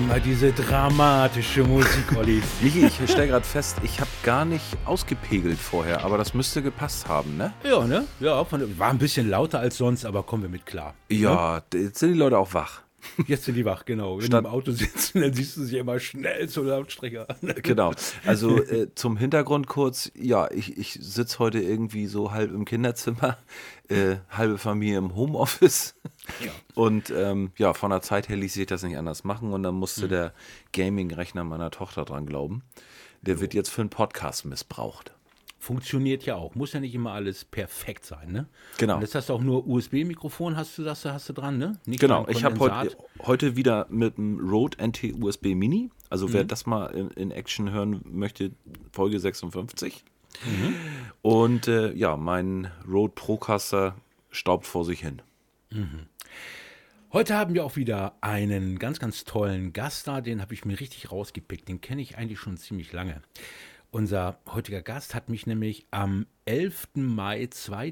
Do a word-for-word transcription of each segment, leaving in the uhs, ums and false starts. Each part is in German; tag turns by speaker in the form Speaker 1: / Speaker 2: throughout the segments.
Speaker 1: Immer diese dramatische Musik, Olli.
Speaker 2: Michi, ich stelle gerade fest, ich habe gar nicht ausgepegelt vorher, aber das müsste gepasst haben, ne?
Speaker 1: Ja, ne? Ja, von, war ein bisschen lauter als sonst, aber kommen wir mit klar.
Speaker 2: Ja,
Speaker 1: ne?
Speaker 2: Jetzt sind die Leute auch wach.
Speaker 1: Jetzt sind die wach, genau. Wenn
Speaker 2: Statt
Speaker 1: die im Auto sitzen, dann siehst du sie immer schnell zur Lautsprecher.
Speaker 2: Genau. Also äh, zum Hintergrund kurz, ja, ich, ich sitze heute irgendwie so halb im Kinderzimmer, äh, halbe Familie im Homeoffice.
Speaker 1: Ja.
Speaker 2: Und ähm, ja, von der Zeit her ließ sich das nicht anders machen und dann musste
Speaker 1: Mhm.
Speaker 2: der Gaming-Rechner meiner Tochter dran glauben. Der wird jetzt für einen Podcast missbraucht.
Speaker 1: Funktioniert ja auch. Muss ja nicht immer alles perfekt sein, ne?
Speaker 2: Genau.
Speaker 1: Und jetzt hast du auch nur U S B-Mikrofon, hast du das, hast du dran, ne? Nicht
Speaker 2: Genau,
Speaker 1: ein
Speaker 2: ich habe heute,
Speaker 1: Kondensat.
Speaker 2: heute wieder mit dem Rode N T U S B Mini, also wer
Speaker 1: Mhm.
Speaker 2: das mal in, in Action hören möchte, Folge sechsundfünfzig.
Speaker 1: Mhm.
Speaker 2: Und äh, ja, mein Rode Procaster staubt vor sich hin.
Speaker 1: Mhm. Heute haben wir auch wieder einen ganz, ganz tollen Gast da, den habe ich mir richtig rausgepickt. Den kenne ich eigentlich schon ziemlich lange. Unser heutiger Gast hat mich nämlich am elften Mai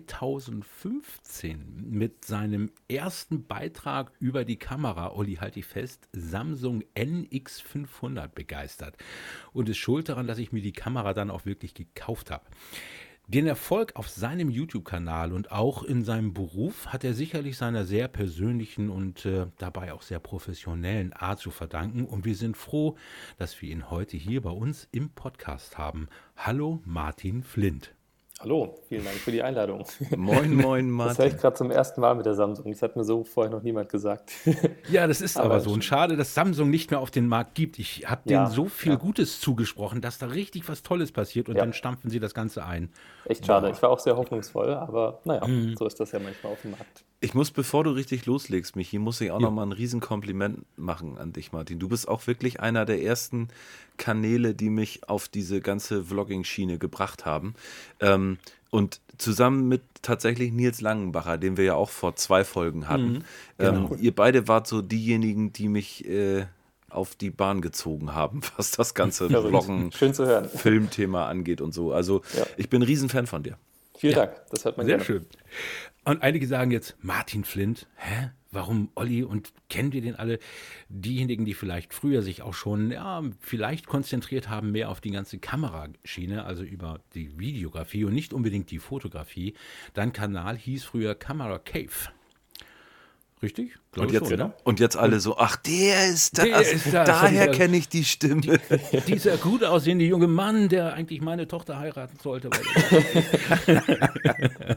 Speaker 1: zweitausendfünfzehn mit seinem ersten Beitrag über die Kamera, Olli, halt dich fest, Samsung N X fünfhundert begeistert. Und ist schuld daran, dass ich mir die Kamera dann auch wirklich gekauft habe. Den Erfolg auf seinem YouTube-Kanal und auch in seinem Beruf hat er sicherlich seiner sehr persönlichen und äh, dabei auch sehr professionellen Art zu verdanken. Und wir sind froh, dass wir ihn heute hier bei uns im Podcast haben. Hallo Martin Flindt.
Speaker 3: Hallo, vielen Dank für die Einladung.
Speaker 2: Moin, moin, Martin.
Speaker 3: Das höre ich gerade zum ersten Mal mit der Samsung. Das hat mir so vorher noch niemand gesagt.
Speaker 1: Ja, das ist aber,
Speaker 3: Aber
Speaker 1: so. Und schade, dass Samsung nicht mehr auf den Markt gibt. Ich habe
Speaker 3: Ja,
Speaker 1: denen so viel
Speaker 3: ja.
Speaker 1: Gutes zugesprochen, dass da richtig was Tolles passiert und
Speaker 3: Ja.
Speaker 1: dann stampfen sie das Ganze ein.
Speaker 3: Echt schade. Ich war auch sehr hoffnungsvoll, aber naja,
Speaker 1: Mhm.
Speaker 3: so ist das ja manchmal auf dem Markt.
Speaker 2: Ich muss, bevor du richtig loslegst, Michi, muss ich auch
Speaker 1: Ja.
Speaker 2: noch mal ein Riesenkompliment machen an dich, Martin. Du bist auch wirklich einer der ersten Kanäle, die mich auf diese ganze Vlogging-Schiene gebracht haben. Ähm, und zusammen mit tatsächlich Nils Langenbacher, den wir ja auch vor zwei Folgen hatten.
Speaker 1: Mhm, genau.
Speaker 2: ähm, ihr beide wart so diejenigen, die mich äh, auf die Bahn gezogen haben, was das ganze
Speaker 3: Verrückt.
Speaker 2: Vloggen,
Speaker 3: Schön zu hören.
Speaker 2: Filmthema angeht und so. Also
Speaker 3: Ja.
Speaker 2: ich bin ein Riesenfan von dir.
Speaker 3: Vielen Dank, das hört man
Speaker 1: Sehr
Speaker 3: gerne.
Speaker 1: schön. Und einige sagen jetzt, Martin Flindt, hä? Warum Olli und kennen wir den alle? Diejenigen, die vielleicht früher sich auch schon, ja, vielleicht konzentriert haben mehr auf die ganze Kameraschiene, also über die Videografie und nicht unbedingt die Fotografie. Dein Kanal hieß früher Camera Cave. Richtig? Glaube
Speaker 2: Und jetzt,
Speaker 1: schon, ne?
Speaker 2: und jetzt alle so, ach, der ist das.
Speaker 1: Der ist das.
Speaker 2: Daher
Speaker 1: Und-
Speaker 2: kenne ich die Stimme.
Speaker 1: Dieser gut aussehende junge Mann, der eigentlich meine Tochter heiraten sollte. Weil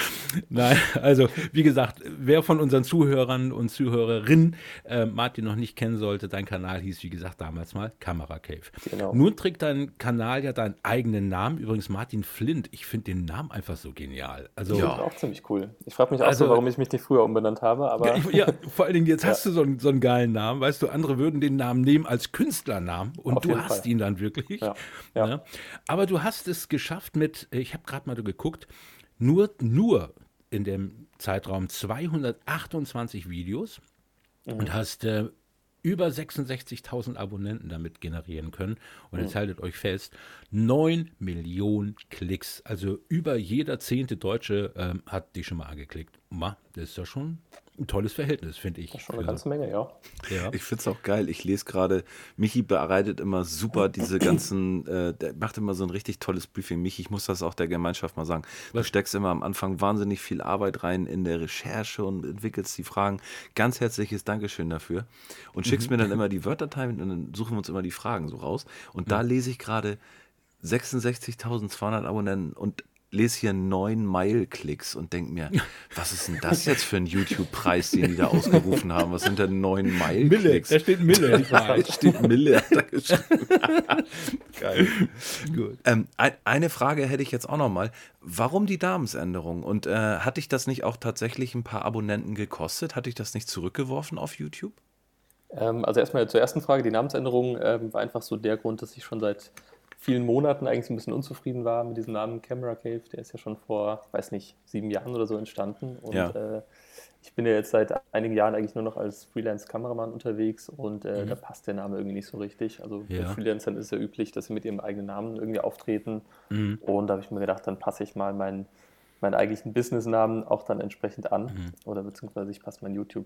Speaker 1: Nein, also wie gesagt, wer von unseren Zuhörern und Zuhörerinnen äh, Martin noch nicht kennen sollte, dein Kanal hieß, wie gesagt, damals mal Camera Cave.
Speaker 3: Genau.
Speaker 1: Nun trägt dein Kanal ja deinen eigenen Namen, übrigens Martin Flindt. Ich finde den Namen einfach so genial. Also,
Speaker 3: Das ist auch ziemlich cool. Ich frage mich auch
Speaker 1: Also-
Speaker 3: so, warum ich mich nicht früher umbenannt habe, aber
Speaker 1: ja, vor allen Dingen, jetzt
Speaker 3: Ja.
Speaker 1: hast du so einen, so einen geilen Namen, weißt du, andere würden den Namen nehmen als Künstlernamen und
Speaker 3: Auf
Speaker 1: du
Speaker 3: jeden
Speaker 1: hast
Speaker 3: Fall.
Speaker 1: ihn dann wirklich.
Speaker 3: Ja, ja.
Speaker 1: Ne? Aber du hast es geschafft mit, ich habe gerade mal geguckt, nur, nur in dem Zeitraum zweihundertachtundzwanzig Videos
Speaker 3: Mhm.
Speaker 1: und hast äh, über sechsundsechzigtausend Abonnenten damit generieren können. Und
Speaker 3: Mhm.
Speaker 1: jetzt haltet euch fest, neun Millionen Klicks. Also über jeder zehnte Deutsche ähm, hat dich schon mal angeklickt. Ma, das ist ja schon ein tolles Verhältnis, finde ich.
Speaker 3: Das ist schon eine
Speaker 1: für-
Speaker 3: ganze Menge, ja.
Speaker 1: ja.
Speaker 2: Ich finde es auch geil. Ich lese gerade, Michi bereitet immer super diese ganzen, äh, der macht immer so ein richtig tolles Briefing. Michi, ich muss das auch der Gemeinschaft mal sagen. Du
Speaker 1: Was?
Speaker 2: steckst immer am Anfang wahnsinnig viel Arbeit rein in der Recherche und entwickelst die Fragen. Ganz herzliches Dankeschön dafür. Und schickst mir dann immer die Word-Dateien und dann suchen wir uns immer die Fragen so raus. Und da lese ich gerade sechsundsechzigtausendzweihundert Abonnenten und lese hier neun Mile-Klicks und denke mir, was ist denn das jetzt für ein YouTube-Preis, den die da ausgerufen haben? Was sind denn neun
Speaker 1: Mille,
Speaker 2: Mile-Klicks?
Speaker 1: da steht Mille. die
Speaker 2: Da
Speaker 1: Frage.
Speaker 2: steht Mille. Hat er geschrieben. Geil.
Speaker 1: Gut.
Speaker 2: Ähm, ein, eine Frage hätte ich jetzt auch noch mal. Warum die Namensänderung? Und äh, hat dich das nicht auch tatsächlich ein paar Abonnenten gekostet? Hat dich das nicht zurückgeworfen auf YouTube?
Speaker 3: Ähm, also erstmal zur ersten Frage. Die Namensänderung ähm, war einfach so der Grund, dass ich schon seit vielen Monaten eigentlich so ein bisschen unzufrieden war mit diesem Namen Camera Cave. Der ist ja schon vor, weiß nicht, sieben Jahren oder so entstanden. Und
Speaker 2: Ja.
Speaker 3: äh, ich bin ja jetzt seit einigen Jahren eigentlich nur noch als Freelance-Kameramann unterwegs und äh, da passt der Name irgendwie nicht so richtig. Also bei
Speaker 1: Ja.
Speaker 3: Freelancern ist es ja üblich, dass sie mit ihrem eigenen Namen irgendwie auftreten.
Speaker 1: Mhm.
Speaker 3: Und da habe ich mir gedacht, dann passe ich mal meinen, meinen eigentlichen Businessnamen auch dann entsprechend an. Oder beziehungsweise ich passe meinen YouTube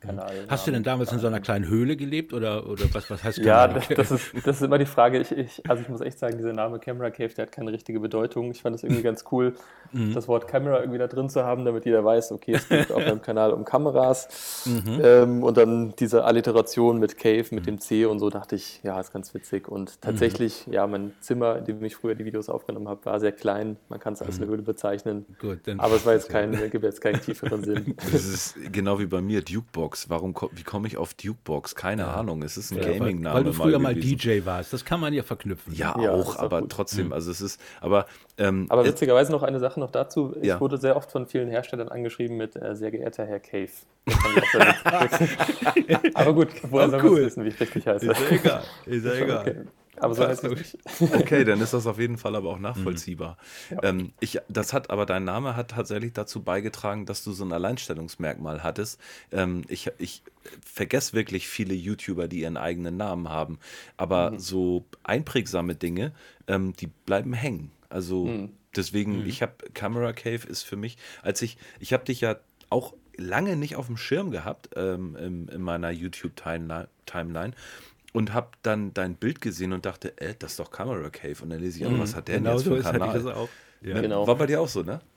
Speaker 3: Kanal.
Speaker 1: Hast du denn damals in so einer kleinen Höhle gelebt oder, oder was, was heißt
Speaker 3: Ja,
Speaker 1: Camera
Speaker 3: das,
Speaker 1: Cave?
Speaker 3: das, ist, das ist immer die Frage. Ich, ich, also ich muss echt sagen, dieser Name Camera Cave, der hat keine richtige Bedeutung. Ich fand es irgendwie ganz cool, das Wort Camera irgendwie da drin zu haben, damit jeder weiß, okay, es geht auf meinem Kanal um Kameras.
Speaker 1: Mhm.
Speaker 3: Ähm, und dann diese Alliteration mit Cave, mit dem C und so, dachte ich, ja, ist ganz witzig. Und tatsächlich, ja, mein Zimmer, in dem ich früher die Videos aufgenommen habe, war sehr klein. Man kann es als eine Höhle bezeichnen.
Speaker 1: Gut, dann
Speaker 3: Aber es war jetzt kein, gibt jetzt keinen tieferen Sinn.
Speaker 2: Das ist genau wie bei mir, Dukebox. Warum, ko- wie komme ich auf Dukebox? Keine Ahnung. Es ist ein
Speaker 3: Ja,
Speaker 1: weil,
Speaker 2: Gaming-Name
Speaker 1: weil du früher mal
Speaker 2: gewesen.
Speaker 1: D J warst. Das kann man ja verknüpfen.
Speaker 2: Ja,
Speaker 3: Ja, das
Speaker 2: auch,
Speaker 3: ist auch
Speaker 2: aber
Speaker 3: gut.
Speaker 2: trotzdem, also es ist, aber, ähm,
Speaker 3: Aber
Speaker 2: äh,
Speaker 3: witzigerweise noch eine Sache noch dazu. Ich
Speaker 2: Ja.
Speaker 3: wurde sehr oft von vielen Herstellern angeschrieben mit äh, sehr geehrter Herr Cave. Das fand ich auch sehr witzig. Aber gut, woher
Speaker 1: Oh,
Speaker 3: soll man
Speaker 1: cool.
Speaker 3: es wissen, wie ich richtig heiße?
Speaker 1: Ist ja egal. Ist ja egal.
Speaker 3: Okay. Aber so heißt es nicht.
Speaker 2: okay, dann ist das auf jeden Fall aber auch nachvollziehbar.
Speaker 3: Ja.
Speaker 2: Ähm, ich, das hat, aber dein Name hat tatsächlich dazu beigetragen, dass du so ein Alleinstellungsmerkmal hattest. Ähm, ich, ich vergesse wirklich viele YouTuber, die ihren eigenen Namen haben, aber so einprägsame Dinge, ähm, die bleiben hängen. Also deswegen, ich habe Camera Cave ist für mich, als ich, ich habe dich ja auch lange nicht auf dem Schirm gehabt ähm, in, in meiner YouTube-Timeline Timeline und habe dann dein Bild gesehen und dachte, äh, das ist doch Camera Cave. Und dann lese ich, aber was hat der denn
Speaker 1: Genau
Speaker 2: jetzt für
Speaker 1: so
Speaker 2: einen
Speaker 1: ist, hatte ich
Speaker 2: Kanal?
Speaker 1: das auch. Ja.
Speaker 2: Ne?
Speaker 3: Genau.
Speaker 2: War bei dir auch so, ne?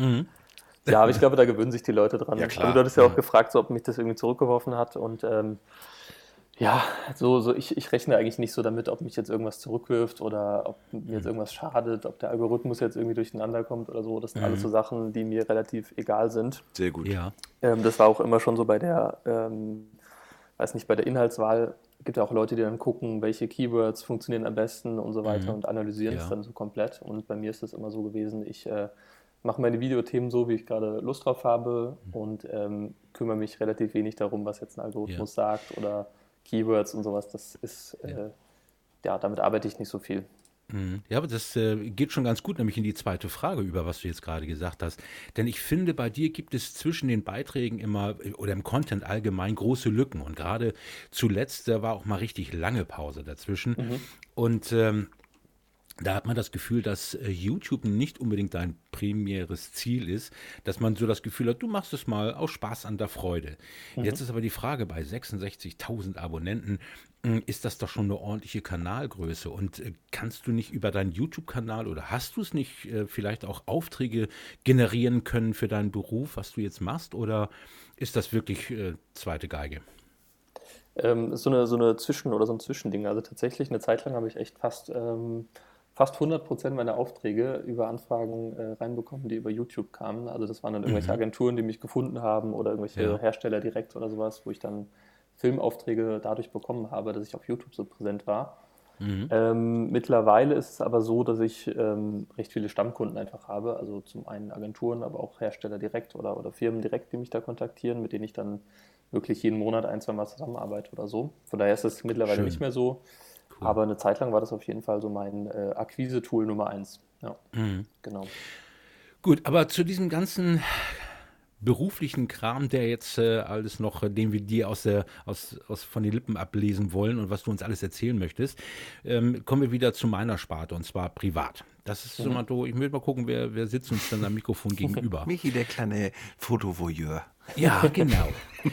Speaker 3: Ja, aber ich glaube, da gewöhnen sich die Leute dran.
Speaker 2: Ja, klar.
Speaker 3: Also du hattest ja auch gefragt, so, ob mich das irgendwie zurückgeworfen hat. Und ähm, ja, so, so ich, ich rechne eigentlich nicht so damit, ob mich jetzt irgendwas zurückwirft oder ob mir jetzt irgendwas schadet, ob der Algorithmus jetzt irgendwie durcheinander kommt oder so. Das sind alles so Sachen, die mir relativ egal sind.
Speaker 2: Sehr gut.
Speaker 1: Ja.
Speaker 3: Ähm, das war auch immer schon so bei der, ähm, weiß nicht, bei der Inhaltswahl. Gibt ja auch Leute, die dann gucken, welche Keywords funktionieren am besten und so weiter und analysieren es
Speaker 1: Ja.
Speaker 3: dann so komplett. Und bei mir ist es immer so gewesen, ich äh, mache meine Videothemen so, wie ich gerade Lust drauf habe und ähm, kümmere mich relativ wenig darum, was jetzt ein Algorithmus sagt oder Keywords und sowas. Das ist, äh, ja, damit arbeite ich nicht so viel.
Speaker 1: Mhm. Ja, aber das äh, geht schon ganz gut, nämlich in die zweite Frage über, was du jetzt gerade gesagt hast. Denn ich finde, bei dir gibt es zwischen den Beiträgen immer äh, oder im Content allgemein große Lücken. Und gerade zuletzt, da war auch mal richtig lange Pause dazwischen. Und ähm, da hat man das Gefühl, dass äh, YouTube nicht unbedingt dein primäres Ziel ist, dass man so das Gefühl hat, du machst es mal aus Spaß an der Freude. Jetzt ist aber die Frage, bei sechsundsechzigtausend Abonnenten, mh, ist das doch schon eine ordentliche Kanalgröße. Und äh, kannst du nicht über deinen YouTube-Kanal oder hast du es nicht äh, vielleicht auch Aufträge generieren können für deinen Beruf, was du jetzt machst? Oder ist das wirklich äh, zweite Geige?
Speaker 3: Ähm, ist so eine, so eine Zwischen- oder so ein Zwischending. Also tatsächlich, eine Zeit lang habe ich echt fast, ähm, fast hundert Prozent meiner Aufträge über Anfragen äh, reinbekommen, die über YouTube kamen. Also das waren dann irgendwelche Agenturen, die mich gefunden haben oder irgendwelche
Speaker 1: Ja.
Speaker 3: Hersteller direkt oder sowas, wo ich dann Filmaufträge dadurch bekommen habe, dass ich auf YouTube so präsent war. Ähm, mittlerweile ist es aber so, dass ich ähm, recht viele Stammkunden einfach habe. Also zum einen Agenturen, aber auch Hersteller direkt oder, oder Firmen direkt, die mich da kontaktieren, mit denen ich dann wirklich jeden Monat ein, zwei Mal zusammenarbeite oder so. Von daher ist es mittlerweile
Speaker 1: Schön.
Speaker 3: nicht mehr so. Aber eine Zeit lang war das auf jeden Fall so mein äh, Akquise-Tool Nummer eins. Ja, genau.
Speaker 1: Gut, aber zu diesem ganzen beruflichen Kram, der jetzt äh, alles noch, äh, den wir dir aus der, aus, aus, von den Lippen ablesen wollen und was du uns alles erzählen möchtest, ähm, kommen wir wieder zu meiner Sparte und zwar privat. Das ist immer so, ich will mal gucken, wer, wer sitzt uns dann am Mikrofon gegenüber.
Speaker 2: Michi, der kleine Fotovoyeur.
Speaker 1: Ja, genau.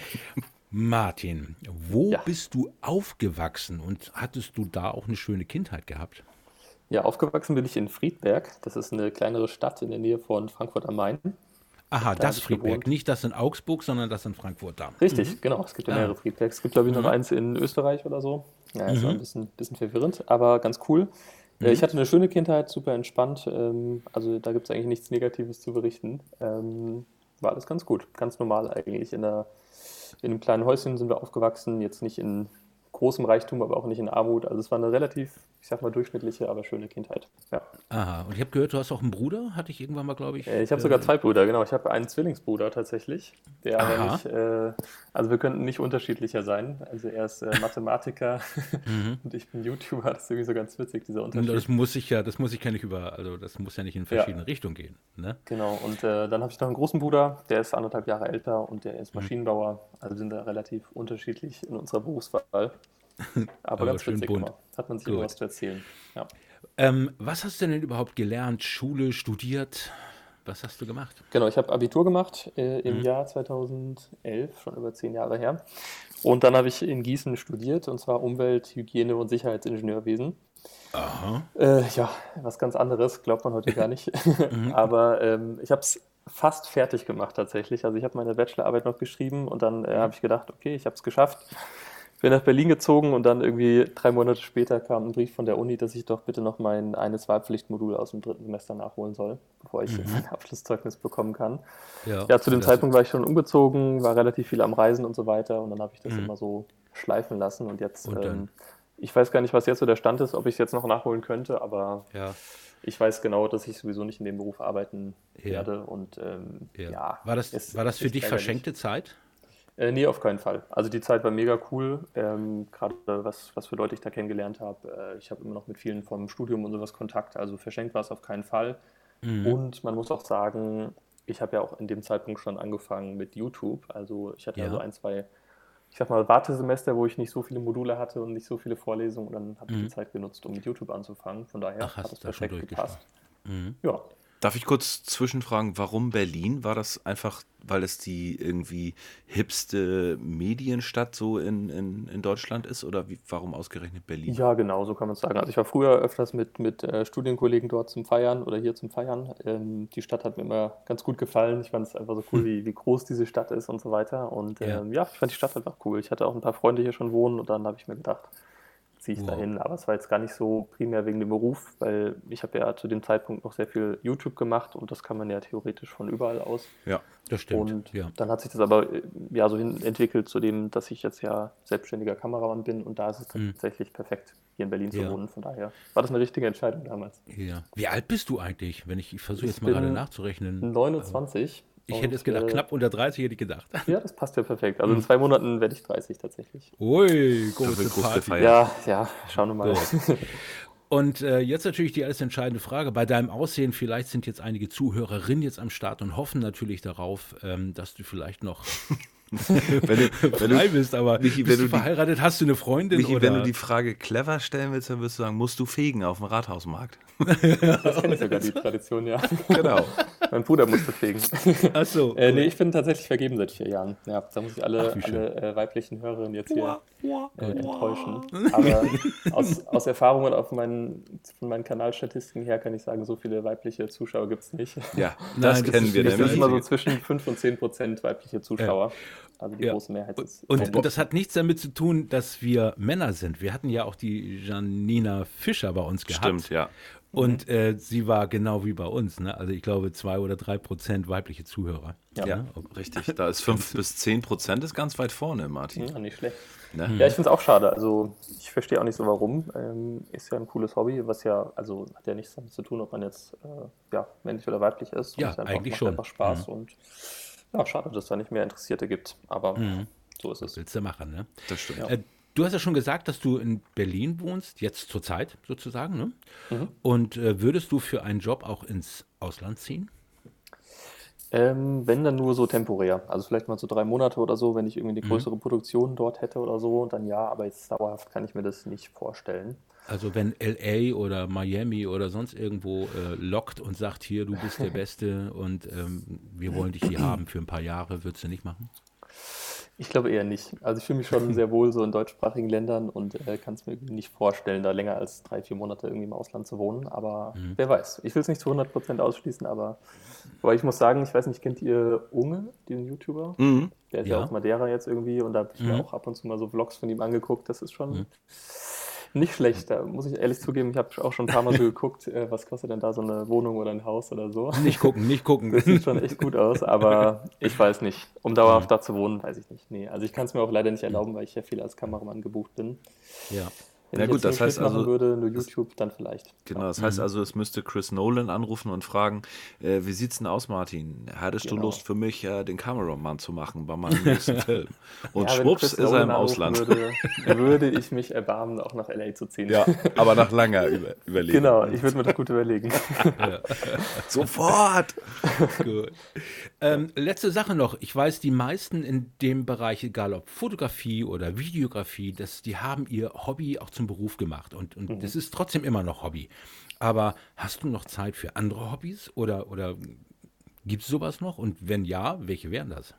Speaker 1: Martin, wo
Speaker 3: Ja.
Speaker 1: bist du aufgewachsen und hattest du da auch eine schöne Kindheit gehabt?
Speaker 3: Ja, aufgewachsen bin ich in Friedberg. Das ist eine kleinere Stadt in der Nähe von Frankfurt am Main.
Speaker 1: Aha,
Speaker 3: Da
Speaker 1: das
Speaker 3: hab ich
Speaker 1: Friedberg,
Speaker 3: gewohnt.
Speaker 1: nicht das in Augsburg, sondern das in Frankfurt da.
Speaker 3: Richtig, genau. Es gibt ja mehrere Friedbergs. Es gibt, glaube ich, noch eins in Österreich oder so. Ja, ist war ein bisschen, bisschen verwirrend, aber ganz cool. Äh, Ich hatte eine schöne Kindheit, super entspannt. ähm, Also da gibt es eigentlich nichts Negatives zu berichten. Ähm, War alles ganz gut, ganz normal eigentlich. In, einer, in einem kleinen Häuschen sind wir aufgewachsen, jetzt nicht in großem Reichtum, aber auch nicht in Armut. Also es war eine relativ, ich sag mal, durchschnittliche, aber schöne Kindheit. Ja.
Speaker 1: Aha, und ich habe gehört, du hast auch einen Bruder, hatte ich irgendwann mal, glaube ich.
Speaker 3: Äh, Ich habe sogar zwei Brüder, genau. Ich habe einen Zwillingsbruder tatsächlich. Der aber
Speaker 1: Aha.
Speaker 3: nicht, äh, also wir könnten nicht unterschiedlicher sein. Also er ist äh, Mathematiker und ich bin YouTuber. Das ist irgendwie so ganz witzig, dieser
Speaker 1: Und
Speaker 3: Unterschied.
Speaker 1: das muss ich ja, das muss ich ja nicht über, also das muss ja nicht in verschiedene Richtungen gehen. Ne?
Speaker 3: Genau, und äh, dann habe ich noch einen großen Bruder, der ist anderthalb Jahre älter und der ist Maschinenbauer. Also sind da relativ unterschiedlich in unserer Berufswahl. Aber,
Speaker 1: Aber
Speaker 3: ganz
Speaker 1: schön
Speaker 3: witzig
Speaker 1: bunt.
Speaker 3: immer. Hat man sich immer
Speaker 1: Gut.
Speaker 3: was zu erzählen. Ja.
Speaker 1: Ähm, was hast du denn überhaupt gelernt? Schule, studiert? Was hast du gemacht?
Speaker 3: Genau, ich habe Abitur gemacht äh, im
Speaker 1: Mhm.
Speaker 3: Jahr zweitausendelf, schon über zehn Jahre her. Und dann habe ich in Gießen studiert, und zwar Umwelt-, Hygiene- und Sicherheitsingenieurwesen.
Speaker 1: Aha.
Speaker 3: Äh, ja, was ganz anderes, glaubt man heute gar nicht.
Speaker 1: Mhm.
Speaker 3: Aber ähm, ich habe es fast fertig gemacht tatsächlich. Also ich habe meine Bachelorarbeit noch geschrieben und dann äh, habe ich gedacht, okay, ich habe es geschafft. Bin nach Berlin gezogen und dann irgendwie drei Monate später kam ein Brief von der Uni, dass ich doch bitte noch mein eines Wahlpflichtmodul aus dem dritten Semester nachholen soll, bevor ich
Speaker 1: Mhm.
Speaker 3: mein Abschlusszeugnis bekommen kann.
Speaker 1: Ja,
Speaker 3: Ja, zu dem
Speaker 1: das-
Speaker 3: Zeitpunkt war ich schon umgezogen, war relativ viel am Reisen und so weiter und dann habe ich das
Speaker 1: Mhm.
Speaker 3: immer so schleifen lassen und jetzt,
Speaker 1: Und dann-
Speaker 3: ähm, ich weiß gar nicht, was jetzt so der Stand ist, ob ich es jetzt noch nachholen könnte, aber
Speaker 1: Ja,
Speaker 3: ich weiß genau, dass ich sowieso nicht in dem Beruf arbeiten
Speaker 1: Ja.
Speaker 3: werde und ähm,
Speaker 1: ja.
Speaker 3: ja.
Speaker 1: War das,
Speaker 3: es
Speaker 1: war das für
Speaker 3: ist
Speaker 1: dich
Speaker 3: ärgerlich.
Speaker 1: verschenkte Zeit?
Speaker 3: Äh, nee, auf keinen Fall. Also die Zeit war mega cool, ähm, gerade was, was für Leute ich da kennengelernt habe. Äh, ich habe immer noch mit vielen vom Studium und sowas Kontakt, also verschenkt war es auf keinen Fall.
Speaker 1: Mhm.
Speaker 3: Und man muss auch sagen, ich habe ja auch in dem Zeitpunkt schon angefangen mit YouTube. Also ich hatte
Speaker 1: Ja.
Speaker 3: also ein, zwei, ich sag mal, Wartesemester, wo ich nicht so viele Module hatte und nicht so viele Vorlesungen. Und dann habe ich
Speaker 1: Mhm.
Speaker 3: die Zeit genutzt, um mit YouTube anzufangen. Von daher
Speaker 1: Ach, hast
Speaker 3: hat es
Speaker 1: du da schon
Speaker 3: perfekt
Speaker 1: durchgestartet.
Speaker 3: gepasst.
Speaker 1: Mhm.
Speaker 3: Ja.
Speaker 2: Darf ich kurz zwischenfragen, warum Berlin? War das einfach, weil es die irgendwie hipste Medienstadt so in, in, in Deutschland ist? Oder wie, warum ausgerechnet Berlin?
Speaker 3: Ja, genau, so kann man es sagen. Also ich war früher öfters mit, mit äh, Studienkollegen dort zum Feiern oder hier zum Feiern. Ähm, die Stadt hat mir immer ganz gut gefallen. Ich fand es einfach so cool, wie, wie groß diese Stadt ist und so weiter. Und
Speaker 1: Ja.
Speaker 3: ähm, ja, ich fand die Stadt einfach cool. Ich hatte auch ein paar Freunde hier schon wohnen und dann habe ich mir gedacht, ziehe ich
Speaker 1: Wow.
Speaker 3: dahin. Aber es war jetzt gar nicht so primär wegen dem Beruf, weil ich habe ja zu dem Zeitpunkt noch sehr viel YouTube gemacht und das kann man ja theoretisch von überall aus.
Speaker 2: Ja.
Speaker 1: Das stimmt.
Speaker 3: Und
Speaker 1: ja.
Speaker 3: dann hat sich das aber äh, ja so hin entwickelt zu dem, dass ich jetzt ja selbstständiger Kameramann bin und da ist es
Speaker 1: Mhm.
Speaker 3: tatsächlich perfekt, hier in Berlin zu
Speaker 1: Ja.
Speaker 3: wohnen. Von daher war das eine richtige Entscheidung damals.
Speaker 1: Ja. Wie alt bist du eigentlich? Wenn ich, ich versuche
Speaker 3: Ich
Speaker 1: jetzt mal gerade
Speaker 3: bin
Speaker 1: nachzurechnen.
Speaker 3: neunundzwanzig.
Speaker 1: Ich
Speaker 3: und,
Speaker 1: hätte es gedacht,
Speaker 3: äh,
Speaker 1: knapp unter dreißig hätte ich gedacht.
Speaker 3: Ja, das passt ja perfekt. Also in zwei Monaten werde ich dreißig tatsächlich.
Speaker 1: Ui,
Speaker 2: Da wird
Speaker 1: große
Speaker 2: groß
Speaker 1: Party.
Speaker 2: gefeiert.
Speaker 3: Ja, ja, schauen wir mal.
Speaker 1: Gut. Und äh, jetzt natürlich die alles entscheidende Frage. Bei deinem Aussehen, vielleicht sind jetzt einige Zuhörerinnen jetzt am Start und hoffen natürlich darauf, ähm, dass du vielleicht noch
Speaker 2: Wenn du, wenn
Speaker 1: frei
Speaker 2: du,
Speaker 1: bist, aber
Speaker 2: Michi,
Speaker 1: bist
Speaker 2: wenn
Speaker 1: du
Speaker 2: du die-
Speaker 1: verheiratet, hast du eine Freundin
Speaker 2: Michi,
Speaker 1: oder?
Speaker 2: wenn du die Frage clever stellen willst, dann wirst du sagen, musst du fegen auf dem Rathausmarkt?
Speaker 3: Das kenne ich sogar, die Tradition, ja.
Speaker 2: Genau.
Speaker 3: Mein Bruder musste fegen.
Speaker 1: Ach so,
Speaker 3: Äh,
Speaker 1: cool.
Speaker 3: nee, ich bin tatsächlich vergeben seit vier Jahren. Ja, da muss ich alle,
Speaker 1: Ach, wie schön.
Speaker 3: alle äh, weiblichen Hörerinnen jetzt hier äh, enttäuschen. Aber aus, aus Erfahrung und auf meinen, von meinen Kanalstatistiken her kann ich sagen, so viele weibliche Zuschauer gibt es nicht.
Speaker 2: Ja,
Speaker 1: Nein,
Speaker 2: das
Speaker 1: das
Speaker 2: kennen
Speaker 1: ist
Speaker 2: wir
Speaker 1: nicht
Speaker 3: Es sind
Speaker 1: das
Speaker 3: immer so
Speaker 2: nämlich.
Speaker 3: zwischen fünf und zehn Prozent weibliche Zuschauer. Also die
Speaker 1: Ja.
Speaker 3: große Mehrheit ist.
Speaker 1: Und, und das hat nichts damit zu tun, dass wir Männer sind. Wir hatten ja auch die Janina Fischer bei uns gehabt.
Speaker 2: Stimmt, ja.
Speaker 1: Und äh, sie war genau wie bei uns. Ne? Also ich glaube zwei oder drei Prozent weibliche Zuhörer.
Speaker 3: Ja.
Speaker 2: Ja, richtig. Da ist fünf bis zehn Prozent ist ganz weit vorne, Martin.
Speaker 3: Ja, nicht schlecht.
Speaker 2: Ne?
Speaker 3: Ja, ich finde es auch schade. Also ich verstehe auch nicht so warum. Ähm, ist ja ein cooles Hobby, was ja, also hat ja nichts damit zu tun, ob man jetzt äh, ja, männlich oder weiblich ist. Und
Speaker 1: Ja,
Speaker 3: es einfach,
Speaker 1: eigentlich
Speaker 3: macht
Speaker 1: schon.
Speaker 3: einfach Spaß und ja, schade, dass es da nicht mehr Interessierte gibt. Aber so ist
Speaker 1: Was
Speaker 3: es.
Speaker 1: willst du machen, ne?
Speaker 2: Das stimmt.
Speaker 3: Ja.
Speaker 1: Äh, du hast ja schon gesagt, dass du in Berlin wohnst, jetzt zur Zeit sozusagen. Ne?
Speaker 3: Mhm.
Speaker 1: Und äh, würdest du für einen Job auch ins Ausland ziehen?
Speaker 3: Ähm, wenn dann nur so temporär. Also vielleicht mal so drei Monate oder so, wenn ich irgendwie eine größere Produktion dort hätte oder so, dann ja, aber jetzt dauerhaft kann ich mir das nicht vorstellen.
Speaker 1: Also wenn L A oder Miami oder sonst irgendwo äh, lockt und sagt, hier, du bist der Beste und ähm, wir wollen dich hier haben für ein paar Jahre, würdest du nicht machen?
Speaker 3: Ich glaube eher nicht. Also ich fühle mich schon sehr wohl so in deutschsprachigen Ländern und äh, kann es mir irgendwie nicht vorstellen, da länger als drei, vier Monate irgendwie im Ausland zu wohnen. Aber wer weiß. Ich will es nicht zu hundert Prozent ausschließen, aber, aber ich muss sagen, ich weiß nicht, kennt ihr Unge, den YouTuber?
Speaker 2: Mhm.
Speaker 3: Der ist ja,
Speaker 1: Ja.
Speaker 3: auf Madeira jetzt irgendwie und da habe ich mir auch ab und zu mal so Vlogs von ihm angeguckt. Das ist schon nicht schlecht. Da muss ich ehrlich zugeben, ich habe auch schon ein paar Mal so geguckt, äh, was kostet denn da so eine Wohnung oder ein Haus oder so.
Speaker 1: Nicht gucken, nicht gucken.
Speaker 3: Das sieht schon echt gut aus, aber ich weiß nicht. Um dauerhaft da zu wohnen, weiß ich nicht. Nee, also ich kann es mir auch leider nicht erlauben, weil ich ja viel als Kameramann gebucht bin.
Speaker 1: Ja.
Speaker 3: Wenn
Speaker 2: Na
Speaker 3: ich
Speaker 2: gut,
Speaker 3: jetzt nur
Speaker 2: das heißt
Speaker 3: Schnitt machen
Speaker 2: also-
Speaker 3: würde, nur YouTube, dann vielleicht.
Speaker 2: Genau, das heißt also, es müsste Chris Nolan anrufen und fragen, äh, wie sieht's denn aus, Martin? Hattest du
Speaker 3: Genau.
Speaker 2: Lust für mich, äh, den Cameramann zu machen bei meinem nächsten Film? Und
Speaker 3: Ja, wenn
Speaker 2: schwupps
Speaker 3: Chris
Speaker 2: ist er
Speaker 3: Nolan
Speaker 2: im
Speaker 3: anrufen
Speaker 2: Ausland.
Speaker 3: Würde, würde ich mich erbarmen, auch nach L A zu ziehen.
Speaker 2: Ja, aber nach langer Über Überlegung.
Speaker 3: Genau, ich würde mir das gut überlegen.
Speaker 2: Sofort!
Speaker 1: Gut. Ähm, letzte Sache noch. Ich weiß, die meisten in dem Bereich, egal ob Fotografie oder Videografie, das, die haben ihr Hobby auch zum Beruf gemacht. Und, und das ist trotzdem immer noch Hobby. Aber hast du noch Zeit für andere Hobbys? Oder, oder Gibt es sowas noch? Und wenn ja, welche wären das?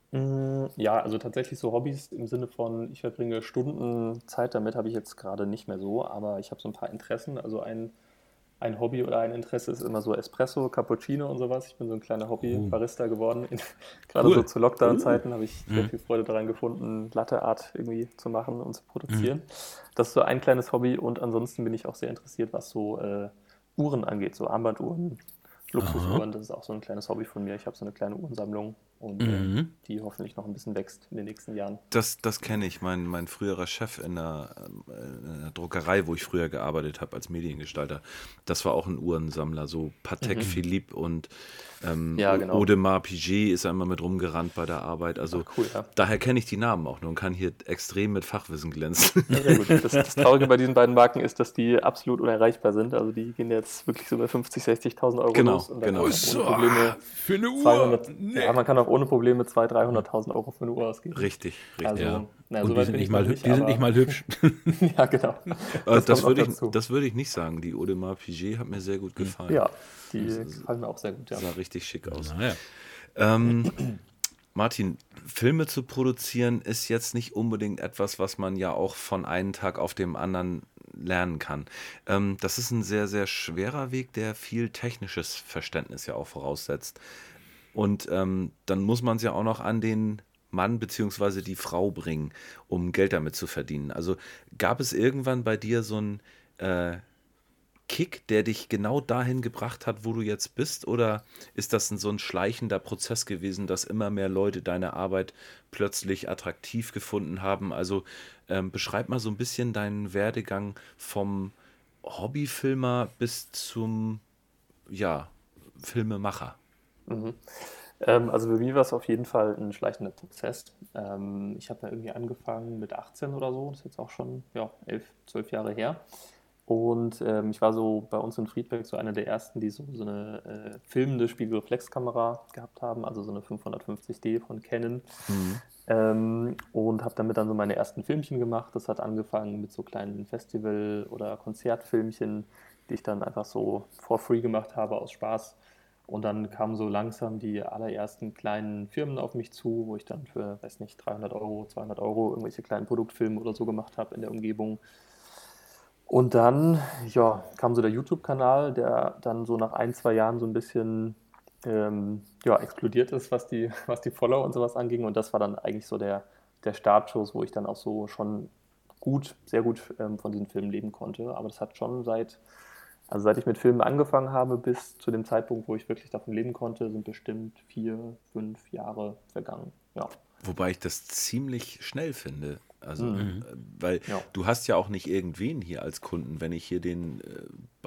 Speaker 3: Mm, Ja, also tatsächlich so Hobbys im Sinne von, ich verbringe Stunden Zeit damit, habe ich jetzt gerade nicht mehr so, aber ich habe so ein paar Interessen. Also ein, ein Hobby oder ein Interesse ist immer so Espresso, Cappuccino und sowas. Ich bin so ein kleiner
Speaker 1: Oh,
Speaker 3: Hobby-Barista geworden. In, gerade so
Speaker 1: cool.
Speaker 3: zu Lockdown-Zeiten habe ich sehr
Speaker 1: Mhm.
Speaker 3: viel Freude daran gefunden, Latte Art irgendwie zu machen und zu
Speaker 1: Mhm.
Speaker 3: produzieren. Das ist so ein kleines Hobby und ansonsten bin ich auch sehr interessiert, was so äh, Uhren angeht, so Armbanduhren,
Speaker 1: Aha.
Speaker 3: Luxusuhren. Das ist auch so ein kleines Hobby von mir. Ich habe so eine kleine Uhrensammlung und ähm,
Speaker 1: Mhm.
Speaker 3: die hoffentlich noch ein bisschen wächst in den nächsten Jahren.
Speaker 2: Das, das kenne ich. Mein, mein früherer Chef in der, ähm, in der Druckerei, wo ich früher gearbeitet habe als Mediengestalter, das war auch ein Uhrensammler. So Patek
Speaker 3: Mhm.
Speaker 2: Philippe und ähm,
Speaker 3: Ja,
Speaker 2: O-
Speaker 3: genau.
Speaker 2: Audemars Piguet ist einmal mit rumgerannt bei der Arbeit.
Speaker 3: Ach,
Speaker 2: Also
Speaker 3: cool, ja.
Speaker 2: daher kenne ich die Namen auch nur und kann hier extrem mit Fachwissen glänzen.
Speaker 3: Ja, sehr gut. Das, das Traurige bei diesen beiden Marken ist, dass die absolut unerreichbar sind. Also die gehen jetzt wirklich so bei fünfzig, sechzigtausend Euro
Speaker 2: Genau,
Speaker 3: los und da kann
Speaker 2: genau.
Speaker 3: man auch ohne
Speaker 1: So,
Speaker 3: Probleme
Speaker 1: für eine Uhr?
Speaker 3: zweihundert, ja,
Speaker 1: Nee.
Speaker 3: man kann auch ohne Probleme zweihunderttausend, dreihunderttausend Euro für eine Uhr ausgeben.
Speaker 2: Richtig, richtig.
Speaker 1: Ja.
Speaker 3: Also, naja,
Speaker 1: Und die
Speaker 3: soweit
Speaker 1: sind
Speaker 3: bin
Speaker 1: nicht
Speaker 3: ich noch
Speaker 1: mal, hü-
Speaker 3: nicht,
Speaker 1: die sind nicht
Speaker 3: aber
Speaker 1: mal hübsch.
Speaker 3: ja, genau.
Speaker 2: Äh,
Speaker 3: Das kommt
Speaker 2: das
Speaker 3: noch
Speaker 2: würde ich,
Speaker 3: dazu.
Speaker 2: das würde ich nicht sagen. Die Audemars Piguet hat mir sehr gut gefallen.
Speaker 3: Ja, die
Speaker 2: Das
Speaker 3: gefallen mir auch sehr gut, ja.
Speaker 2: sah richtig schick aus.
Speaker 1: Naja.
Speaker 2: Ähm, Martin, Filme zu produzieren ist jetzt nicht unbedingt etwas, was man ja auch von einem Tag auf den anderen lernen kann. Ähm, das ist ein sehr, sehr schwerer Weg, der viel technisches Verständnis ja auch voraussetzt. Und ähm, dann muss man es ja auch noch an den Mann beziehungsweise die Frau bringen, um Geld damit zu verdienen. Also gab es irgendwann bei dir so ein äh, Kick, der dich genau dahin gebracht hat, wo du jetzt bist? Oder ist das ein, so ein schleichender Prozess gewesen, dass immer mehr Leute deine Arbeit plötzlich attraktiv gefunden haben? Also ähm, beschreib mal so ein bisschen deinen Werdegang vom Hobbyfilmer bis zum, ja, Filmemacher.
Speaker 3: Mhm. Ähm, also für mich war es auf jeden Fall ein schleichender Prozess. Ähm, ich habe ja irgendwie angefangen mit achtzehn oder so, das ist jetzt auch schon ja, elf, zwölf Jahre her. Und ähm, ich war so bei uns in Friedberg so einer der ersten, die so, so eine äh, filmende Spiegelreflexkamera gehabt haben, also so eine fünfhundertfünfzig D von Canon.
Speaker 2: Mhm.
Speaker 3: Ähm, und habe damit dann so meine ersten Filmchen gemacht. Das hat angefangen mit so kleinen Festival- oder Konzertfilmchen, die ich dann einfach so for free gemacht habe aus Spaß. Und dann kamen so langsam die allerersten kleinen Firmen auf mich zu, wo ich dann für, weiß nicht, dreihundert Euro, zweihundert Euro irgendwelche kleinen Produktfilme oder so gemacht habe in der Umgebung. Und dann, ja, kam so der YouTube-Kanal, der dann so nach ein, zwei Jahren so ein bisschen ähm, ja, explodiert ist, was die, was die Follower und sowas anging. Und das war dann eigentlich so der, der Startschuss, wo ich dann auch so schon gut, sehr gut ähm, von diesen Filmen leben konnte. Aber das hat schon seit, also seit ich mit Filmen angefangen habe, bis zu dem Zeitpunkt, wo ich wirklich davon leben konnte, sind bestimmt vier, fünf Jahre vergangen. Ja.
Speaker 2: Wobei ich das ziemlich schnell finde. Also,
Speaker 3: Mhm.
Speaker 1: Mhm.
Speaker 2: äh, weil
Speaker 3: Ja.
Speaker 2: du hast ja auch nicht irgendwen hier als Kunden. Wenn ich hier den äh,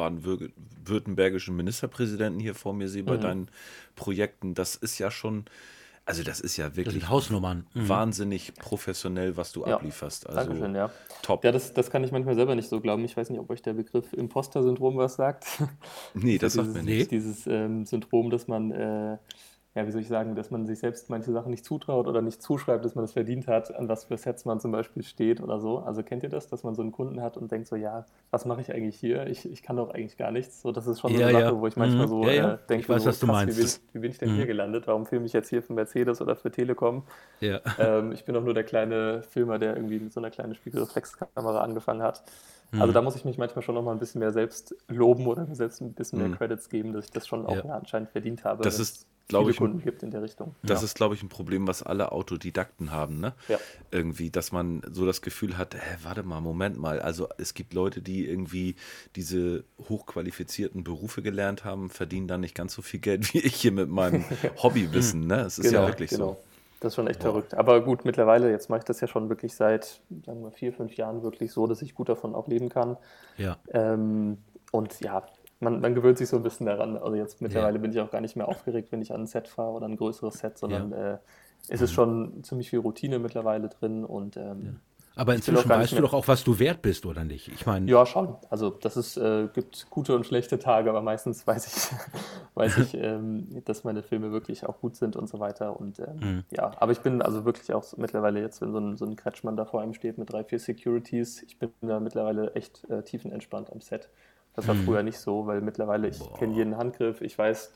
Speaker 2: baden-württembergischen Ministerpräsidenten hier vor mir sehe bei
Speaker 3: Mhm.
Speaker 2: deinen Projekten, das ist ja schon, also das ist ja
Speaker 1: Das
Speaker 2: wirklich
Speaker 1: sind Hausnummern. Mhm.
Speaker 2: wahnsinnig professionell, was du
Speaker 3: Ja,
Speaker 2: ablieferst. Also
Speaker 3: Dankeschön, ja.
Speaker 2: top.
Speaker 3: Ja, das, das kann ich manchmal selber nicht so glauben. Ich weiß nicht, ob euch der Begriff Imposter-Syndrom was sagt.
Speaker 2: Nee,
Speaker 3: Das
Speaker 2: das
Speaker 3: ist ja
Speaker 2: sagt mir
Speaker 3: dieses,
Speaker 1: Nee.
Speaker 2: nichts.
Speaker 3: dieses ähm, Syndrom, dass man, äh, ja, wie soll ich sagen, dass man sich selbst manche Sachen nicht zutraut oder nicht zuschreibt, dass man das verdient hat, an was für Sets man zum Beispiel steht oder so. Also kennt ihr das, dass man so einen Kunden hat und denkt so, ja, was mache ich eigentlich hier? Ich, ich kann doch eigentlich gar nichts. So, das ist schon so
Speaker 1: Ja,
Speaker 3: eine
Speaker 1: ja.
Speaker 3: Sache, wo ich manchmal
Speaker 1: Mhm.
Speaker 3: so
Speaker 1: Ja, ja.
Speaker 3: äh,
Speaker 1: Ich
Speaker 3: denke,
Speaker 1: weiß,
Speaker 3: so
Speaker 1: was du
Speaker 3: krass, wie bin,
Speaker 1: meinst.
Speaker 3: wie bin ich denn hier
Speaker 1: Mhm.
Speaker 3: gelandet? Warum filme ich jetzt hier für Mercedes oder für Telekom?
Speaker 1: Ja.
Speaker 3: Ähm, ich bin doch nur der kleine Filmer, der irgendwie mit so einer kleinen Spiegelreflexkamera angefangen hat. Also da
Speaker 1: Mhm.
Speaker 3: muss ich mich manchmal schon noch mal ein bisschen mehr selbst loben oder mir selbst ein bisschen mehr
Speaker 2: Hm.
Speaker 3: Credits geben, dass ich das schon auch
Speaker 1: Ja.
Speaker 3: ja, anscheinend verdient habe,
Speaker 2: Das
Speaker 3: wenn
Speaker 2: ist,
Speaker 3: es
Speaker 2: glaube
Speaker 3: viele
Speaker 2: ich,
Speaker 3: Kunden
Speaker 2: ein
Speaker 3: gibt in der Richtung.
Speaker 2: Das
Speaker 1: Ja.
Speaker 2: ist, glaube ich, ein Problem, was alle Autodidakten haben, ne?
Speaker 3: Ja,
Speaker 2: Irgendwie, dass man so das Gefühl hat, hä, warte mal, Moment mal. Also es gibt Leute, die irgendwie diese hochqualifizierten Berufe gelernt haben, verdienen dann nicht ganz so viel Geld wie ich hier mit meinem Hobbywissen, ne? Es ist ja
Speaker 3: genau,
Speaker 2: wirklich
Speaker 3: genau.
Speaker 2: so.
Speaker 3: Das ist schon echt
Speaker 1: Boah.
Speaker 3: verrückt. Aber gut, mittlerweile, jetzt mache ich das ja schon wirklich seit, sagen wir, vier, fünf Jahren wirklich so, dass ich gut davon auch leben kann.
Speaker 1: Ja.
Speaker 3: Ähm, und ja, man, man gewöhnt sich so ein bisschen daran. Also jetzt
Speaker 1: Ja.
Speaker 3: mittlerweile bin ich auch gar nicht mehr aufgeregt, wenn ich an ein Set fahre oder ein größeres Set, sondern äh, es ist
Speaker 1: Mhm.
Speaker 3: schon ziemlich viel Routine mittlerweile drin und ähm,
Speaker 1: Aber
Speaker 3: ich will auch
Speaker 1: inzwischen
Speaker 3: gar nicht
Speaker 1: weißt du
Speaker 3: mehr.
Speaker 1: doch auch, was du wert bist, oder nicht? Ich meine,
Speaker 3: Ja, schon. Also das ist, äh, gibt gute und schlechte Tage, aber meistens weiß ich, weiß ich, ähm, dass meine Filme wirklich auch gut sind und so weiter. Und ähm,
Speaker 1: Mhm.
Speaker 3: ja, aber ich bin also wirklich auch so- mittlerweile jetzt, wenn so ein, so ein Kretschmann da vor einem steht mit drei, vier Securities, ich bin da mittlerweile echt äh, tiefenentspannt am Set. Das war
Speaker 1: Mhm.
Speaker 3: früher nicht so, weil mittlerweile ich kenne
Speaker 1: Boah.
Speaker 3: jeden Handgriff, ich weiß, dass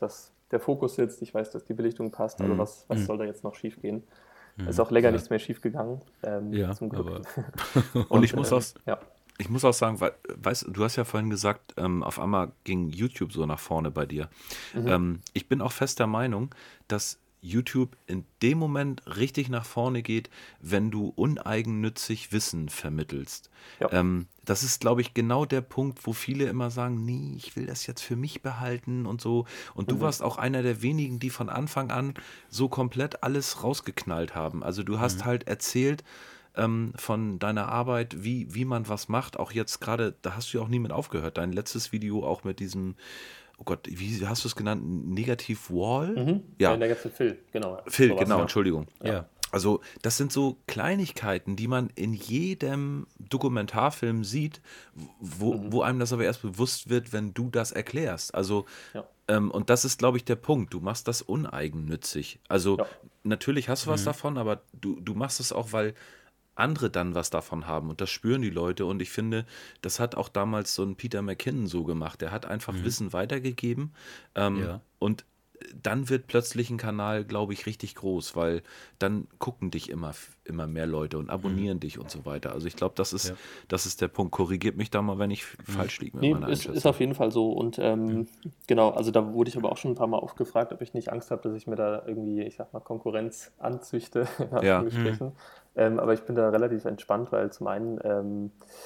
Speaker 3: der Fokus sitzt, ich weiß, dass die Belichtung passt, also
Speaker 2: Mhm.
Speaker 3: was, was
Speaker 1: Mhm.
Speaker 3: soll da jetzt noch schief gehen? Ist auch länger
Speaker 1: Ja.
Speaker 3: nichts mehr schief gegangen, ähm,
Speaker 1: Ja,
Speaker 3: zum Glück.
Speaker 1: aber-
Speaker 2: Und ich muss
Speaker 3: ähm,
Speaker 2: auch,
Speaker 3: ja.
Speaker 2: ich muss auch sagen, weil, weißt, du hast ja vorhin gesagt, ähm, auf einmal ging YouTube so nach vorne bei dir.
Speaker 3: Mhm.
Speaker 2: Ähm, ich bin auch fest der Meinung, dass YouTube in dem Moment richtig nach vorne geht, wenn du uneigennützig Wissen vermittelst.
Speaker 3: Ja.
Speaker 2: Ähm, das ist, glaube ich, genau der Punkt, wo viele immer sagen, nee, ich will das jetzt für mich behalten und so. Und du
Speaker 3: Mhm.
Speaker 2: warst auch einer der wenigen, die von Anfang an so komplett alles rausgeknallt haben. Also du hast halt erzählt, ähm, von deiner Arbeit, wie, wie man was macht. Auch jetzt gerade, da hast du ja auch nie mit aufgehört. Dein letztes Video auch mit diesem, oh Gott, wie hast du es genannt? Negativ Wall?
Speaker 3: Mhm.
Speaker 2: Ja,
Speaker 3: Ja, der ganze Phil, genau.
Speaker 2: Phil,
Speaker 3: Sowas,
Speaker 2: genau,
Speaker 3: ja.
Speaker 2: Entschuldigung.
Speaker 1: Ja.
Speaker 2: Also das sind so Kleinigkeiten, die man in jedem Dokumentarfilm sieht, wo,
Speaker 3: Mhm.
Speaker 2: wo einem das aber erst bewusst wird, wenn du das erklärst. Also
Speaker 3: Ja.
Speaker 2: ähm, und das ist, glaube ich, der Punkt. Du machst das uneigennützig. Also
Speaker 3: Ja.
Speaker 2: natürlich hast du was davon, aber du, du machst es auch, weil andere dann was davon haben und das spüren die Leute und ich finde, das hat auch damals so ein Peter McKinnon so gemacht. Der hat einfach Wissen weitergegeben ähm,
Speaker 1: Ja.
Speaker 2: und dann wird plötzlich ein Kanal, glaube ich, richtig groß, weil dann gucken dich immer, immer mehr Leute und abonnieren dich und so weiter. Also ich glaube, das ist,
Speaker 1: Ja.
Speaker 2: das ist der Punkt. Korrigiert mich da mal, wenn ich falsch liege mit
Speaker 3: Nee,
Speaker 2: meiner
Speaker 3: ist,
Speaker 2: Einschätzung.
Speaker 3: ist auf jeden Fall so. Und ähm, genau, also da wurde ich aber auch schon ein paar Mal aufgefragt, ob ich nicht Angst habe, dass ich mir da irgendwie, ich sag mal, Konkurrenz anzüchte, in
Speaker 2: Ja.
Speaker 3: Anführungsstrichen. Ähm, aber ich bin da relativ entspannt, weil zum einen, ähm,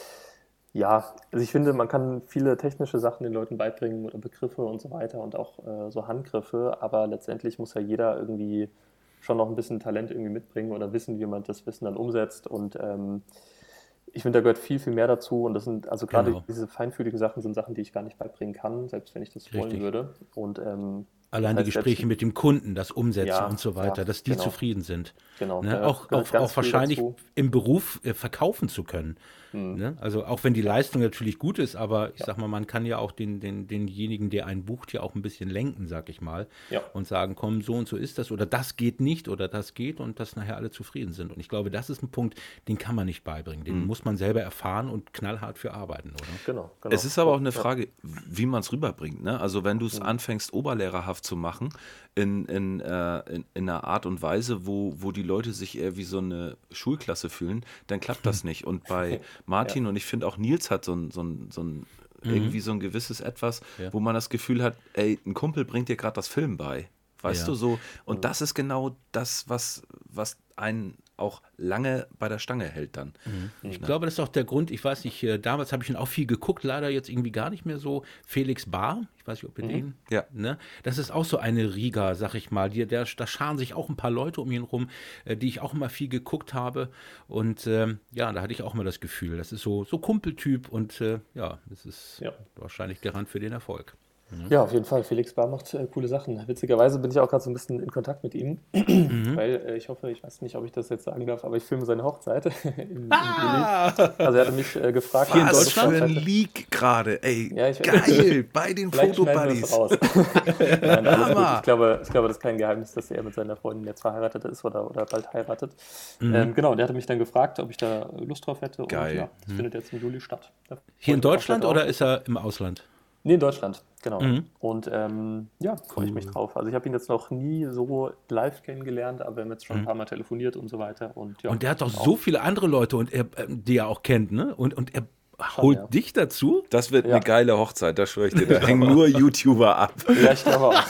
Speaker 3: ja, also ich finde, man kann viele technische Sachen den Leuten beibringen oder Begriffe und so weiter und auch äh, so Handgriffe, aber letztendlich muss ja jeder irgendwie schon noch ein bisschen Talent irgendwie mitbringen oder wissen, wie man das Wissen dann umsetzt und ähm, ich finde, da gehört viel, viel mehr dazu und das sind, also gerade
Speaker 1: Genau.
Speaker 3: diese feinfühligen Sachen sind Sachen, die ich gar nicht beibringen kann, selbst wenn ich das wollen
Speaker 1: Richtig.
Speaker 3: würde. Und ähm,
Speaker 1: Allein
Speaker 3: das
Speaker 1: die
Speaker 3: heißt,
Speaker 1: Gespräche
Speaker 3: selbst,
Speaker 1: mit dem Kunden, das Umsetzen
Speaker 3: ja,
Speaker 1: und so weiter,
Speaker 3: ja,
Speaker 1: dass die
Speaker 3: genau,
Speaker 1: zufrieden sind.
Speaker 3: genau,
Speaker 1: Ne?
Speaker 3: da
Speaker 1: Auch,
Speaker 3: gehört
Speaker 1: auch,
Speaker 3: ganz
Speaker 1: auch
Speaker 3: viel
Speaker 1: wahrscheinlich
Speaker 3: dazu.
Speaker 1: im Beruf äh, verkaufen zu können.
Speaker 3: Mhm.
Speaker 1: Ne? Also auch wenn die Leistung natürlich gut ist, aber ich
Speaker 3: Ja.
Speaker 1: sag mal, man kann ja auch den, den, denjenigen, der einen bucht, ja auch ein bisschen lenken, sag ich mal.
Speaker 3: Ja.
Speaker 1: Und sagen, komm, so und so ist das oder das geht nicht oder das geht und dass nachher alle zufrieden sind. Und ich glaube, das ist ein Punkt, den kann man nicht beibringen. Den muss man selber erfahren und knallhart für arbeiten, oder?
Speaker 3: Genau, genau.
Speaker 2: Es ist aber auch eine
Speaker 3: Ja.
Speaker 2: Frage, wie man es rüberbringt. Ne? Also wenn du es anfängst, oberlehrerhaft zu machen, in, in, äh, in, in einer Art und Weise, wo, wo die Leute sich eher wie so eine Schulklasse fühlen, dann klappt das nicht. Und bei Martin und ich finde auch Nils hat so ein, so ein, so ein irgendwie so ein gewisses Etwas,
Speaker 1: Ja.
Speaker 2: wo man das Gefühl hat, ey, ein Kumpel bringt dir gerade das Film bei. Weißt
Speaker 1: Ja.
Speaker 2: du so? Und das ist genau das, was, was einen auch lange bei der Stange hält dann.
Speaker 1: Ich glaube, das ist auch der Grund, ich weiß nicht, äh, damals habe ich ihn auch viel geguckt, leider jetzt irgendwie gar nicht mehr so. Felix Bahr, ich weiß nicht, ob ihr den,
Speaker 2: Ja.
Speaker 1: ne? Das ist auch so eine Riga, sag ich mal. Die, der, da scharen sich auch ein paar Leute um ihn rum, äh, die ich auch immer viel geguckt habe. Und ähm, ja, da hatte ich auch immer das Gefühl, das ist so, so Kumpeltyp und äh, ja, das ist
Speaker 3: Ja.
Speaker 1: wahrscheinlich Garant für den Erfolg.
Speaker 3: Ja, auf jeden Fall. Felix Bahr macht äh, coole Sachen. Witzigerweise bin ich auch gerade so ein bisschen in Kontakt mit ihm, weil äh, ich hoffe, ich weiß nicht, ob ich das jetzt sagen darf, aber ich filme seine Hochzeit im, im
Speaker 1: Ah!
Speaker 3: Juli. Also er hatte mich äh, gefragt,
Speaker 1: Hier in
Speaker 3: ob er
Speaker 2: Was
Speaker 3: Lust
Speaker 1: Deutschland?
Speaker 2: für
Speaker 3: drauf
Speaker 2: ein
Speaker 3: hätte.
Speaker 2: Leak gerade, ey.
Speaker 3: Ja, ich-
Speaker 2: Geil, bei den
Speaker 3: Vielleicht schneiden wir es
Speaker 2: Fotobuddies.
Speaker 3: raus. Nein, alles gut.
Speaker 2: Hammer.
Speaker 3: Ich glaube, ich glaube, das ist kein Geheimnis, dass er mit seiner Freundin jetzt verheiratet ist oder, oder bald heiratet.
Speaker 1: Mhm.
Speaker 3: Ähm, genau, der hatte mich dann gefragt, ob ich da Lust drauf hätte.
Speaker 2: Geil.
Speaker 3: Und ja, das findet jetzt im Juli statt. Da
Speaker 1: Hier in
Speaker 3: freue ich mich auch
Speaker 1: Deutschland
Speaker 3: sehr
Speaker 1: oder
Speaker 3: drauf.
Speaker 1: ist er im Ausland?
Speaker 3: Nee, in Deutschland, genau.
Speaker 1: Mhm.
Speaker 3: Und ähm, ja, freue ich mich drauf. Also ich habe ihn jetzt noch nie so live kennengelernt, aber wir haben jetzt schon ein paar Mal telefoniert und so weiter. Und, ja,
Speaker 1: Und der hat doch
Speaker 3: auch-
Speaker 1: so viele andere Leute, und er, ähm, die er auch kennt, ne? Und, und er holt
Speaker 3: ja.
Speaker 1: dich dazu?
Speaker 2: Das wird
Speaker 3: Ja.
Speaker 2: eine geile Hochzeit, das schwöre ich dir. Da hängen nur YouTuber ab.
Speaker 3: Ja, ich glaube auch.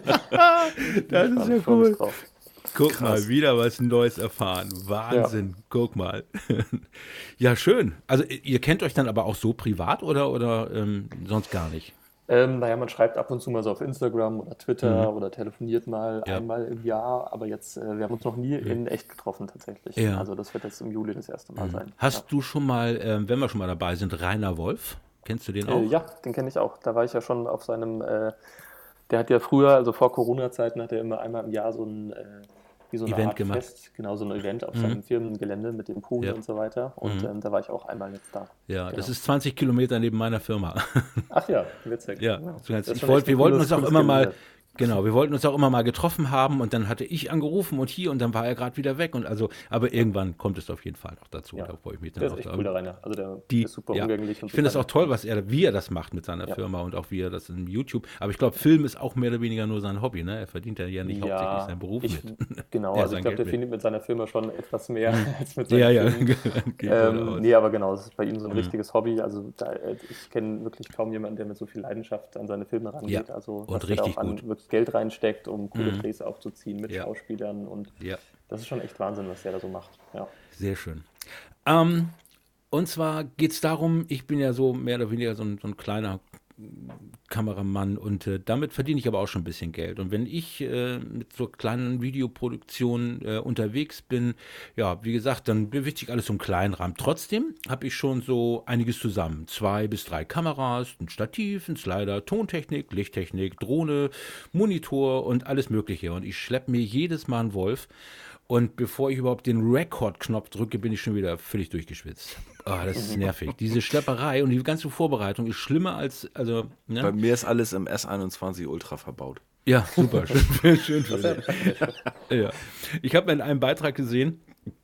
Speaker 1: Das ist ja
Speaker 3: Ich freue mich
Speaker 1: cool.
Speaker 3: drauf.
Speaker 1: Guck
Speaker 2: Krass.
Speaker 1: mal, wieder was Neues erfahren. Wahnsinn, guck mal. Ja, schön. Also ihr kennt euch dann aber auch so privat oder, oder ähm, sonst gar nicht?
Speaker 3: Ähm, naja, man schreibt ab und zu mal so auf Instagram oder Twitter oder telefoniert mal
Speaker 1: Mhm. Ja.
Speaker 3: einmal im Jahr, aber jetzt, äh, wir haben uns noch nie in echt getroffen tatsächlich.
Speaker 1: Ja.
Speaker 3: Also das wird jetzt im Juli das erste Mal sein.
Speaker 1: Hast du schon mal, ähm, wenn wir schon mal dabei sind, Rainer Wolf? Kennst du den
Speaker 3: Ja,
Speaker 1: auch?
Speaker 3: äh, ja, den kenne ich auch. Da war ich ja schon auf seinem, äh, der hat ja früher, also vor Corona-Zeiten, hat er immer einmal im Jahr so ein, äh, wie so eine
Speaker 1: Event
Speaker 3: Art
Speaker 1: gemacht.
Speaker 3: Fest, genau so ein Event auf seinem Firmengelände mit dem Pool
Speaker 1: Ja.
Speaker 3: und so weiter. Und ähm, da war ich auch einmal jetzt da.
Speaker 1: Ja,
Speaker 3: Genau.
Speaker 1: das ist zwanzig Kilometer neben meiner Firma.
Speaker 3: Ach ja, witzig.
Speaker 1: Ja,
Speaker 3: Ja.
Speaker 1: so ganz-
Speaker 3: Das ist
Speaker 1: ich
Speaker 3: schon
Speaker 1: wollt,
Speaker 3: echt
Speaker 1: wir
Speaker 3: ein
Speaker 1: wollten
Speaker 3: cooles-
Speaker 1: uns auch
Speaker 3: cooles
Speaker 1: immer mal,
Speaker 3: Gelände.
Speaker 1: Genau, wir wollten uns auch immer mal getroffen haben und dann hatte ich angerufen und hier und dann war er gerade wieder weg und also, aber irgendwann kommt es auf jeden Fall noch dazu,
Speaker 3: Ja,
Speaker 1: da freue ich mich dann
Speaker 3: der ist
Speaker 1: auch.
Speaker 3: echt
Speaker 1: da-
Speaker 3: cool, der Rainer. Also der
Speaker 1: Die,
Speaker 3: ist super
Speaker 1: ja,
Speaker 3: umgänglich und
Speaker 1: ich finde es
Speaker 3: super
Speaker 1: auch toll,
Speaker 3: nett.
Speaker 1: was er, wie er das macht mit seiner
Speaker 3: Ja.
Speaker 1: Firma und auch wie er das in YouTube, aber ich glaube, Film ist auch mehr oder weniger nur sein Hobby, ne? Er verdient ja, ja nicht hauptsächlich
Speaker 3: Ja,
Speaker 1: seinen Beruf
Speaker 3: ich,
Speaker 1: mit.
Speaker 3: genau,
Speaker 1: Ja,
Speaker 3: also ich
Speaker 1: sein
Speaker 3: glaube, der
Speaker 1: Geld mit.
Speaker 3: findet mit seiner Firma schon etwas mehr als mit
Speaker 1: Ja,
Speaker 3: seinen
Speaker 1: ja,
Speaker 3: Filmen.
Speaker 1: geht wohl
Speaker 3: Ähm,
Speaker 1: aus.
Speaker 3: nee, aber genau, es ist bei ihm so ein
Speaker 1: Mhm.
Speaker 3: richtiges Hobby. Also da, äh, ich kenne wirklich kaum jemanden, der mit so viel Leidenschaft an seine Filme rangeht.
Speaker 1: Ja,
Speaker 3: Also
Speaker 1: und
Speaker 3: was der da
Speaker 1: richtig
Speaker 3: auch an
Speaker 1: gut.
Speaker 3: wirklich Geld reinsteckt, um coole
Speaker 1: Mhm.
Speaker 3: Drehs aufzuziehen mit
Speaker 1: Ja.
Speaker 3: Schauspielern. Und
Speaker 1: Ja,
Speaker 3: das ist schon echt Wahnsinn, was der da so macht. Ja.
Speaker 1: sehr schön. Ähm, und zwar geht es darum, ich bin ja so mehr oder weniger so ein, so ein kleiner Kameramann und äh, damit verdiene ich aber auch schon ein bisschen Geld. Und wenn ich äh, mit so kleinen Videoproduktionen äh, unterwegs bin, ja, wie gesagt, dann bewegt sich alles so im kleinen Rahmen. Trotzdem habe ich schon so einiges zusammen. Zwei bis drei Kameras, ein Stativ, ein Slider, Tontechnik, Lichttechnik, Drohne, Monitor und alles Mögliche. Und ich schleppe mir jedes Mal einen Wolf. Und bevor ich überhaupt den Record-Knopf drücke, bin ich schon wieder völlig durchgeschwitzt. Ah, das ist nervig. Diese Schlepperei und die ganze Vorbereitung ist schlimmer als, also,
Speaker 2: Bei
Speaker 1: ne?
Speaker 2: mir ist alles im S einundzwanzig Ultra verbaut.
Speaker 1: Ja, super, schön, schön für
Speaker 3: Das ist
Speaker 1: dich.
Speaker 3: ja praktisch.
Speaker 1: Ja. Ich habe in einem Beitrag gesehen,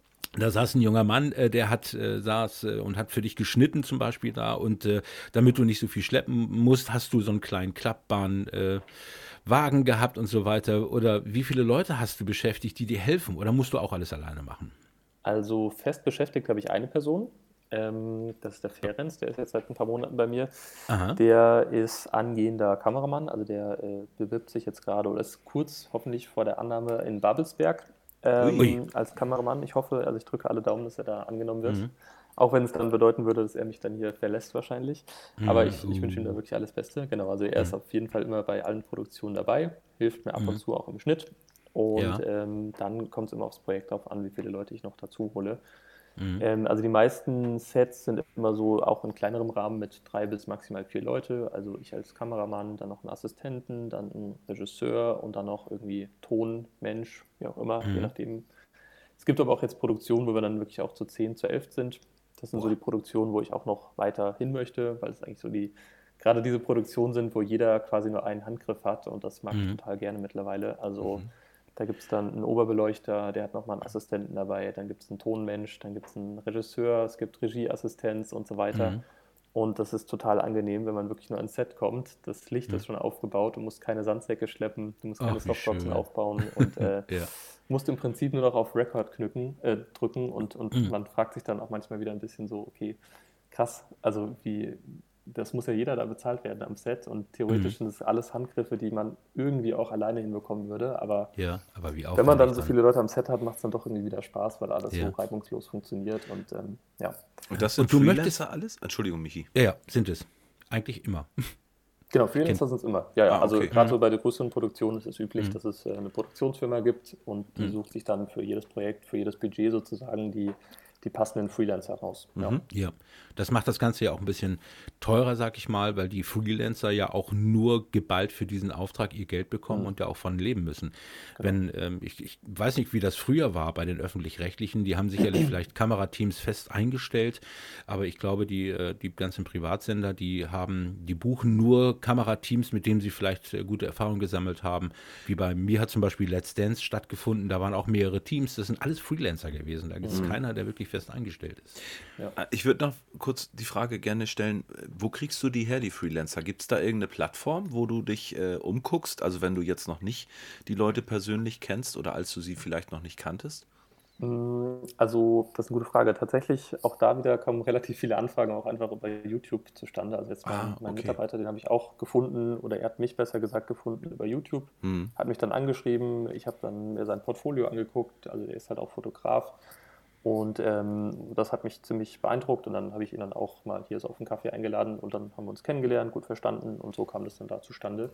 Speaker 1: da saß ein junger Mann, äh, der hat äh, saß äh, und hat für dich geschnitten zum Beispiel da und äh, damit du nicht so viel schleppen musst, hast du so einen kleinen klappbaren äh, Wagen gehabt und so weiter. Oder wie viele Leute hast du beschäftigt, die dir helfen? Oder musst du auch alles alleine machen?
Speaker 3: Also fest beschäftigt habe ich eine Person. Ähm, das ist der Ferenc, der ist jetzt seit ein paar Monaten bei mir.
Speaker 1: Aha.
Speaker 3: Der ist angehender Kameramann, also der äh, bewirbt sich jetzt gerade oder ist kurz hoffentlich vor der Annahme in Babelsberg ähm,
Speaker 1: Ui.
Speaker 3: als Kameramann. Ich hoffe, also ich drücke alle Daumen, dass er da angenommen wird.
Speaker 1: Mhm.
Speaker 3: Auch wenn es dann bedeuten würde, dass er mich dann hier verlässt wahrscheinlich. Aber ich, ich wünsche ihm da
Speaker 1: Uh.
Speaker 3: wirklich alles Beste. Genau, also er ist auf jeden Fall immer bei allen Produktionen dabei, hilft mir ab und zu auch im Schnitt. Und
Speaker 1: Ja.
Speaker 3: ähm, dann kommt es immer aufs Projekt drauf an, wie viele Leute ich noch dazu hole.
Speaker 1: Mhm.
Speaker 3: Ähm, also die meisten Sets sind immer so auch in kleinerem Rahmen mit drei bis maximal vier Leute. Also ich als Kameramann, dann noch einen Assistenten, dann einen Regisseur und dann noch irgendwie Tonmensch, wie auch immer, je
Speaker 1: Mhm.
Speaker 3: nachdem. Es gibt aber auch jetzt Produktionen, wo wir dann wirklich auch zu zehn, zu elf sind. Das sind so
Speaker 1: Boah.
Speaker 3: die Produktionen, wo ich auch noch weiter hin möchte, weil es eigentlich so die, gerade diese Produktionen sind, wo jeder quasi nur einen Handgriff hat und das mag ich
Speaker 1: Mhm.
Speaker 3: total gerne mittlerweile. Also da gibt es dann einen Oberbeleuchter, der hat nochmal einen Assistenten dabei, dann gibt es einen Tonmensch, dann gibt es einen Regisseur, es gibt Regieassistenz und so weiter.
Speaker 1: Mhm.
Speaker 3: Und das ist total angenehm, wenn man wirklich nur ans Set kommt. Das Licht
Speaker 1: Mhm.
Speaker 3: ist schon aufgebaut, du musst keine Sandsäcke schleppen, du musst keine
Speaker 1: Ach, wie
Speaker 3: Softboxen
Speaker 1: schön.
Speaker 3: aufbauen und äh,
Speaker 1: Ja.
Speaker 3: musst im Prinzip nur noch auf Record knücken, äh, drücken und, und
Speaker 1: Mhm.
Speaker 3: man fragt sich dann auch manchmal wieder ein bisschen so, okay, krass, also wie, das muss ja jeder da bezahlt werden am Set und theoretisch
Speaker 1: Mhm.
Speaker 3: sind das alles Handgriffe, die man irgendwie auch alleine hinbekommen würde, aber
Speaker 1: Ja, aber wie
Speaker 3: wenn man dann
Speaker 1: aufwendig
Speaker 3: so
Speaker 1: dann.
Speaker 3: viele Leute am Set hat, macht es dann doch irgendwie wieder Spaß, weil alles
Speaker 1: Ja.
Speaker 3: so reibungslos funktioniert und ähm, ja.
Speaker 2: Und das sind
Speaker 1: Und du
Speaker 2: Freelancer
Speaker 1: möchtest-
Speaker 2: alles? Entschuldigung, Michi.
Speaker 1: Ja, ja, sind es. Eigentlich immer.
Speaker 3: Genau, Freelancer sind es immer. Ja, ja,
Speaker 2: Ah,
Speaker 3: also
Speaker 2: okay.
Speaker 3: gerade so bei der größeren Produktion ist es üblich,
Speaker 1: Mhm.
Speaker 3: dass es äh, eine Produktionsfirma gibt und die
Speaker 1: Mhm.
Speaker 3: sucht sich dann für jedes Projekt, für jedes Budget sozusagen die, die passenden Freelancer raus. Ja.
Speaker 2: Mhm.
Speaker 1: Ja, das macht das Ganze ja auch ein bisschen teurer, sag ich mal, weil die Freelancer ja auch nur geballt für diesen Auftrag ihr Geld bekommen und ja auch von leben müssen. Wenn, ähm, ich, ich weiß nicht, wie das früher war bei den Öffentlich-Rechtlichen, die haben sicherlich vielleicht Kamerateams fest eingestellt, aber ich glaube, die, äh, die ganzen Privatsender, die haben, die buchen nur Kamerateams, mit denen sie vielleicht äh, gute Erfahrungen gesammelt haben. Wie bei mir hat zum Beispiel Let's Dance stattgefunden, da waren auch mehrere Teams, das sind alles Freelancer gewesen, da gibt es keiner, der wirklich fest eingestellt ist.
Speaker 2: Äh, Ich würde noch kurz die Frage gerne stellen, äh, wo kriegst du die her, die Freelancer? Gibt es da irgendeine Plattform, wo du dich äh, umguckst? Also wenn du jetzt noch nicht die Leute persönlich kennst oder als du sie vielleicht noch nicht kanntest?
Speaker 3: Mm, Also, das ist eine gute Frage. Tatsächlich, auch da wieder kommen relativ viele Anfragen auch einfach über YouTube zustande. Also jetzt mein,
Speaker 2: Ah,
Speaker 3: mein
Speaker 2: okay.
Speaker 3: Mitarbeiter, den habe ich auch gefunden oder er hat mich besser gesagt gefunden über YouTube,
Speaker 2: Hm.
Speaker 3: hat mich dann angeschrieben. Ich habe dann mir sein Portfolio angeguckt. Also er ist halt auch Fotograf und ähm, das hat mich ziemlich beeindruckt und dann habe ich ihn dann auch mal hier so auf einen Kaffee eingeladen und dann haben wir uns kennengelernt, gut verstanden und so kam das dann da zustande.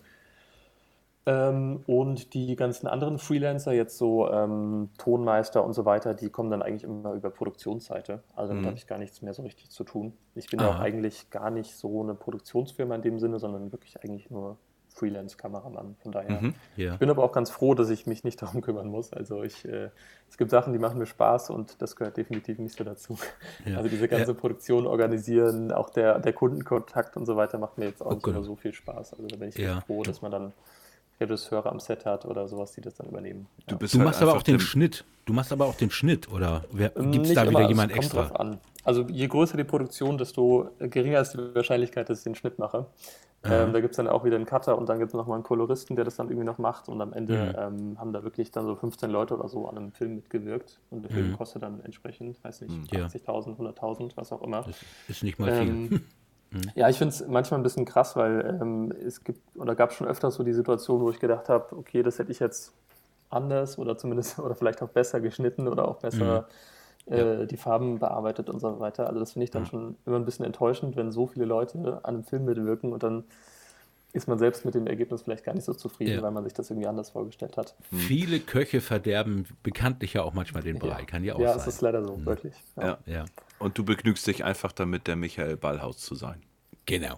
Speaker 3: Ähm, und die ganzen anderen Freelancer, jetzt so ähm, Tonmeister und so weiter, die kommen dann eigentlich immer über Produktionsseite. Also damit
Speaker 2: Mhm.
Speaker 3: habe ich gar nichts mehr so richtig zu tun. Ich bin ja auch
Speaker 1: Aha.
Speaker 3: eigentlich gar nicht so eine Produktionsfirma in dem Sinne, sondern wirklich eigentlich nur Freelance-Kameramann. Von daher.
Speaker 2: Mhm.
Speaker 1: Ja.
Speaker 3: Ich bin aber auch ganz froh, dass ich mich nicht darum kümmern muss. Also ich, äh, es gibt Sachen, die machen mir Spaß und das gehört definitiv nicht so dazu.
Speaker 1: Ja.
Speaker 3: Also diese ganze
Speaker 1: Ja.
Speaker 3: Produktion organisieren, auch der, der Kundenkontakt und so weiter macht mir jetzt auch
Speaker 1: Oh
Speaker 3: nicht
Speaker 1: Gott.
Speaker 3: immer so viel Spaß. Also da bin ich
Speaker 1: Ja.
Speaker 3: echt froh, dass man dann Regisseure am Set hat oder sowas, die das dann übernehmen.
Speaker 2: Du
Speaker 3: Ja.
Speaker 2: bist
Speaker 1: Du
Speaker 2: halt
Speaker 1: machst aber
Speaker 2: einfach
Speaker 1: auch den
Speaker 2: dem-
Speaker 1: Schnitt. Du machst aber auch den Schnitt, oder
Speaker 3: Ähm,
Speaker 1: gibt es
Speaker 3: nicht
Speaker 1: da
Speaker 3: immer,
Speaker 1: wieder
Speaker 3: es
Speaker 1: jemand
Speaker 3: kommt
Speaker 1: extra?
Speaker 3: drauf an. Also je größer die Produktion, desto geringer ist die Wahrscheinlichkeit, dass ich den Schnitt mache.
Speaker 1: Aha.
Speaker 3: Ähm, da gibt es dann auch wieder einen Cutter und dann gibt es nochmal einen Koloristen, der das dann irgendwie noch macht und am Ende ähm, haben da wirklich dann so fünfzehn Leute oder so an einem Film mitgewirkt und der Film
Speaker 1: Mhm.
Speaker 3: kostet dann entsprechend, weiß nicht,
Speaker 1: Ja.
Speaker 3: achtzigtausend, hunderttausend, was auch immer.
Speaker 1: Das ist nicht mal viel.
Speaker 3: Ähm, ja, ich finde es manchmal ein bisschen krass, weil ähm, es gibt, oder gab schon öfter so die Situation, wo ich gedacht habe, okay, das hätte ich jetzt anders oder zumindest oder vielleicht auch besser geschnitten oder auch besser äh, die Farben bearbeitet und so weiter. Also das finde ich dann schon immer ein bisschen enttäuschend, wenn so viele Leute an einem Film mitwirken und dann ist man selbst mit dem Ergebnis vielleicht gar nicht so zufrieden,
Speaker 1: Ja.
Speaker 3: weil man sich das irgendwie anders vorgestellt hat.
Speaker 1: Viele Köche verderben bekanntlich ja auch manchmal den Brei. Kann ja auch
Speaker 3: ja,
Speaker 1: sein.
Speaker 3: es ist leider so, wirklich. Ja.
Speaker 2: Ja.
Speaker 1: Ja,
Speaker 2: Und du begnügst dich einfach damit, der Michael Ballhaus zu sein.
Speaker 1: genau.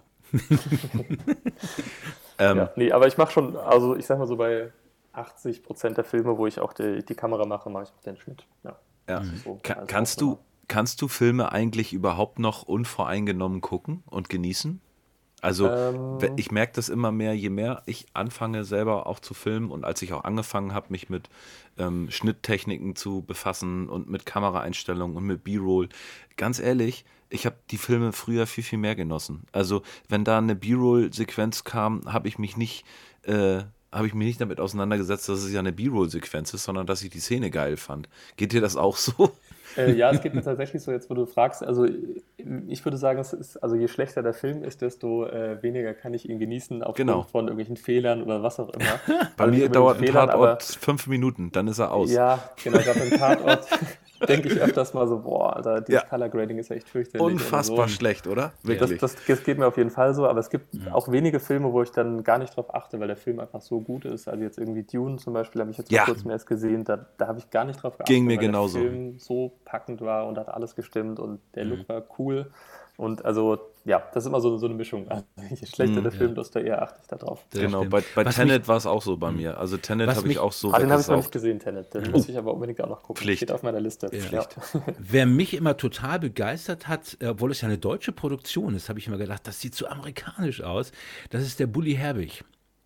Speaker 2: Ähm,
Speaker 3: Ja, nee, aber ich mache schon, also ich sag mal so bei achtzig Prozent der Filme, wo ich auch die, die Kamera mache, mache ich auch den Schnitt. Ja.
Speaker 2: Ja.
Speaker 3: Das ist so
Speaker 2: Ka-
Speaker 3: als
Speaker 2: kannst, du,
Speaker 3: Hauptnummer.
Speaker 2: kannst du Filme eigentlich überhaupt noch unvoreingenommen gucken und genießen? Also
Speaker 3: Ähm.
Speaker 2: we- ich merke das immer mehr, je mehr ich anfange selber auch zu filmen und als ich auch angefangen habe, mich mit ähm, Schnitttechniken zu befassen und mit Kameraeinstellungen und mit B-Roll, ganz ehrlich, ich habe die Filme früher viel, viel mehr genossen. Also wenn da eine B-Roll-Sequenz kam, habe ich mich nicht... Äh, habe ich mich nicht damit auseinandergesetzt, dass es ja eine B-Roll-Sequenz ist, sondern dass ich die Szene geil fand. Geht dir das auch so?
Speaker 3: Äh, ja, es geht mir tatsächlich so, jetzt wo du fragst, also ich würde sagen, es ist, also je schlechter der Film ist, desto äh, weniger kann ich ihn genießen aufgrund
Speaker 2: Genau.
Speaker 3: von irgendwelchen Fehlern oder was auch immer.
Speaker 2: Bei
Speaker 3: Also nicht
Speaker 2: mir
Speaker 3: unbedingt
Speaker 2: dauert ein
Speaker 3: Fehlern, aber
Speaker 2: Tatort fünf Minuten, dann ist er aus.
Speaker 3: ja, genau, gerade beim Tatort denke ich öfters mal so, boah, Alter, dieses
Speaker 2: Ja.
Speaker 3: Color Grading ist echt fürchterlich.
Speaker 2: Unfassbar
Speaker 3: oder so.
Speaker 2: schlecht, oder?
Speaker 3: Das,
Speaker 2: Wirklich.
Speaker 3: das, das geht mir auf jeden Fall so, aber es gibt auch wenige Filme, wo ich dann gar nicht drauf achte, weil der Film einfach so gut ist. Also jetzt irgendwie Dune zum Beispiel habe ich jetzt vor
Speaker 2: Ja.
Speaker 3: kurzem erst gesehen, da, da habe ich gar nicht drauf geachtet,
Speaker 2: Ging mir
Speaker 3: weil
Speaker 2: genauso.
Speaker 3: der Film so packend war und hat alles gestimmt und der Look war cool. Und also, ja, das ist immer so, so eine Mischung. Also, je schlechter der Film, desto eher achte ich da drauf.
Speaker 1: Das
Speaker 2: Genau,
Speaker 1: stimmt.
Speaker 2: bei, bei
Speaker 1: Was
Speaker 2: Tenet
Speaker 1: mich-
Speaker 2: war es auch so bei mir. Also Tenet
Speaker 1: Was
Speaker 2: habe ich
Speaker 1: mich-
Speaker 2: auch so
Speaker 3: Ah, den habe ich noch nicht
Speaker 2: weggesaugt.
Speaker 3: gesehen, Tenet. Den muss ich aber unbedingt auch noch gucken.
Speaker 2: Pflicht.
Speaker 3: Steht auf meiner Liste.
Speaker 2: Pflicht.
Speaker 3: Ja.
Speaker 1: Wer mich immer total begeistert hat, äh, obwohl es ja eine deutsche Produktion ist, habe ich immer gedacht, das sieht so amerikanisch aus. Das ist der Bully Herbig.